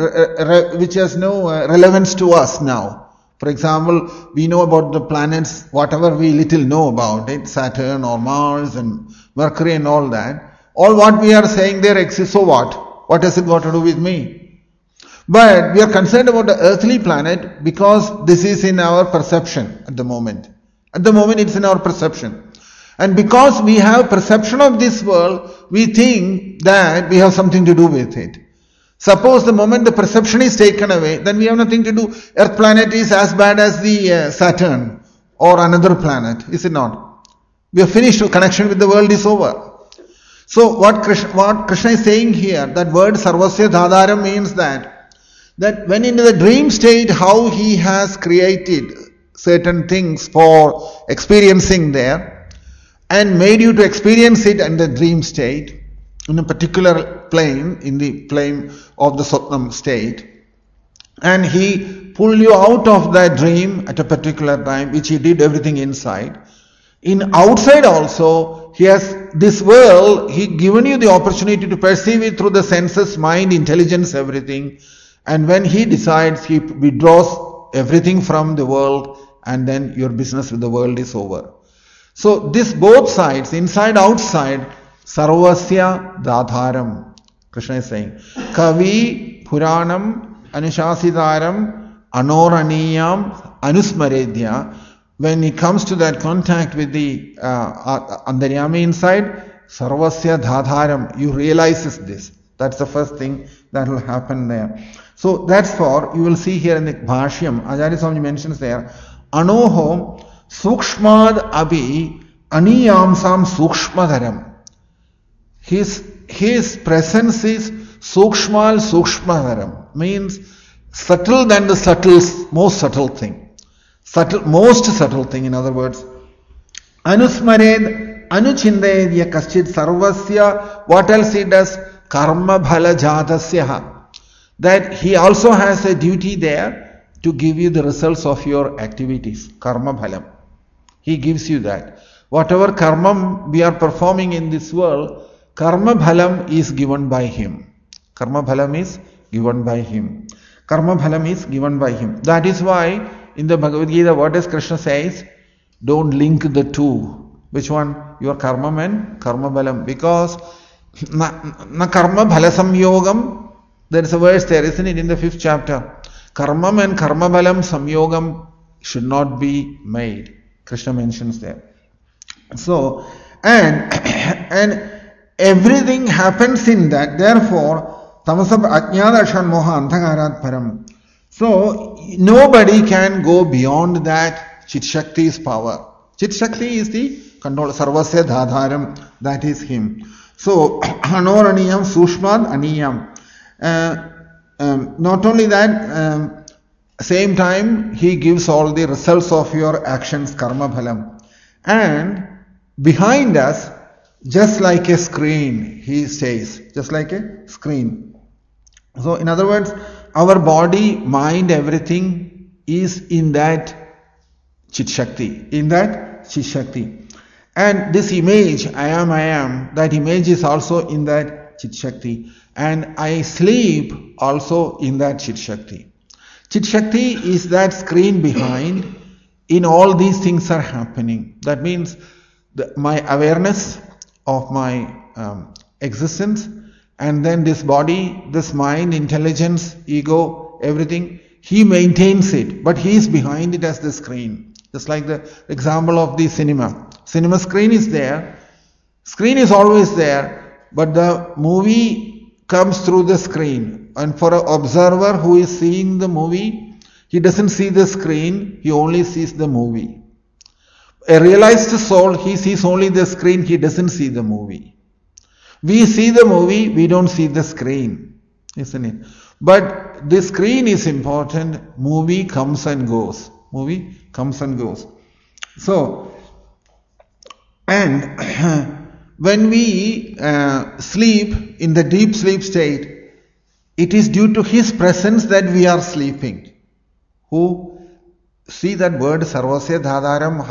relevance to us now. For example, we know about the planets, whatever we little know about it, Saturn or Mars and Mercury and all that. All what we are saying there exists, so what? What has it got to do with me? But we are concerned about the earthly planet because this is in our perception at the moment. At the moment it's in our perception. And because we have perception of this world, we think that we have something to do with it. Suppose the moment the perception is taken away, then we have nothing to do. Earth planet is as bad as the Saturn or another planet, is it not? We are finished, connection with the world is over. So what Krishna is saying here, that word Sarvasya Dhadaram means that when in the dream state, how he has created certain things for experiencing there and made you to experience it in the dream state, in a particular plane, in the plane of the Swapnam state, and he pulled you out of that dream at a particular time, which he did everything inside. In outside also, he has this world, he given you the opportunity to perceive it through the senses, mind, intelligence, everything. And when he decides, he withdraws everything from the world, and then your business with the world is over. So this both sides, inside, outside, Sarvasya Dhadharam, Krishna is saying. Kavi, Puranam, Anushasidaram, Anoraniyam, Anusmaredya. When he comes to that contact with the Antaryami inside, Sarvasya Dhadharam, you realizes this. That's the first thing that will happen there. So that's for, you will see here in the Bhashyam, Acharya Swami mentions there, Anoho Sukshmad Abhi Aniyamsam Sukshmadaram. His presence is Sukshmal Sukshmadaram, means subtle than the most subtle thing. Most subtle thing, in other words. Anusmared Anuchindayadya Kaschid Sarvasya, what else he does? Karma Bhala Jatasya. That he also has a duty there to give you the results of your activities. Karma Bhalam. He gives you that. Whatever karma we are performing in this world, Karma Bhalam is given by him. Karma Bhalam is given by him. Karma Bhalam is given by him. That is why in the Bhagavad Gita, what does Krishna says? Don't link the two. Which one? Your karma and karma bhalam. Because na karma bhala samyogam, there is a verse there, isn't it, in the 5th chapter? Karma and karma bhalam samyogam should not be made. Krishna mentions there. So, and everything happens in that. Therefore, tamasab ajnana ashan moha antagarat param. So, nobody can go beyond that Chit Shakti's power. Chit Shakti is the control, Sarvasya Dhadharam, that is him. So, Anoraniyam Sushmad Aniyam. Not only that, same time he gives all the results of your actions, karma bhalam. And behind us, just like a screen, he says, just like a screen. So, in other words, our body, mind, everything is in that Chit Shakti, in that Chit Shakti. And this image, I am, that image is also in that Chit Shakti. And I sleep also in that Chit Shakti. Chit Shakti is that screen behind. In all these things are happening. That means my awareness of my existence, and then this body, this mind, intelligence, ego, everything, he maintains it, but he is behind it as the screen. Just like the example of the cinema. Cinema screen is there, screen is always there, but the movie comes through the screen. And for an observer who is seeing the movie, he doesn't see the screen, he only sees the movie. A realized soul, he sees only the screen, he doesn't see the movie. We see the movie, we don't see the screen, isn't it? But the screen is important, movie comes and goes. Movie comes and goes. So, and when we sleep in the deep sleep state, it is due to his presence that we are sleeping. Who? See that word Sarvasya Dhadaram,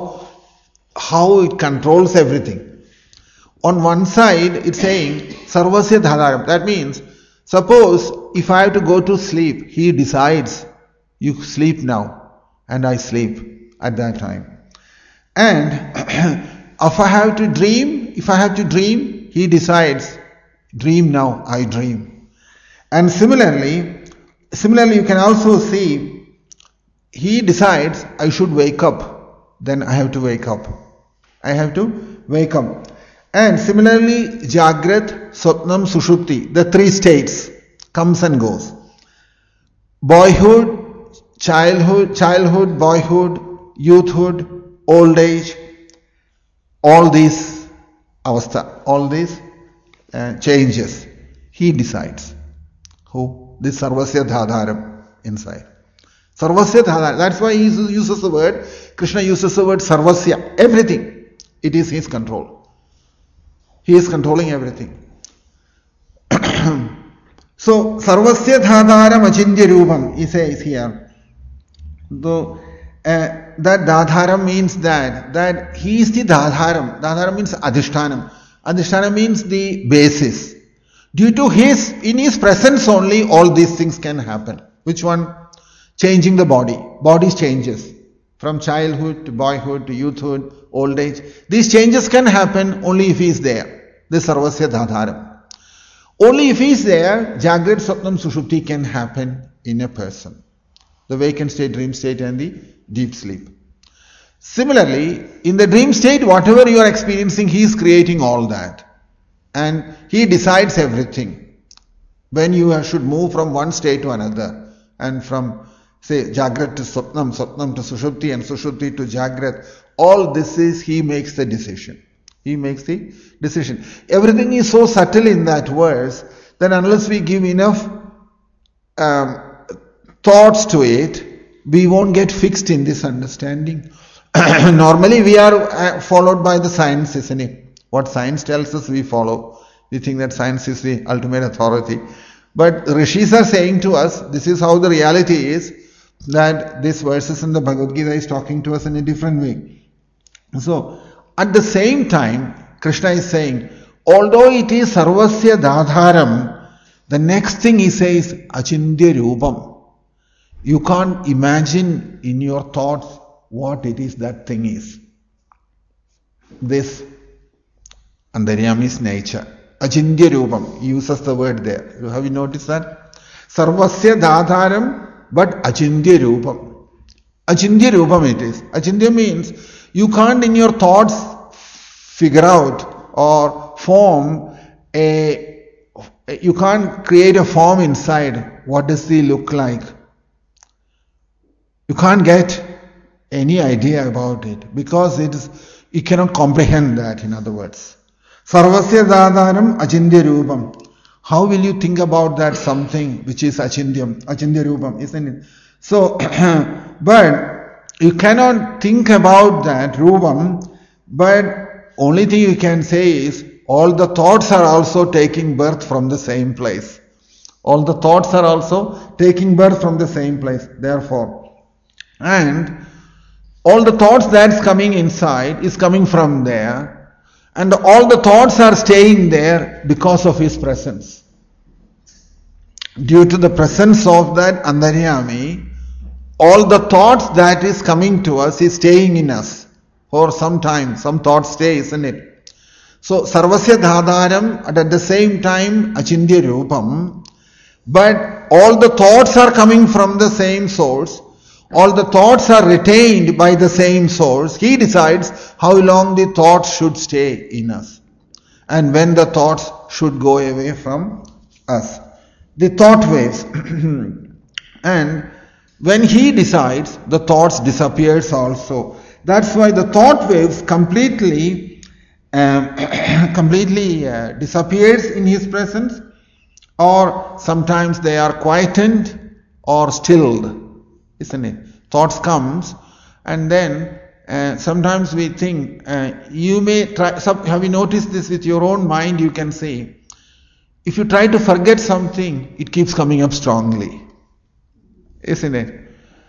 how it controls everything. On one side, it's saying Sarvasya Dhadaram. That means, suppose if I have to go to sleep, he decides, you sleep now, and I sleep at that time. And if I have to dream, he decides, dream now, I dream. And similarly, you can also see, he decides, I should wake up, then I have to wake up. And similarly, Jagrat, Swapnam, Sushupti, the 3 states, comes and goes. Boyhood, childhood, boyhood, youthhood, old age, all these avastha, all these changes, he decides. Who? This Sarvasya Dhadharam inside. Sarvasya Dhadharam. That's why he uses the word, Krishna uses the word Sarvasya. Everything. It is his control. He is controlling everything. So, Sarvasya Dhadharam Achintya Rupam, he says here. Though, that Dhadharam means that he is the Dhadharam. Dhadharam means Adhishtanam. Adhishtanam means the basis. Due to in his presence only, all these things can happen. Which one? Changing the body. Body changes. From childhood to boyhood to youthhood, old age. These changes can happen only if he is there. This Sarvasya Dhadharam. Only if he is there, Jagrat, Swapnam, Sushupti can happen in a person. The vacant state, dream state and the deep sleep. Similarly, in the dream state, whatever you are experiencing, he is creating all that. And he decides everything. When you should move from one state to another, and from, say, Jagrat to Swapnam, Swapnam to Sushupti, and Sushupti to Jagrat, all this is, he makes the decision. He makes the decision. Everything is so subtle in that verse that unless we give enough thoughts to it, we won't get fixed in this understanding. Normally we are followed by the science, isn't it? What science tells us, we follow. We think that science is the ultimate authority. But rishis are saying to us, this is how the reality is, that this verses in the Bhagavad Gita is talking to us in a different way. So, at the same time, Krishna is saying, although it is sarvasya dadharam, the next thing he says, achindya rupam. You can't imagine in your thoughts what it is that thing is. This Antaryami's nature. Achindya rupam. He uses the word there. Have you noticed that? Sarvasya dadharam, but achindya rupam. Achindya rupam it is. Achindya means you can't in your thoughts figure out or form you can't create a form inside. What does he look like? You can't get any idea about it because you cannot comprehend that, in other words. Sarvasya dadharam achindya rupam. How will you think about that something which is achindya rupam, isn't it? So, but you cannot think about that rupam, but only thing you can say is all the thoughts are also taking birth from the same place. All the thoughts are also taking birth from the same place. Therefore, and all the thoughts that's coming inside is coming from there, and all the thoughts are staying there because of his presence. Due to the presence of that Antaryami, all the thoughts that is coming to us is staying in us for some time. Some thoughts stay, isn't it? So, sarvasya dhadaram, at the same time, achindya rupam, but all the thoughts are coming from the same source. All the thoughts are retained by the same source. He decides how long the thoughts should stay in us and when the thoughts should go away from us. The thought waves. And when he decides, the thoughts disappears also. That's why the thought waves completely disappears in his presence, or sometimes they are quietened or stilled. Isn't it? Thoughts comes, and then sometimes we think, you may try, have you noticed this with your own mind? You can say, if you try to forget something, it keeps coming up strongly. Isn't it?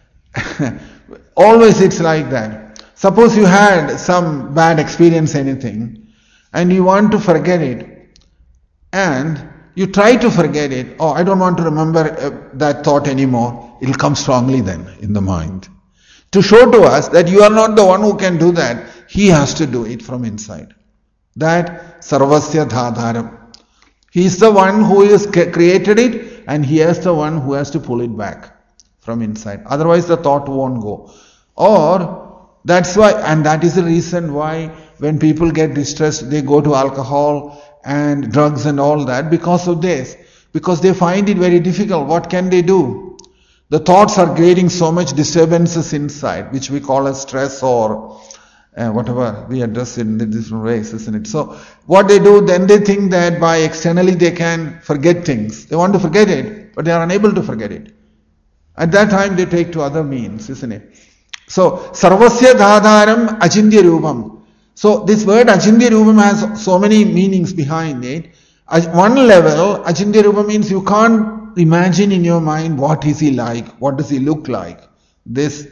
Always it's like that. Suppose you had some bad experience, anything, and you want to forget it, and you try to forget it. Oh, I don't want to remember that thought anymore. It will come strongly then in the mind. To show to us that you are not the one who can do that. He has to do it from inside. That sarvasya dhadharam. He is the one who has created it, and he is the one who has to pull it back from inside. Otherwise the thought won't go. Or that's why, and that is the reason why when people get distressed, they go to alcohol and drugs and all that, because of this. Because they find it very difficult. What can they do? The thoughts are creating so much disturbances inside, which we call as stress or whatever we address in the different ways, isn't it? So what they do, then they think that by externally they can forget things. They want to forget it, but they are unable to forget it. At that time they take to other means, isn't it? So, sarvasya dhadharam achindya rupam. So this word achindya rupam has so many meanings behind it. One level, achindya rupam means you can't imagine in your mind what is he like, what does he look like. This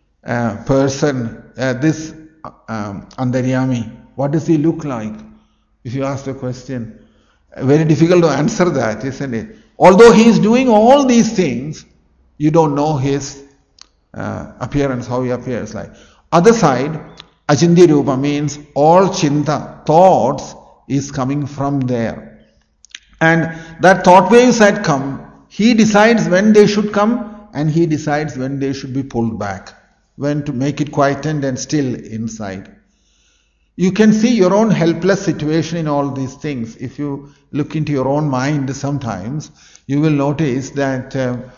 person, this Antaryami, what does he look like? If you ask the question, very difficult to answer that, isn't it? Although he is doing all these things, you don't know his appearance, how he appears like. Other side, achindya rupa means all chinta, thoughts is coming from there. And that thought waves had come, he decides when they should come and he decides when they should be pulled back. When to make it quietened and still inside. You can see your own helpless situation in all these things. If you look into your own mind sometimes, you will notice that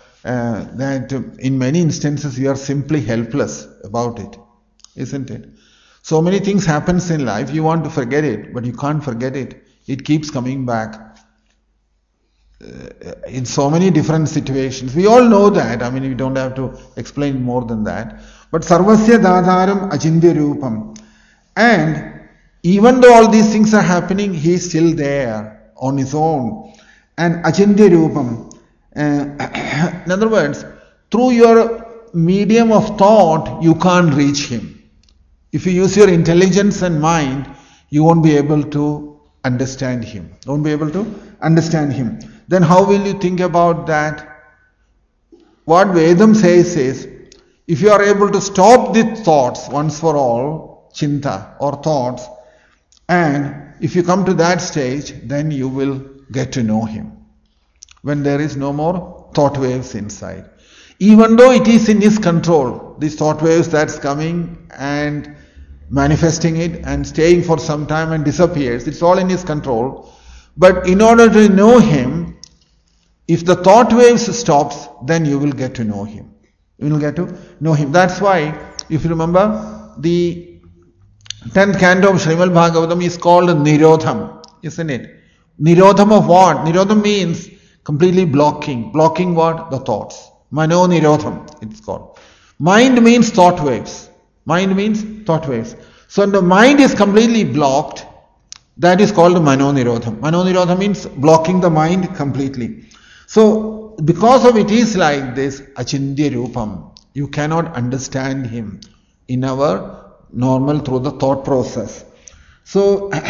in many instances you are simply helpless about it, isn't it? So many things happens in life, you want to forget it, but you can't forget it. It keeps coming back in so many different situations. We all know that. I mean, we don't have to explain more than that. But Sarvasya Dadharam Achintya Rupam. And even though all these things are happening, he is still there on his own. And Achintya Rupam. In other words, through your medium of thought, you can't reach him. If you use your intelligence and mind, you won't be able to understand him. Won't be able to understand him. Then how will you think about that? What Vedam says is, if you are able to stop the thoughts once for all, chinta or thoughts, and if you come to that stage, then you will get to know him. When there is no more thought waves inside. Even though it is in his control, these thought waves that's coming and manifesting it and staying for some time and disappears, it's all in his control. But in order to know him, if the thought waves stops, then you will get to know him. You will get to know him. That's why, if you remember, the 10th canto of Srimad Bhagavatam is called Nirodham, isn't it? Nirodham of what? Nirodham means completely blocking. Blocking what? The thoughts. Mano Nirodham, it's called. Mind means thought waves. Mind means thought waves. So when the mind is completely blocked, that is called Mano Nirodham. Mano Nirodham means blocking the mind completely. So because of it is like this, Achintya Rupam, you cannot understand him in our normal through the thought process. So it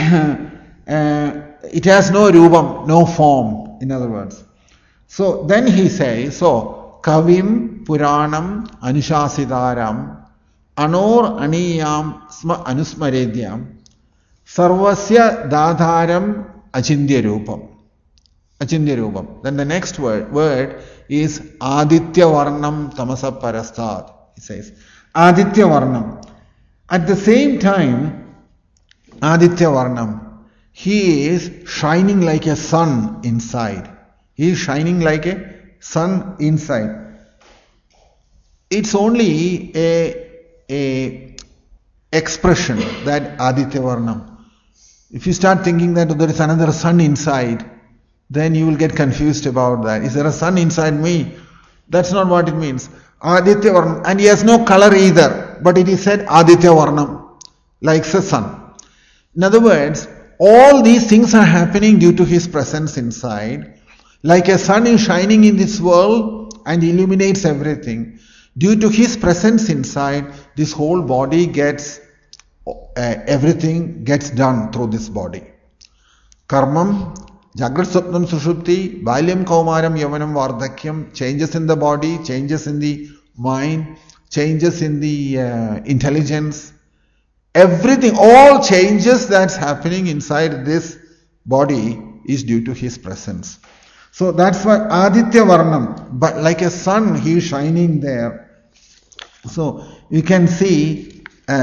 has no Rupam, no form, in other words. So then he says, so Kavim Puranam Anushasidaram Anor Aniyam Sma Anusmaredyam Sarvasya Dadharam Achintya Rupam. Achintya Rupam. Then the next word is Aditya Varnam Tamasa Parastad. He says Aditya Varnam. At the same time, Aditya Varnam, he is shining like a sun inside. He is shining like a sun inside. It's only a expression, that Aditya Varnam. If you start thinking that there is another sun inside, then you will get confused about that. Is there a sun inside me? That's not what it means. Aditya Varnam. And he has no color either, but it is said Aditya Varnam, like the sun. In other words, all these things are happening due to his presence inside. Like a sun is shining in this world and illuminates everything. Due to his presence inside, this whole body gets, everything gets done through this body. Karmam, Jagrat Swapnam Sushupti, Balyam Kaumaram Yavanam Vardhakyam, changes in the body, changes in the mind, changes in the intelligence, everything, all changes that's happening inside this body is due to his presence. So that's why Aditya Varnam, but like a sun, he is shining there. So you can see,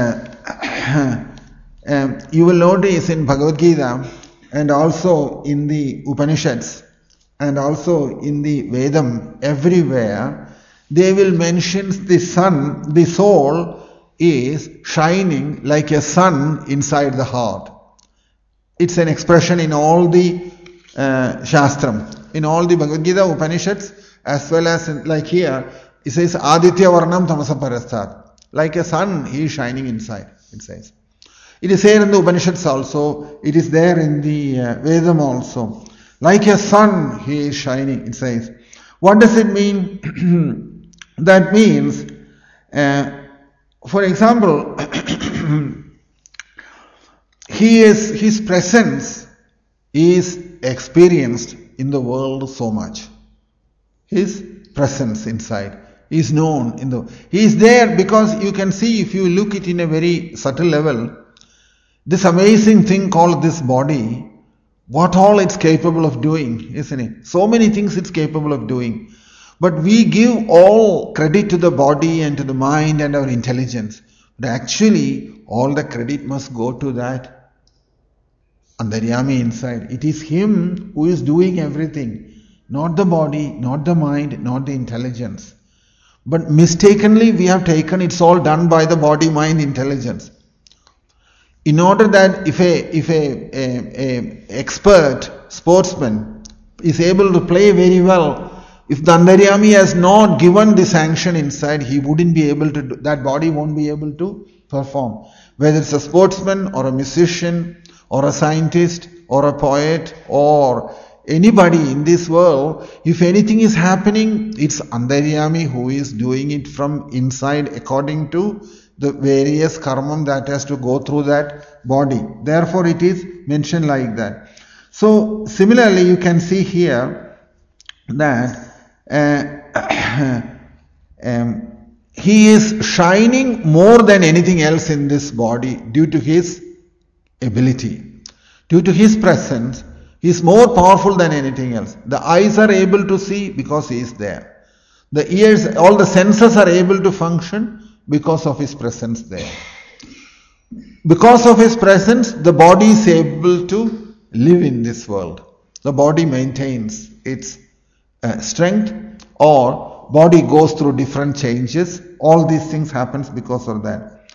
you will notice in Bhagavad Gita and also in the Upanishads and also in the Vedam, everywhere, they will mention the sun, the soul is shining like a sun inside the heart. It's an expression in all the Shastram. In all the Bhagavad Gita, Upanishads, as well as like here, it says Aditya Varnam Tamasa Parastad. Like a sun, he is shining inside, it says. It is there in the Upanishads also. It is there in the Vedam also. Like a sun, he is shining, it says. What does it mean? That means, for example, his presence is experienced in the world so much. His presence inside is known in the. He is there because you can see, if you look it in a very subtle level, this amazing thing called this body, what all it's capable of doing, isn't it? So many things it's capable of doing. But we give all credit to the body and to the mind and our intelligence. But actually, all the credit must go to that Antaryami inside. It is him who is doing everything, not the body, not the mind, not the intelligence. But mistakenly we have taken it's all done by the body, mind, intelligence. In order that if a expert sportsman is able to play very well, if the Antaryami has not given the sanction inside, he wouldn't be able to do, that body won't be able to perform. Whether it's a sportsman or a musician or a scientist or a poet or anybody in this world, if anything is happening, it's Antaryami who is doing it from inside according to the various karma that has to go through that body. Therefore, it is mentioned like that. So, similarly, you can see here that he is shining more than anything else in this body due to his ability. Due to his presence, he is more powerful than anything else. The eyes are able to see because he is there. The ears, all the senses are able to function because of his presence there. Because of his presence, the body is able to live in this world. The body maintains its strength, or body goes through different changes. All these things happens because of that.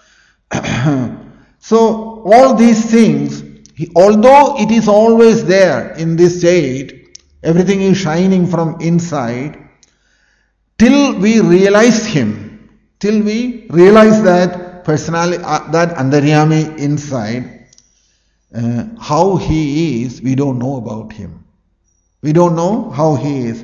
So all these things, although it is always there in this state, everything is shining from inside, till we realize him, till we realize that personality, that Antaryami inside, how he is, we don't know about him. We don't know how he is.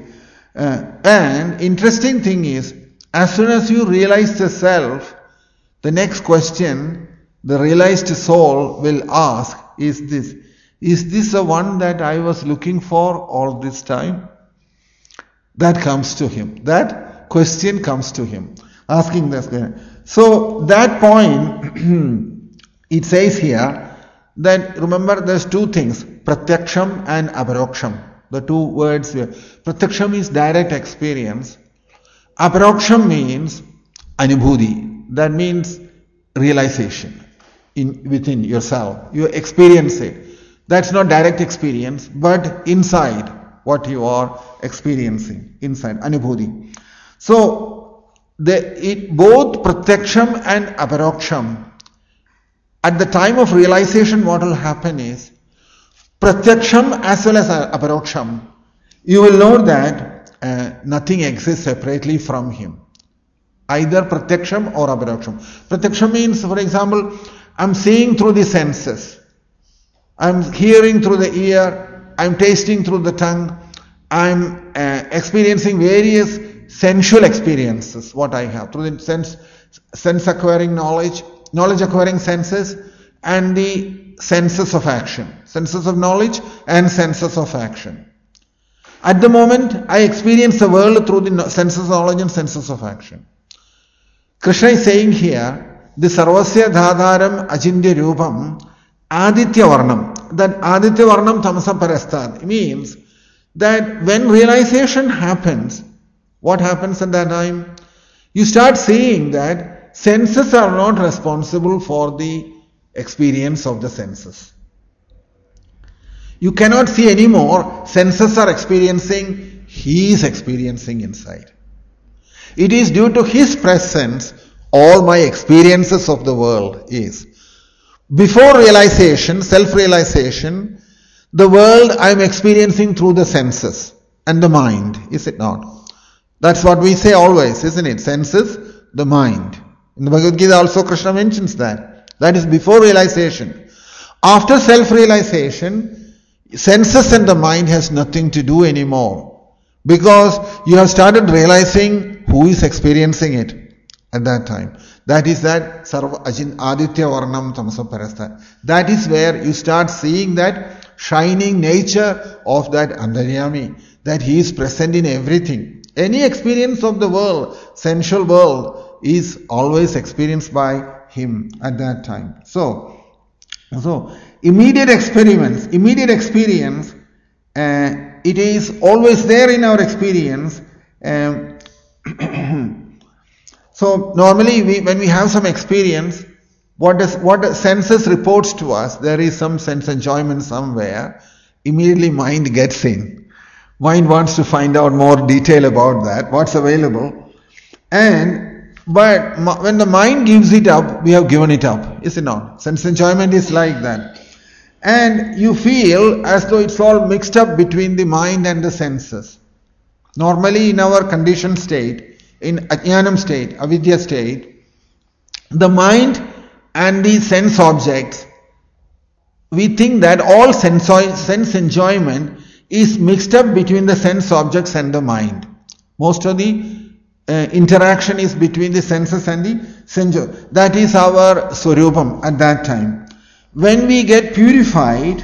And interesting thing is, as soon as you realize the self, the next question the realized soul will ask is this the one that I was looking for all this time? That comes to him. That question comes to him. Asking this question. So that point, it says here that, remember, there's two things, pratyaksham and aparoksham. The two words here. Pratyaksham is direct experience. Aparoksham means anubhuti. That means realization within yourself. You experience it. That's not direct experience, but inside what you are experiencing. Inside, anubhuti. So, both pratyaksham and aparoksham, at the time of realization, what will happen is, pratyaksham as well as aparoksham, you will know that nothing exists separately from him. Either pratyaksham or aparoksham. Pratyaksham means, for example, I'm seeing through the senses. I'm hearing through the ear. I'm tasting through the tongue. I'm experiencing various sensual experiences, what I have, through the sense acquiring knowledge acquiring senses, and the senses of action. Senses of knowledge and senses of action. At the moment, I experience the world through the senses of knowledge and senses of action. Krishna is saying here, the Sarvasya Dhadharam Achintya Rupam Aditya Varnam. That Aditya Varnam Tamasa Parastad means that when realization happens, what happens at that time? You start seeing that senses are not responsible for the experience of the senses. You cannot see anymore, senses are experiencing, he is experiencing inside. It is due to his presence all my experiences of the world is. Before realization, self-realization, the world I am experiencing through the senses and the mind, is it not? That's what we say always, isn't it? Senses, the mind. In the Bhagavad Gita also Krishna mentions that. That is before realization. After self-realization, senses and the mind has nothing to do anymore. Because you have started realizing who is experiencing it at that time. That is that Aditya Varnam Tamasa Parastha. That is where you start seeing that shining nature of that Antaryami, that he is present in everything. Any experience of the world, sensual world, is always experienced by him at that time. So immediate experience, it is always there in our experience. So normally when we have some experience, what the senses reports to us, there is some sense enjoyment somewhere, immediately mind gets in. Mind wants to find out more detail about that, what's available. But when the mind gives it up, we have given it up, is it not? Sense enjoyment is like that. And you feel as though it's all mixed up between the mind and the senses. Normally in our conditioned state, in ajnanam state, avidya state, the mind and the sense objects, we think that all sense enjoyment is mixed up between the sense objects and the mind. Most of the interaction is between the senses and the sense. That is our swarupam at that time. When we get purified,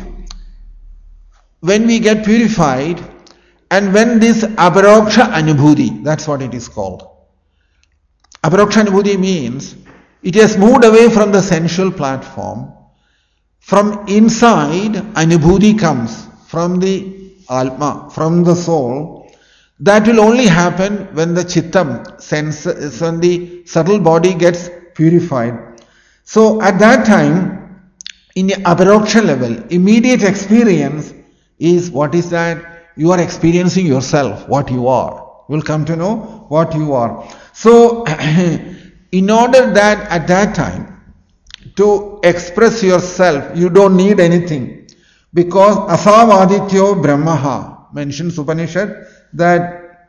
and when this aparoksha anubhuti, that's what it is called. Aparoksha anubhuti means it has moved away from the sensual platform. From inside, anubhuti comes from the Atma, from the soul. That will only happen when the chittam, sense, when the subtle body gets purified. So at that time, in the aparoksha level, immediate experience is what is that? You are experiencing yourself, what you are. You will come to know what you are. So, in order that at that time, to express yourself, you don't need anything. Because asavadityo brahmaha mentions Upanishad that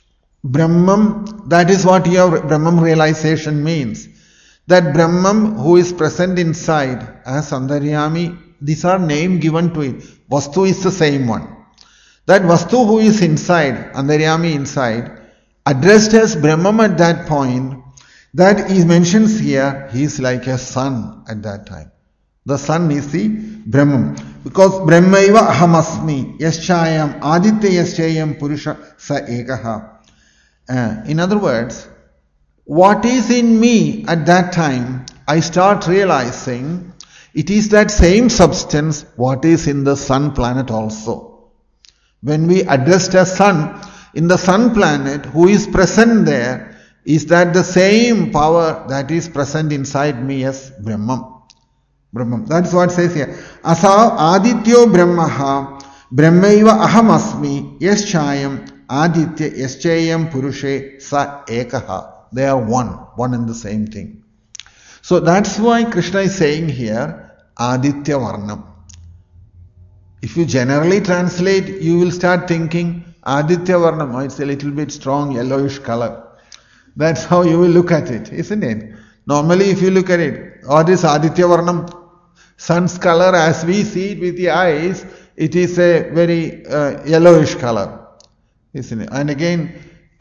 Brahman, that is what your Brahman realization means. That Brahman who is present inside as Antaryami, these are name given to it. Vastu is the same one. That Vastu who is inside, Antaryami inside, addressed as Brahman at that point, that he mentions here, he is like a sun at that time. The sun is the Brahman. Because Brahmaiva ahamasmi yaschayam aditya yaschayam purusha sa ekaha. In other words, what is in me at that time, I start realizing it is that same substance what is in the sun planet also. When we address the sun, in the sun planet, who is present there, is that the same power that is present inside me as Brahman. That's what it says here. Asa adityo brahmaha brahmaiva ahamasmi yaschayam aditya yaschayam purushe sa ekaha. They are one and the same thing. So that's why Krishna is saying here, Aditya Varnam. If you generally translate, you will start thinking, Aditya Varnam, it's a little bit strong yellowish color. That's how you will look at it, isn't it? Normally if you look at it, what is Aditya Varnam? Sun's color as we see it with the eyes, it is a very yellowish color, isn't it? And again,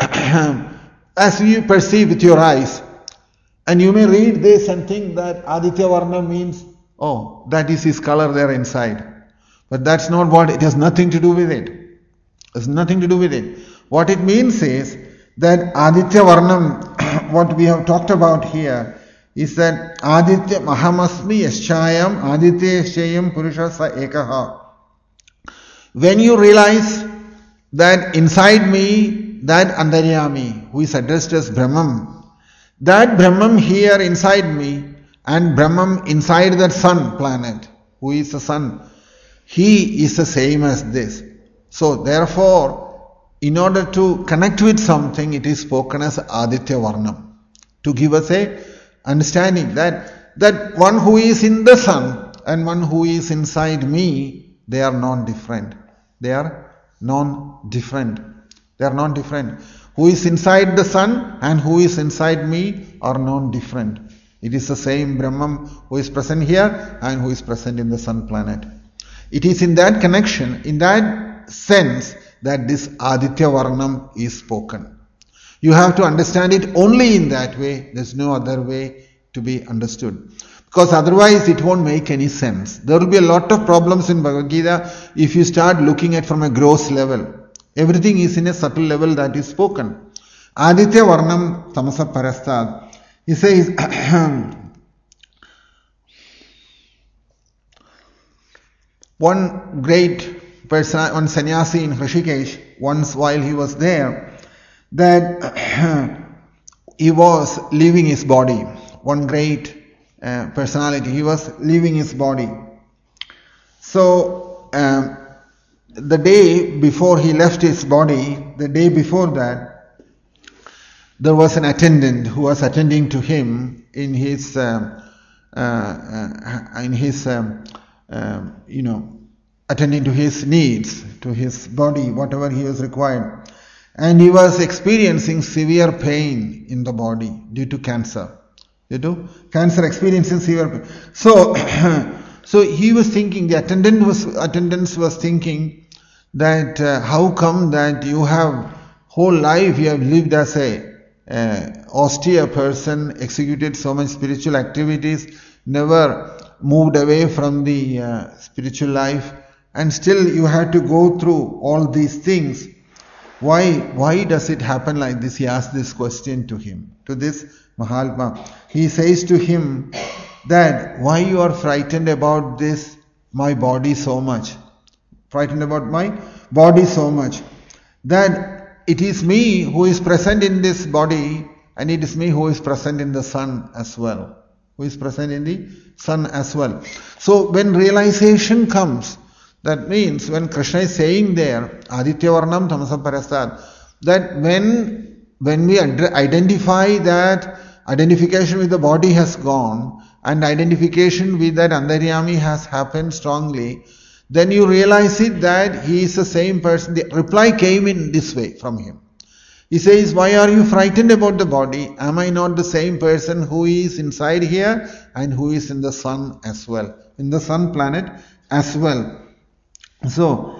as you perceive with your eyes, and you may read this and think that Aditya Varna means, oh, that is his color there inside. But that's not what, it has nothing to do with it. It has nothing to do with it. What it means is that Aditya Varnam, what we have talked about here, is that Aditya Mahamasmi Yaschayam Aditya Yaschayam Purusha Sa Ekaha. When you realize that inside me, that Antaryami, who is addressed as Brahman, that Brahman here inside me and Brahman inside that sun planet, who is the sun, he is the same as this. So therefore, in order to connect with something, it is spoken as Aditya Varnam, to give us a understanding that one who is in the sun and one who is inside me, they are non-different. They are non-different. They are non-different. Who is inside the sun and who is inside me are non-different. It is the same Brahman who is present here and who is present in the sun planet. It is in that connection, in that sense, that this Aditya Varnam is spoken. You have to understand it only in that way. There is no other way to be understood. Because otherwise it won't make any sense. There will be a lot of problems in Bhagavad Gita if you start looking at from a gross level. Everything is in a subtle level that is spoken. Aditya Varnam Tamasa Parastad. He says, one great person, one sannyasi in Hrishikesh, once while he was there, that he was leaving his body. One great personality, he was leaving his body. So the day before he left his body, the day before that, there was an attendant who was attending to him in his attending to his needs, to his body, whatever he was required. And he was experiencing severe pain in the body due to cancer. Experiencing severe pain. So he was thinking, the attendants was thinking that how come that you have whole life you have lived as a austere person, executed so much spiritual activities, never moved away from the spiritual life, and still you had to go through all these things. Why does it happen like this? He asked this question to him, to this Mahatma. He says to him that why you are frightened about this, my body so much. Frightened about my body so much. That it is me who is present in this body, and it is me who is present in the sun as well. Who is present in the sun as well. So when realization comes, that means when Krishna is saying there, Aditya Varnam Tamasa Parastat, that when we identify that identification with the body has gone, and identification with that Antaryami has happened strongly, then you realize it that he is the same person. The reply came in this way from him. He says, why are you frightened about the body? Am I not the same person who is inside here and who is in the sun as well? In the sun planet as well. So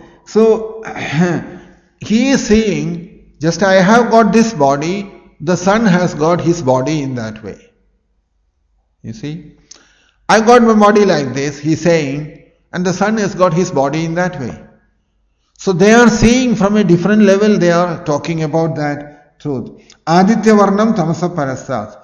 he is saying, just I have got this body, the sun has got his body in that way. You see? I got my body like this, he is saying, and the sun has got his body in that way. So they are seeing from a different level, they are talking about that truth. Aditya Varnam Tamasa Parastat.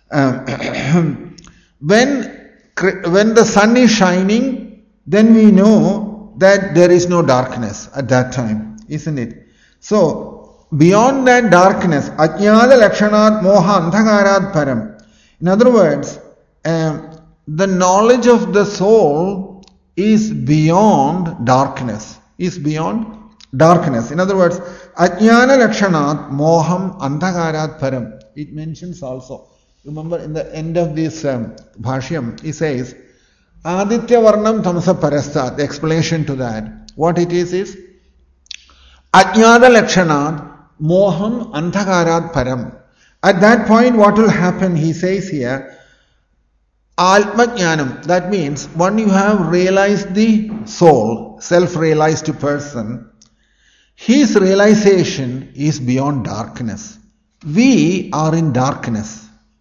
When the sun is shining, then we know that there is no darkness at that time, isn't it? So, beyond that darkness, Ajnana Lakshanat Moha Andhakarat Param. In other words, the knowledge of the soul is beyond darkness. In other words, Ajnana Lakshanat Moham Andhakarat Param. It mentions also. Remember in the end of this Bhashyam, he says, Aditya Varnam Tamasa Parastat. The explanation to that. What it is Ajnana Lakshanat Moham Andhakarat Param. At that point, what will happen? He says here, Atma Jnanam. That means when you have realized the soul, self-realized person, his realization is beyond darkness. We are in darkness.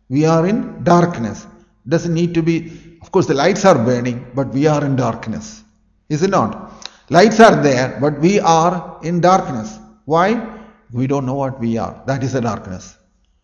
Doesn't need to be, of course the lights are burning, but we are in darkness. Is it not? Lights are there, but we are in darkness. Why? We don't know what we are. That is the darkness.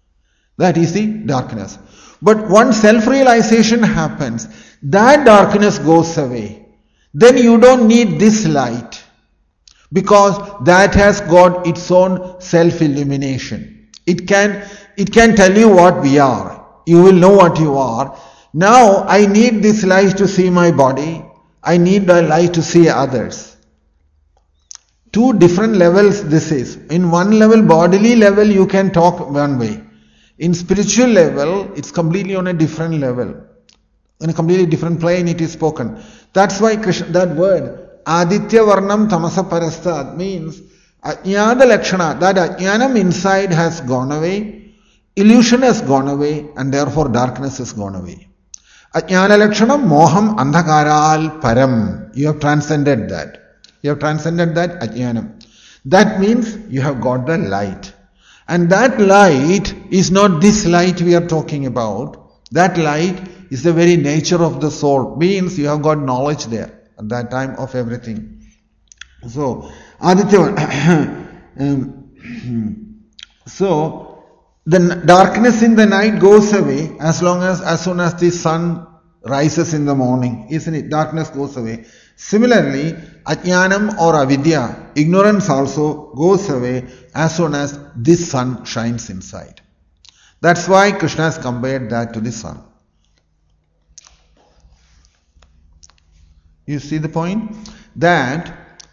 But once self-realization happens, that darkness goes away. Then you don't need this light, because that has got its own self-illumination. It can tell you what we are. You will know what you are. Now I need this light to see my body. I need the light to see others. Two different levels this is. In one level, bodily level, you can talk one way. In spiritual level, it's completely on a different level. In a completely different plane it is spoken. That's why Krishna, that word, Aditya Varnam Tamasa Parastat, means Ajnana Lakshana, that Ajnanam inside has gone away, illusion has gone away, and therefore darkness has gone away. Ajnana Lakshanam Moham Andhakaral Param. You have transcended that. Ajnanam. That means you have got the light. And that light is not this light we are talking about. That light is the very nature of the soul. Means you have got knowledge there at that time of everything. So, Aditya, so the darkness in the night goes away as soon as the sun rises in the morning, isn't it? Darkness goes away. Similarly, Ajnanam or Avidya, ignorance also goes away as soon as this sun shines inside. That's why Krishna has compared that to the sun. You see the point? That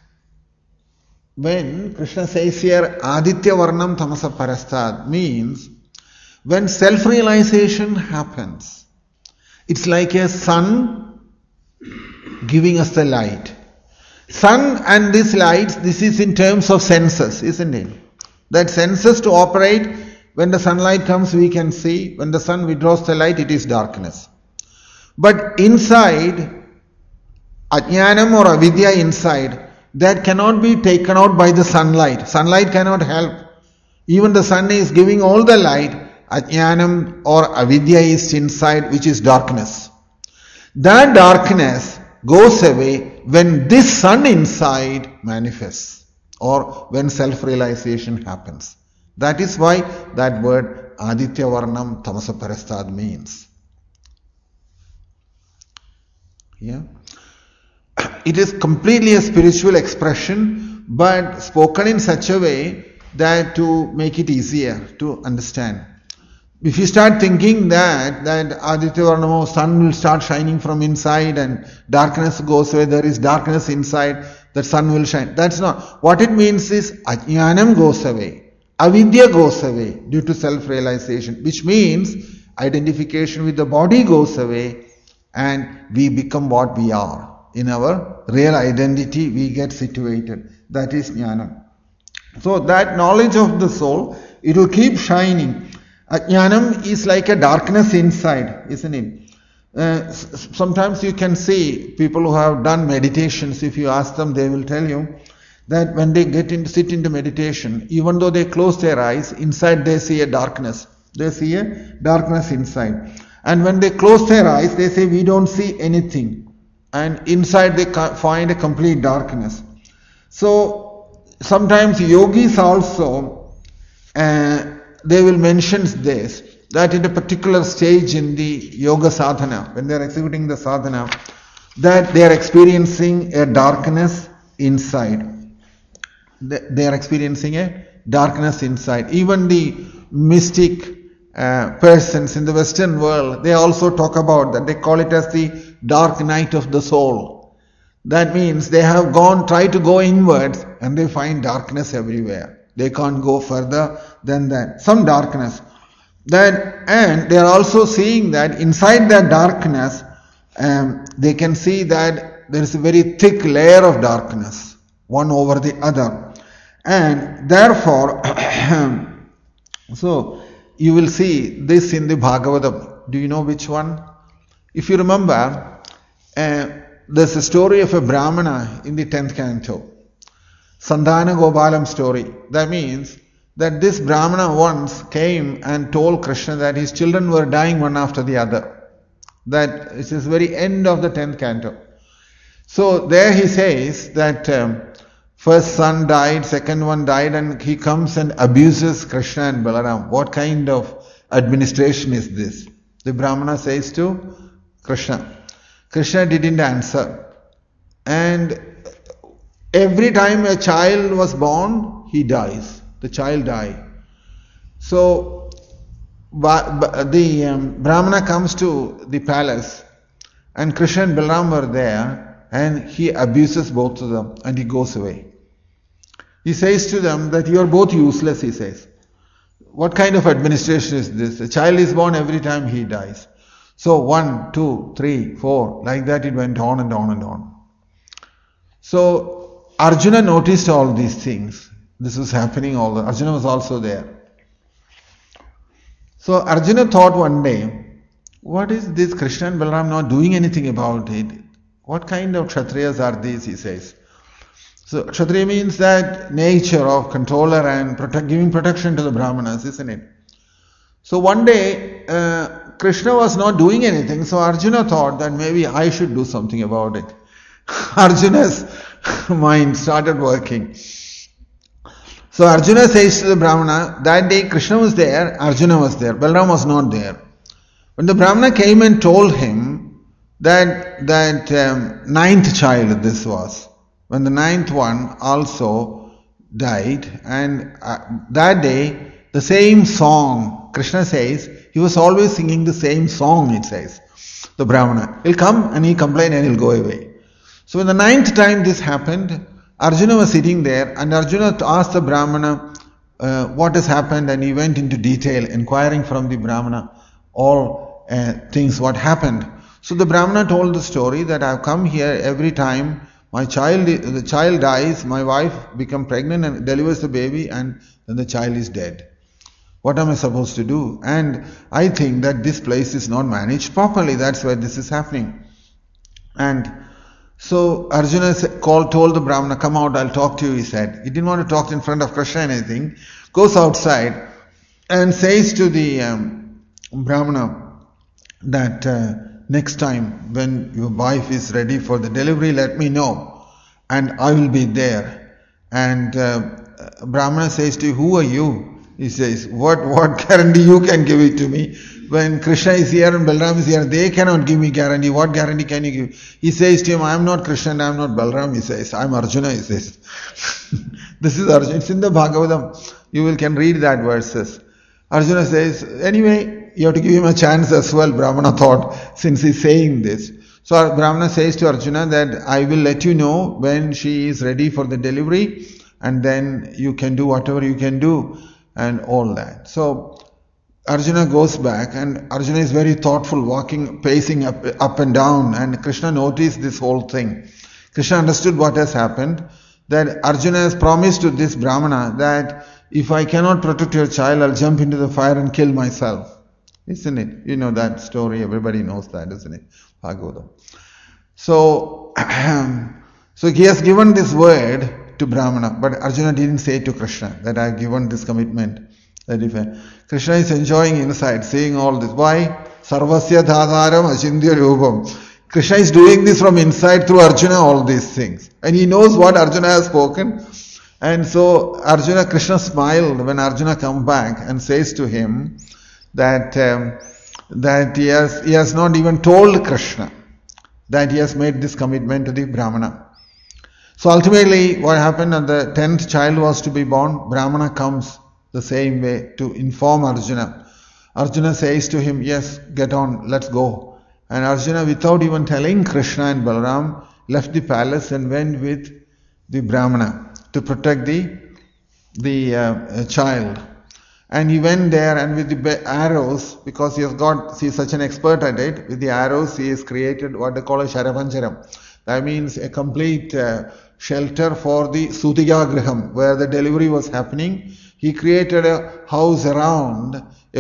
when Krishna says here, Aditya Varnam Tamasa Parastad, means when self-realization happens, it's like a sun giving us the light. Sun and this light, this is in terms of senses, isn't it? That senses to operate, when the sunlight comes we can see, when the sun withdraws the light it is darkness. But inside, Ajnanam or Avidya inside, that cannot be taken out by the sunlight. Sunlight cannot help. Even the sun is giving all the light, Ajnanam or Avidya is inside, which is darkness. That darkness goes away when this sun inside manifests or when self-realization happens. That is why that word Aditya Varnam Tamasa Parastad means. Yeah. It is completely a spiritual expression, but spoken in such a way that to make it easier to understand. If you start thinking that Aditya Varnam, sun will start shining from inside and darkness goes away, there is darkness inside, the sun will shine. That's not. What it means is Ajnanam goes away, Avidya goes away due to self-realization, which means identification with the body goes away and we become what we are. In our real identity we get situated. That is Jnanam. So that knowledge of the soul, it will keep shining. Jnanam is like a darkness inside, isn't it? Sometimes you can see people who have done meditations, if you ask them, they will tell you that when they sit into meditation, even though they close their eyes, inside they see a darkness. They see a darkness inside. And when they close their eyes, they say, we don't see anything. And inside they find a complete darkness. So sometimes yogis also, they will mention this, that in a particular stage in the yoga sadhana, when they are executing the sadhana, that they are experiencing a darkness inside. They are experiencing a darkness inside. Even the mystic persons in the Western world, they also talk about that. They call it as the dark night of the soul. That means they have tried to go inwards and they find darkness everywhere. They can't go further than that. Some darkness. And they are also seeing that inside that darkness, they can see that there is a very thick layer of darkness, one over the other. And therefore, so you will see this in the Bhagavatam. Do you know which one? If you remember, there's a story of a Brahmana in the 10th canto. Sandhana Gopalam story. That means that this Brahmana once came and told Krishna that his children were dying one after the other. That is the very end of the 10th canto. So there he says that first son died, second one died, and he comes and abuses Krishna and Balaram. What kind of administration is this? The Brahmana says to Krishna. Krishna didn't answer. And every time a child was born, he dies. The child died. So the Brahmana comes to the palace and Krishna and Balaram were there and he abuses both of them and he goes away. He says to them that you are both useless, he says. What kind of administration is this? A child is born, every time he dies. So 1, 2, 3, 4, like that it went on and on and on. So Arjuna noticed all these things. This was happening Arjuna was also there. So Arjuna thought one day, what is this Krishna and Balaram not doing anything about it? What kind of Kshatriyas are these, he says. So Kshatriya means that nature of controller and giving protection to the Brahmanas, isn't it? So one day, Krishna was not doing anything, so Arjuna thought that maybe I should do something about it. Arjuna's mind started working. So Arjuna says to the Brahmana, that day Krishna was there, Arjuna was there, Balaram was not there. When the Brahmana came and told him that ninth child this was, when the ninth one also died, and that day the same song Krishna says, he was always singing the same song, it says. The Brahmana. He'll come and he'll complain and he'll go away. So when the 9th time this happened, Arjuna was sitting there and Arjuna asked the Brahmana what has happened, and he went into detail, inquiring from the Brahmana all things what happened. So the Brahmana told the story that I've come here every time the child dies, my wife becomes pregnant and delivers the baby, and then the child is dead. What am I supposed to do? And I think that this place is not managed properly. That's why this is happening. And so Arjuna told the Brahmana, come out, I'll talk to you, he said. He didn't want to talk in front of Krishna or anything. Goes outside and says to the Brahmana that next time when your wife is ready for the delivery, let me know and I will be there. And Brahmana says to you, who are you? He says, what guarantee you can give it to me? When Krishna is here and Balaram is here, they cannot give me guarantee. What guarantee can you give? He says to him, I am not Krishna and I am not Balaram, he says. I am Arjuna, he says. This is Arjuna. It's in the Bhagavatam. You can read that verses. Arjuna says, anyway, you have to give him a chance as well, Brahmana thought, since he's saying this. So Brahmana says to Arjuna that I will let you know when she is ready for the delivery, and then you can do whatever you can do and all that. So Arjuna goes back, and Arjuna is very thoughtful, walking, pacing up and down, and Krishna noticed this whole thing. Krishna understood what has happened, that Arjuna has promised to this Brahmana that if I cannot protect your child, I'll jump into the fire and kill myself. Isn't it? You know that story, everybody knows that, isn't it? Bhagavatam. So he has given this word to Brahmana, but Arjuna didn't say to Krishna that I have given this commitment. That if Krishna is enjoying inside, seeing all this. Why? Sarvasya dhadharam achindya rupam. Krishna is doing this from inside through Arjuna, all these things. And he knows what Arjuna has spoken. And so Krishna smiled when Arjuna comes back and says to him that he has not even told Krishna that he has made this commitment to the Brahmana. So ultimately what happened, and the 10th child was to be born, Brahmana comes the same way to inform Arjuna. Arjuna says to him, yes, get on, let's go. And Arjuna, without even telling Krishna and Balaram, left the palace and went with the Brahmana to protect the child. And he went there, and with the arrows, because he is such an expert at it, with the arrows he has created what they call a Sharapancharam. That means a complete shelter for the Sutiyagraham, where the delivery was happening. He created a house around,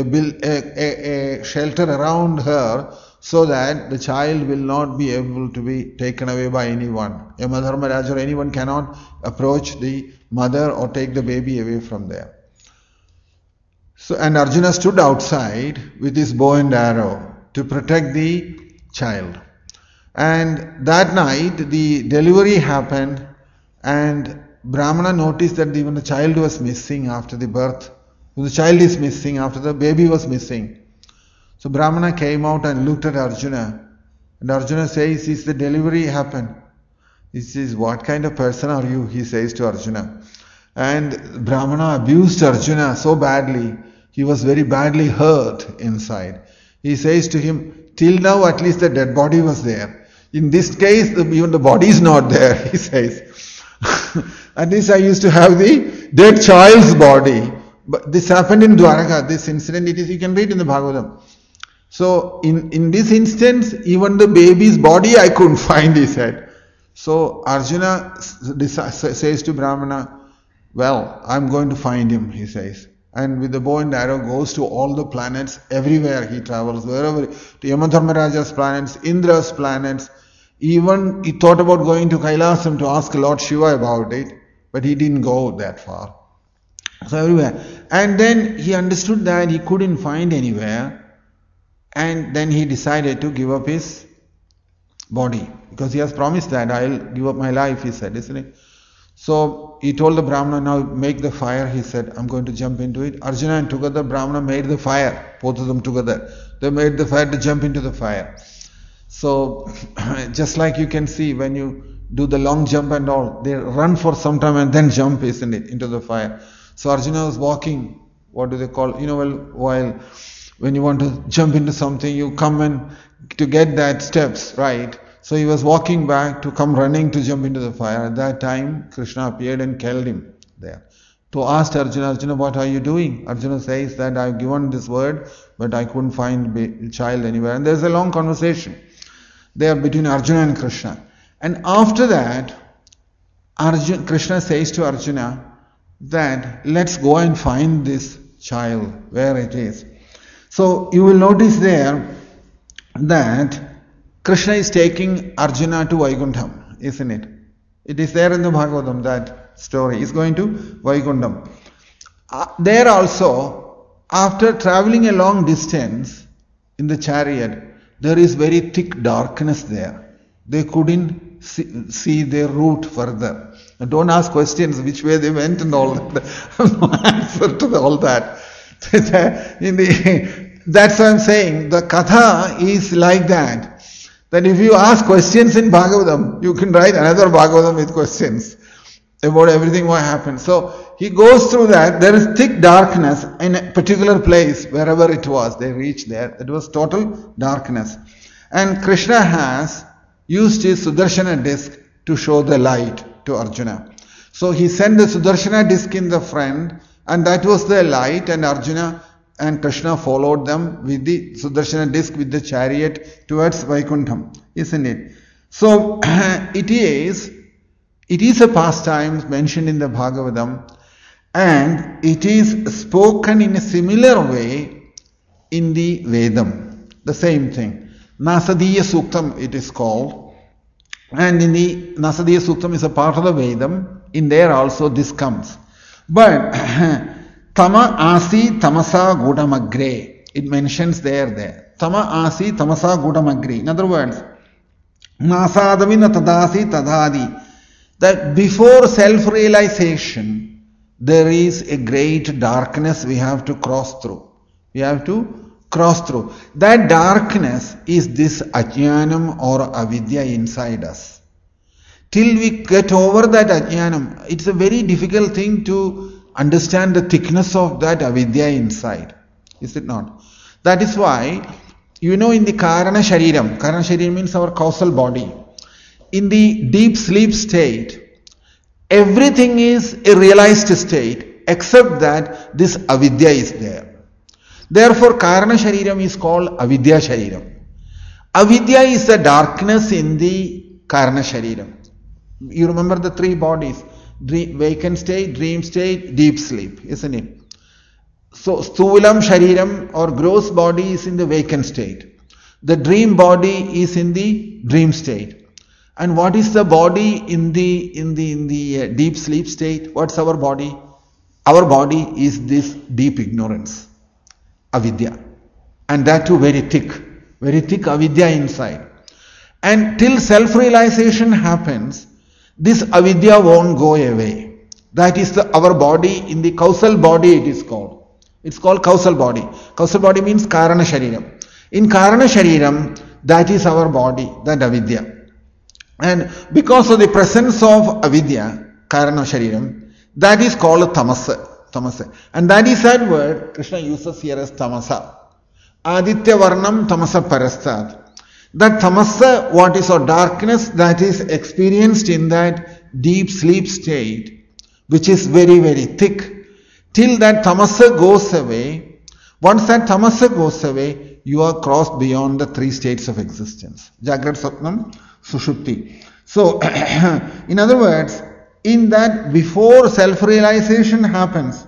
a shelter around her, so that the child will not be able to be taken away by anyone. Yamadharmaraja or anyone cannot approach the mother or take the baby away from there. So, and Arjuna stood outside with his bow and arrow to protect the child. And that night the delivery happened, and Brahmana noticed that even the child was missing after the birth. The child is missing after the baby was missing. So Brahmana came out and looked at Arjuna, and Arjuna says, is the delivery happened? He says, what kind of person are you? He says to Arjuna. And Brahmana abused Arjuna so badly, he was very badly hurt inside. He says to him, till now at least the dead body was there. In this case, even the body is not there, he says. At least I used to have the dead child's body. But this happened in Dwaraka, this incident, you can read in the Bhagavatam. So in this instance, even the baby's body I couldn't find, he said. So Arjuna says to Brahmana, well, I'm going to find him, he says. And with the bow and arrow goes to all the planets, everywhere he travels, wherever, to Yamadharmaraja's planets, Indra's planets. Even he thought about going to Kailasam to ask Lord Shiva about it, but he didn't go that far. So everywhere. And then he understood that he couldn't find anywhere, and then he decided to give up his body, because he has promised that I'll give up my life, he said, isn't it? So he told the Brahmana, now make the fire, he said, I'm going to jump into it. Arjuna and together Brahmana made the fire, both of them together. They made the fire to jump into the fire. So just like you can see when you do the long jump and all, they run for some time and then jump, isn't it, into the fire. So Arjuna was walking what do they call, while when you want to jump into something, you come and to get that steps, right? So he was walking back to come running to jump into the fire. At that time, Krishna appeared and killed him there. To ask Arjuna, what are you doing? Arjuna says that I've given this word, but I couldn't find a child anywhere. And there's a long conversation there between Arjuna and Krishna. And after that, Krishna says to Arjuna that let's go and find this child, where it is. So you will notice there that Krishna is taking Arjuna to Vaikuntham, isn't it? It is there in the Bhagavatam, that story. He's going to Vaikuntham. There also, after traveling a long distance in the chariot, there is very thick darkness there. They couldn't see their route further. And don't ask questions which way they went and all that. No answer to all that. That's what I'm saying. The katha is like that. That if you ask questions in Bhagavatam, you can write another Bhagavatam with questions about everything what happened. So he goes through that. There is thick darkness in a particular place, wherever it was. They reached there. It was total darkness. And Krishna has used his Sudarshana disc to show the light to Arjuna. So he sent the Sudarshana disc in the front, and that was the light, and Arjuna and Krishna followed them with the Sudarshana disc with the chariot towards Vaikuntham, isn't it? So it is a pastime mentioned in the Bhagavatam, and it is spoken in a similar way in the Vedam. The same thing. Nasadiya Suktam it is called. And in the Nasadiya Suktam is a part of the Vedam. In there also this comes. But Tama Asi Tamasa Gudamagre. It mentions there. Tama Asi Tamasa Gudamagre. In other words, Nasadamina Tadasi Tadadi. That before self-realization, there is a great darkness we have to cross through. We have to cross through. That darkness is this ajnanam or avidya inside us. Till we get over that ajnanam, it's a very difficult thing to understand the thickness of that avidya inside. Is it not? That is why, in the Karana Shariram means our causal body. In the deep sleep state, everything is a realized state except that this avidya is there. Therefore, Karana Shariram is called Avidya Shariram. Avidya is the darkness in the Karana Shariram. You remember the three bodies: vacant state, dream state, deep sleep, isn't it? So, Sthulam Shariram or gross body is in the vacant state. The dream body is in the dream state. And what is the body in the deep sleep state? What's our body? Our body is this deep ignorance, avidya, and that too very thick avidya inside. And till self-realization happens, this avidya won't go away. That is our body. In the causal body it is called. It's called causal body. Causal body means Karana Shariram. In Karana Shariram, that is our body, that avidya. And because of the presence of avidya, Karana Shariram, that is called tamasa. And that is that word Krishna uses here as tamasa. Aditya Varnam tamasa parastad. That tamasa, what is our darkness, that is experienced in that deep sleep state, which is very, very thick. Till that tamasa goes away, once that tamasa goes away, you are crossed beyond the three states of existence. Jagrat, Sapnam, Sushupti. So, in other words, in that before self-realization happens,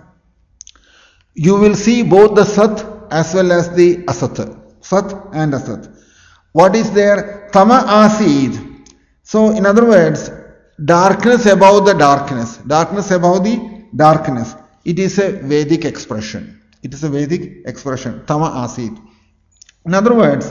you will see both the Sat as well as the Asat. Sat and Asat. What is there? Tama Asid. So, in other words, darkness above the darkness. Darkness above the darkness. It is a Vedic expression. It is a Vedic expression. Tama Asid. In other words,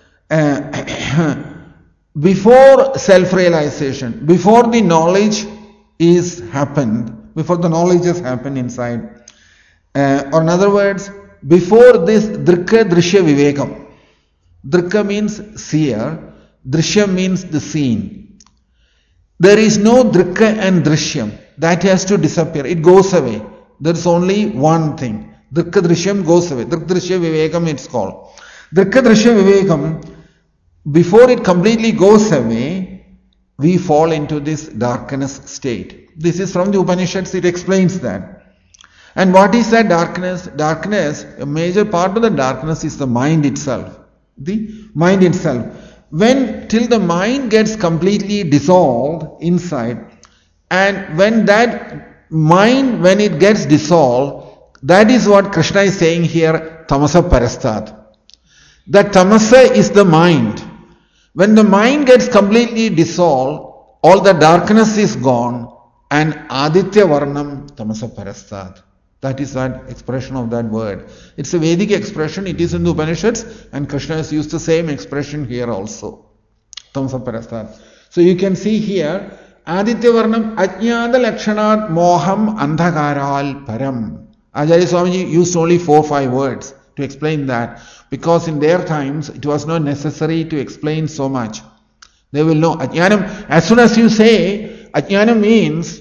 before self-realization, before the knowledge is happened, before the knowledge has happened inside, or in other words, before this Drikka Drishya Vivekam. Drikka means seer, Drishya means the seen. There is no Drikka and Drishyam. That has to disappear. It goes away. There is only one thing. Drikka-drishyam goes away. Drik-drishya vivekam it's called. Drikka-drishya vivekam, before it completely goes away, we fall into this darkness state. This is from the Upanishads, it explains that. And what is that darkness? Darkness, a major part of the darkness is the mind itself. The mind itself. Till the mind gets completely dissolved inside, and when that mind, when it gets dissolved, that is what Krishna is saying here, tamasa parastat. That tamasa is the mind. When the mind gets completely dissolved, all the darkness is gone, and aditya varnam tamasa parastat. That is that expression of that word. It's a Vedic expression, it is in the Upanishads, and Krishna has used the same expression here also. Tamasa parastat. So you can see here, aditya varnam ajnana lakshanat moham andhakaral param. Acharya Swamiji used only 4-5 words to explain that, because in their times it was not necessary to explain so much. They will know. Ajnanam, as soon as you say ajnanam means,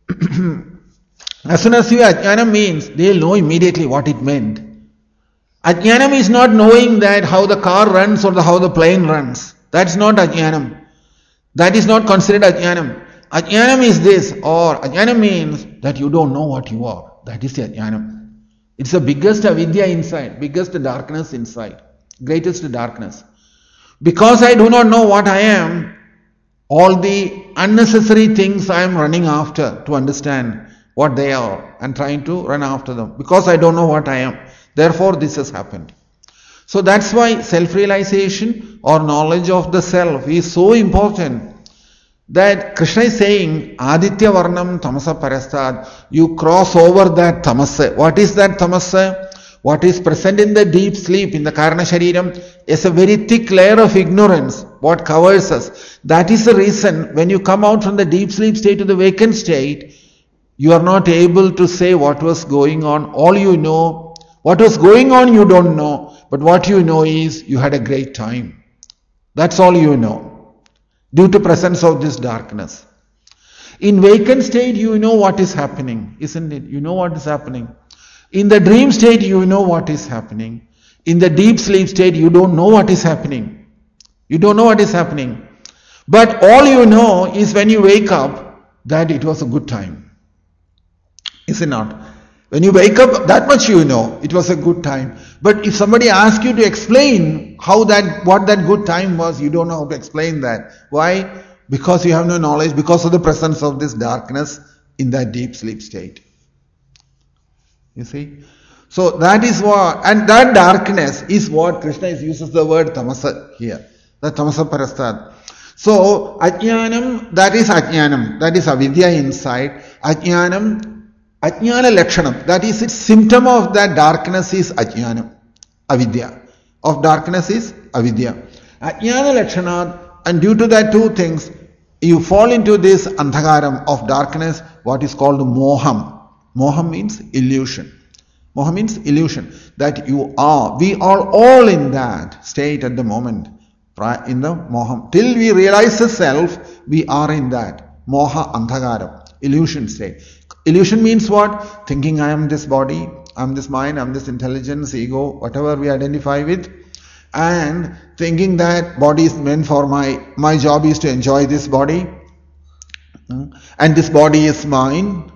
as soon as you ajnanam means, they will know immediately what it meant. Ajnanam is not knowing that how the car runs or how the plane runs. That's not ajnanam. That is not considered ajnanam. Ajnanam is this, or ajnanam means that you don't know what you are. That is the ajnanam. It's the biggest avidya inside, biggest darkness inside, greatest darkness. Because I do not know what I am, all the unnecessary things I am running after to understand what they are and trying to run after them. Because I don't know what I am. Therefore this has happened. So that's why self-realization or knowledge of the self is so important. That Krishna is saying, Aditya Varnam Tamasa Parastat, you cross over that tamasa. What is that tamasa? What is present in the deep sleep, in the Karana Shariram, is a very thick layer of ignorance, what covers us. That is the reason, when you come out from the deep sleep state to the vacant state, you are not able to say what was going on. All you know, what was going on you don't know, but what you know is, you had a great time. That's all you know. Due to presence of this darkness. In vacant state, you know what is happening, isn't it? You know what is happening. In the dream state, you know what is happening. In the deep sleep state, you don't know what is happening. You don't know what is happening. But all you know is when you wake up, that it was a good time. Is it not? When you wake up, that much you know, it was a good time. But if somebody asks you to explain what that good time was, you don't know how to explain that. Why? Because you have no knowledge, because of the presence of this darkness in that deep sleep state. You see? So that is what, and that darkness is what Krishna uses the word tamasa here. The tamasa parastat. So ajnanam, that is avidya inside. Ajnana lakshanam, that is its symptom of that darkness is ajnanam, avidya. Of darkness is avidya. Ajnana lakshanat, and due to that two things, you fall into this andhakaram of darkness, what is called moham. Moham means illusion. Moha means illusion. That we are all in that state at the moment. In the moham. Till we realize the self, we are in that. Moha andhakaram, illusion state. Illusion means what? Thinking I am this body, I am this mind, I am this intelligence, ego, whatever we identify with, and thinking that body is meant for my job is to enjoy this body, and this body is mine.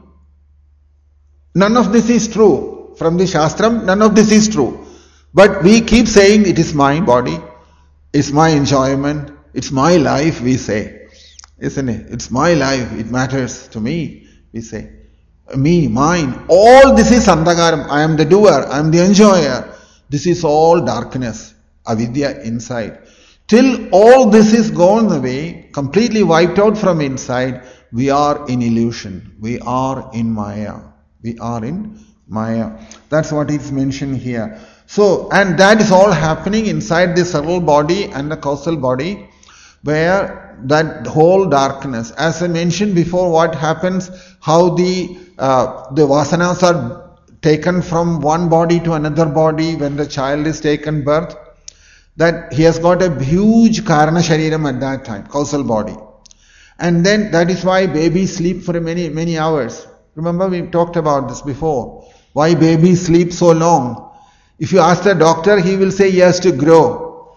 None of this is true. From the Shastram, none of this is true. But we keep saying it is my body, it's my enjoyment, it's my life, we say. Isn't it? It's my life, it matters to me, we say. Me, mine, all this is andhakaram. I am the doer, I am the enjoyer. This is all darkness, avidya inside. Till all this is gone away, completely wiped out from inside, we are in illusion. We are in Maya. We are in Maya. That's what is mentioned here. So, and that is all happening inside the subtle body and the causal body, where that whole darkness, as I mentioned before, what happens, how the vasanas are taken from one body to another body when the child is taken birth, that he has got a huge karana shariram at that time, causal body. And then that is why babies sleep for many hours. Remember we talked about this before. Why babies sleep so long? If you ask the doctor, he will say he has to grow.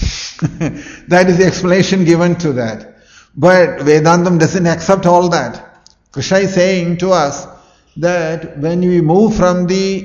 That is the explanation given to that. But Vedantam doesn't accept all that. Krishna is saying to us that when we move from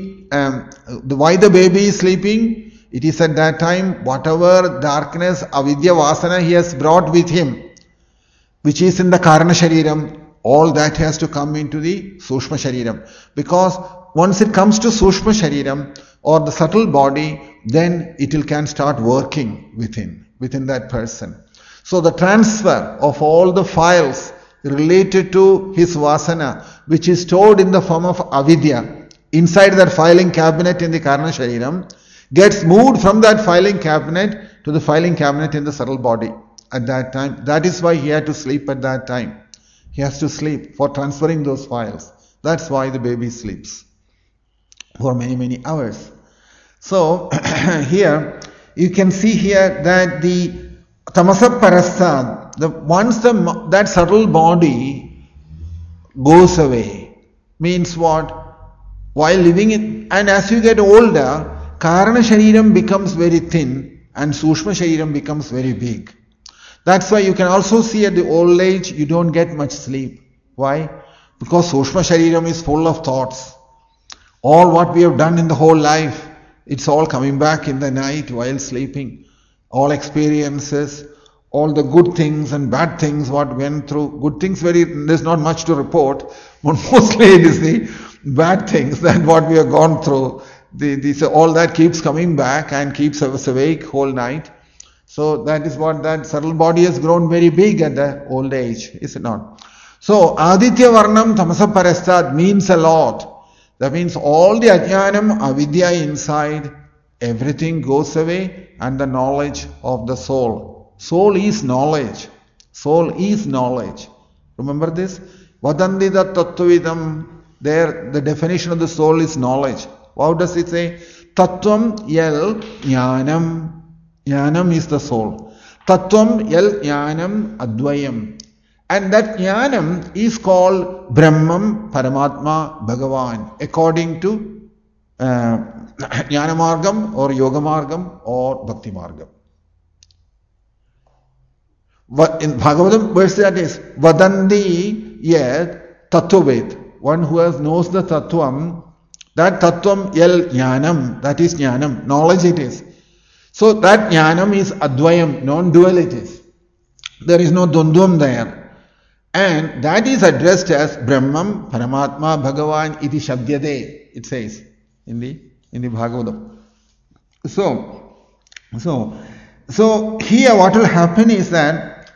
why the baby is sleeping, it is at that time whatever darkness, avidya vasana he has brought with him, which is in the Karana Shariram, all that has to come into the Sushma Shariram. Because once it comes to Sushma Shariram or the subtle body, then it can start working within that person. So the transfer of all the files related to his vasana, which is stored in the form of avidya, inside that filing cabinet in the Karana Shariram, gets moved from that filing cabinet to the filing cabinet in the subtle body at that time. That is why he had to sleep at that time. He has to sleep for transferring those files. That's why the baby sleeps for many, many hours. So here you can see here that the tamasa parastad, once that subtle body goes away, means what? While living in, and as you get older, Karana Shariram becomes very thin and Sushma Shariram becomes very big. That's why you can also see at the old age you don't get much sleep. Why? Because Sushma Shariram is full of thoughts. All what we have done in the whole life, it's all coming back in the night while sleeping. All experiences, all the good things and bad things what went through. Good things there's not much to report, but mostly it is the bad things that what we have gone through. All that keeps coming back and keeps us awake whole night. So that is what that subtle body has grown very big at the old age, is it not? So Aditya Varnam Tamasa Parastad means a lot. That means all the Ajnanam, Avidya inside, everything goes away and the knowledge of the soul. Soul is knowledge. Soul is knowledge. Remember this? Vadandida Tattvavidam. There the definition of the soul is knowledge. How does it say? Tattvam yel jnanam. Jnanam is the soul. Tattvam yel jnanam advayam. And that jnanam is called Brahmam, Paramatma, Bhagavan, according to Jnana Margam or Yoga Margam or Bhakti Margam. In Bhagavatam, verse that is Vadandi yet Tattvaved. One who knows the Tattvam, that Tattvam yel Jnanam, that is Jnanam, knowledge it is. So that Jnanam is Advayam, non-dual it is. There is no Dundvam there. And that is addressed as Brahmam, Paramatma, Bhagavan, iti Shabdyade, it says in the Bhagavatam. So here what will happen is that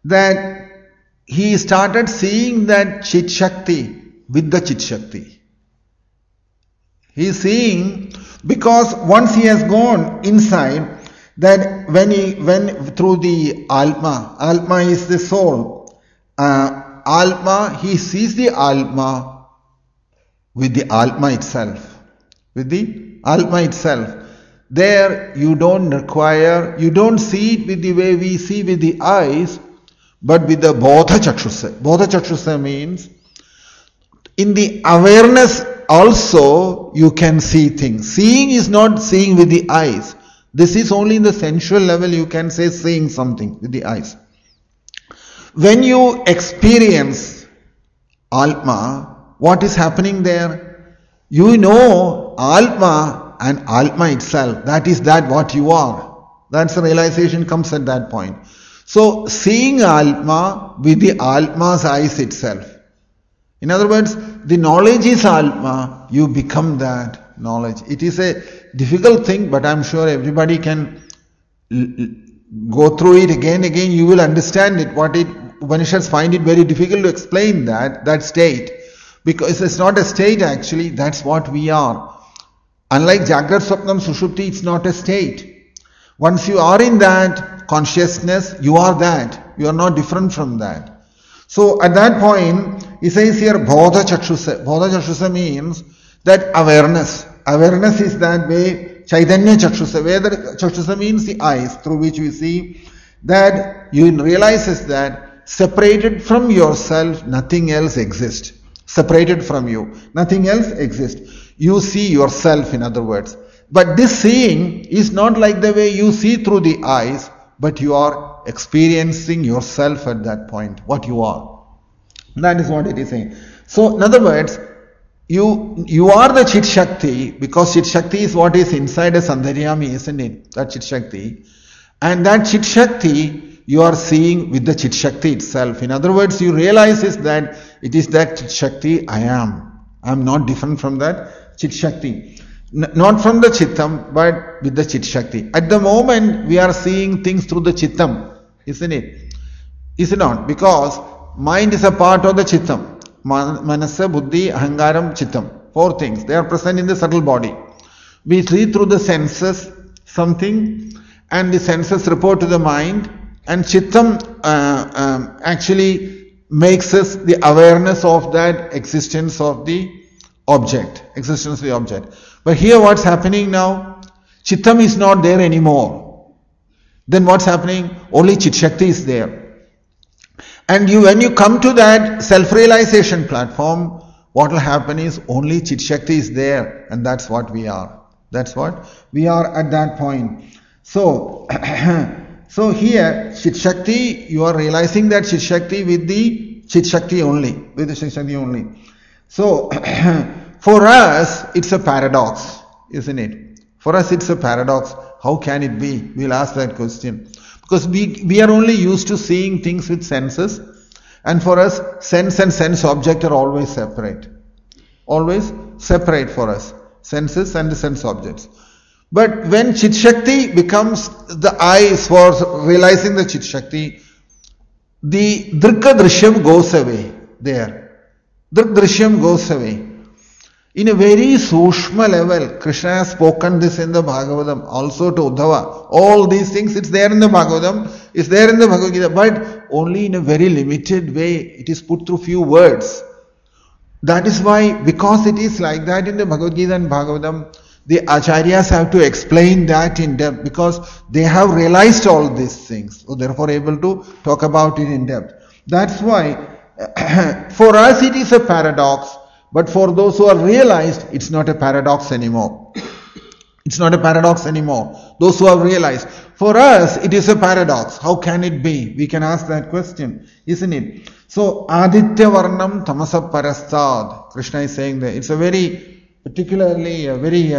he started seeing that Chit Shakti with the Chit Shakti. He is seeing, because once he has gone inside, that when through the Alma is the soul, Alma, he sees the Alma with the Alma itself. With the Alma itself. There you don't see it with the way we see with the eyes, but with the Bodha Chakshusa. Bodha Chakshusa means in the awareness also you can see things. Seeing is not seeing with the eyes. This is only in the sensual level you can say seeing something with the eyes. When you experience Alma, what is happening there? You know Alma and Alma itself. That is that what you are. That's the realization comes at that point. So seeing Alma with the Alma's eyes itself. In other words, the knowledge is Alma, you become that knowledge. It is a difficult thing, but I'm sure everybody can go through it again, you will understand it. Upanishads find it very difficult to explain that state, because it's not a state actually, that's what we are. Unlike Jagrat, Swapnam, Sushupti, it's not a state. Once you are in that consciousness, you are that. You are not different from that. So at that point, he says here, Bodha Chakshusa. Bodha Chakshusa means that awareness. Awareness is that way, Chaitanya Chakshusa. Where the Chakshusa means the eyes through which we see, that you realize that separated from yourself, nothing else exists. Separated from you, nothing else exists. You see yourself, in other words. But this seeing is not like the way you see through the eyes, but you are experiencing yourself at that point, what you are. That is what it is saying. So, in other words, you are the Chit Shakti, because Chit Shakti is what is inside a Sandaryami, isn't it? That Chit Shakti. And that Chit Shakti you are seeing with the Chit Shakti itself. In other words, you realize is that it is that Chit Shakti I am. I am not different from that Chit Shakti. Not from the Chittam, but with the Chit Shakti. At the moment, we are seeing things through the Chittam, isn't it? Is it not? Because mind is a part of the Chittam. Manasa, Buddhi, Ahangaram, Chittam. 4 things. They are present in the subtle body. We see through the senses something, and the senses report to the mind, and Chittam actually makes us the awareness of that existence of the object. But here what's happening now? Chittam is not there anymore. Then what's happening? Only Chit Shakti is there. And when you come to that self-realization platform, what will happen is only Chit Shakti is there, and that's what we are. That's what we are at that point. So, so here, Chit Shakti, you are realizing that Chit Shakti with the Chit Shakti only. So, for us, it's a paradox, isn't it? For us, it's a paradox. How can it be? We'll ask that question. Because we are only used to seeing things with senses, and for us, sense and sense object are always separate. Always separate for us. Senses and the sense objects. But when Chit Shakti becomes the eyes for realizing the Chit Shakti, the Drikka Drishyam goes away there. Drik Drishyam goes away. In a very Sushma level, Krishna has spoken this in the Bhagavatam, also to Uddhava. All these things, it's there in the Bhagavatam, it's there in the Bhagavad Gita, but only in a very limited way. It is put through few words. That is why, because it is like that in the Bhagavad Gita and Bhagavatam, the Acharyas have to explain that in depth, because they have realized all these things. So therefore able to talk about it in depth. That's why, for us it is a paradox. But for those who are realized, it's not a paradox anymore. It's not a paradox anymore. Those who have realized. For us, it is a paradox. How can it be? We can ask that question, isn't it? So, Aditya Varnam Tamasa Parastad. Krishna is saying that. It's a very, particularly, a very,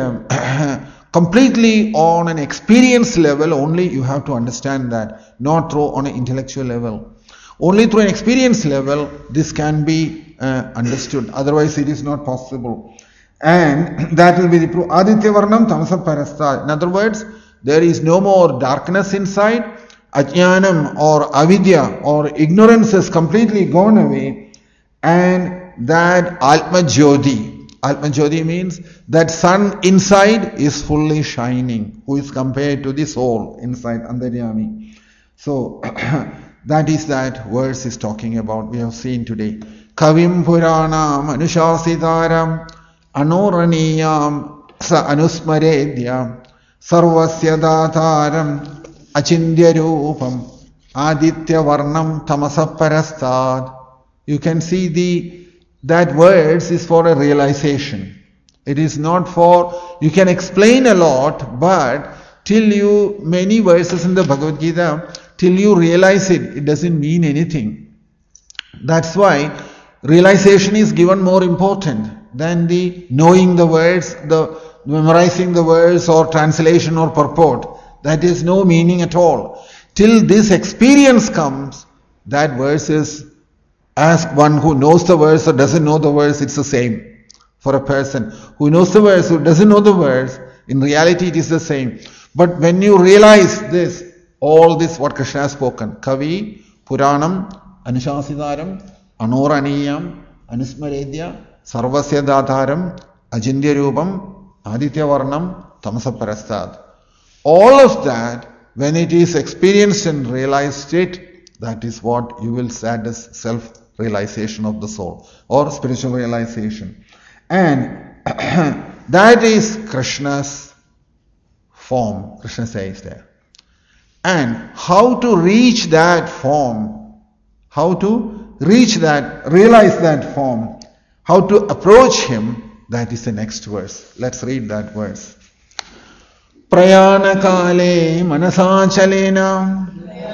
completely on an experience level, only you have to understand that. Not through on an intellectual level. Only through an experience level, this can be understood. Otherwise, it is not possible. And that will be the proof. Aditya Varnam Tamasa Parastha. In other words, there is no more darkness inside. Ajnanam or avidya or ignorance has completely gone away. And that Atma Jyoti. Atma Jyoti means that sun inside is fully shining, who is compared to the soul inside Antaryami. So, that is that verse is talking about. We have seen today. Kavim Puranam Anushasitaram Anoraniyam Sa Anusmaredya Sarvasya Dataram Achindya Rupam Aditya Varnam Tamasa Parastad. You can see that words is for a realization. It is not for, you can explain a lot, but many verses in the Bhagavad Gita, till you realize it, it doesn't mean anything. That's why realization is given more important than the knowing the words, the memorizing the words or translation or purport. That is no meaning at all. Till this experience comes, that verse is, as one who knows the verse or doesn't know the verse, it's the same. For a person who knows the verse, who doesn't know the verse, in reality it is the same. But when you realize this, all this what Krishna has spoken, Kavi, Puranam, Anushasidaram, Anoraniyam, Anusmaredya, Sarvasya Dataram, Ajindya Rupam, Aditya Varnam, Tamasa Parastad. All of that, when it is experienced and realized it, that is what you will say as self-realization of the soul or spiritual realization. And that is Krishna's form, Krishna says there. And how to reach that form, how to reach that, realize that form, how to approach him, That is the next verse. Let's read that verse. Prayana kale manasachalena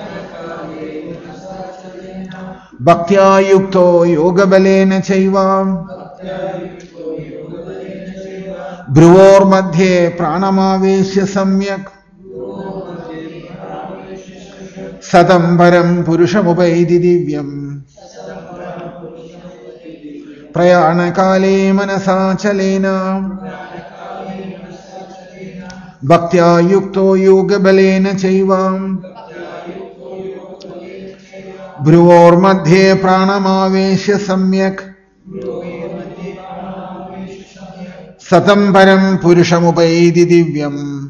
bhaktya yukto yoga balena chaiva Bruvor madhye pranamaveshya samyak Sadambaram purushamupaiti divyam Prayanakale manasachalena Bhaktya yukto yoga balena chaivam Bruvor madhye pranamaveshya samyak Satambaram purushamupaiti divyam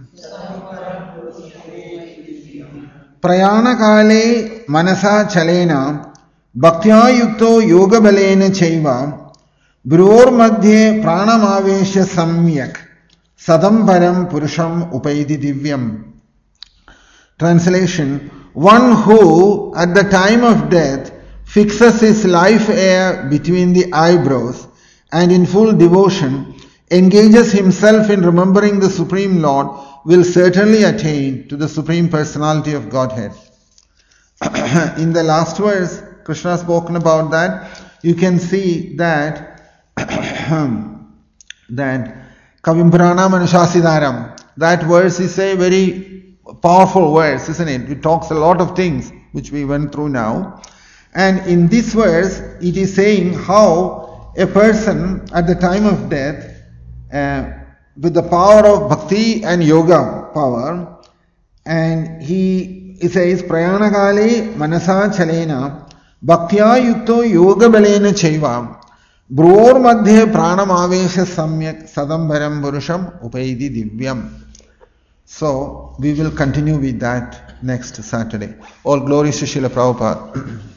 Prayanakale manasa chalena Bhaktya yukto yoga balena chaiva Bruvor madhye pranamaveshya samyak Sadambaram purusham upaiti divyam. Translation: one who at the time of death fixes his life air between the eyebrows and in full devotion engages himself in remembering the Supreme Lord will certainly attain to the Supreme Personality of Godhead. In the last verse, Krishna has spoken about that. You can see that Kavim Purana Manushasidaram. That verse is a very powerful verse, isn't it? It talks a lot of things which we went through now. And in this verse, it is saying how a person at the time of death, with the power of bhakti and yoga power, and he says, Prayanakale manasa chalena bhaktya yukto yoga balena chaiva Bruvor madhye pranamavesha samyak sadambaram purusham upaidi divyam. So, we will continue with that next Saturday. All glories to Srila Prabhupada.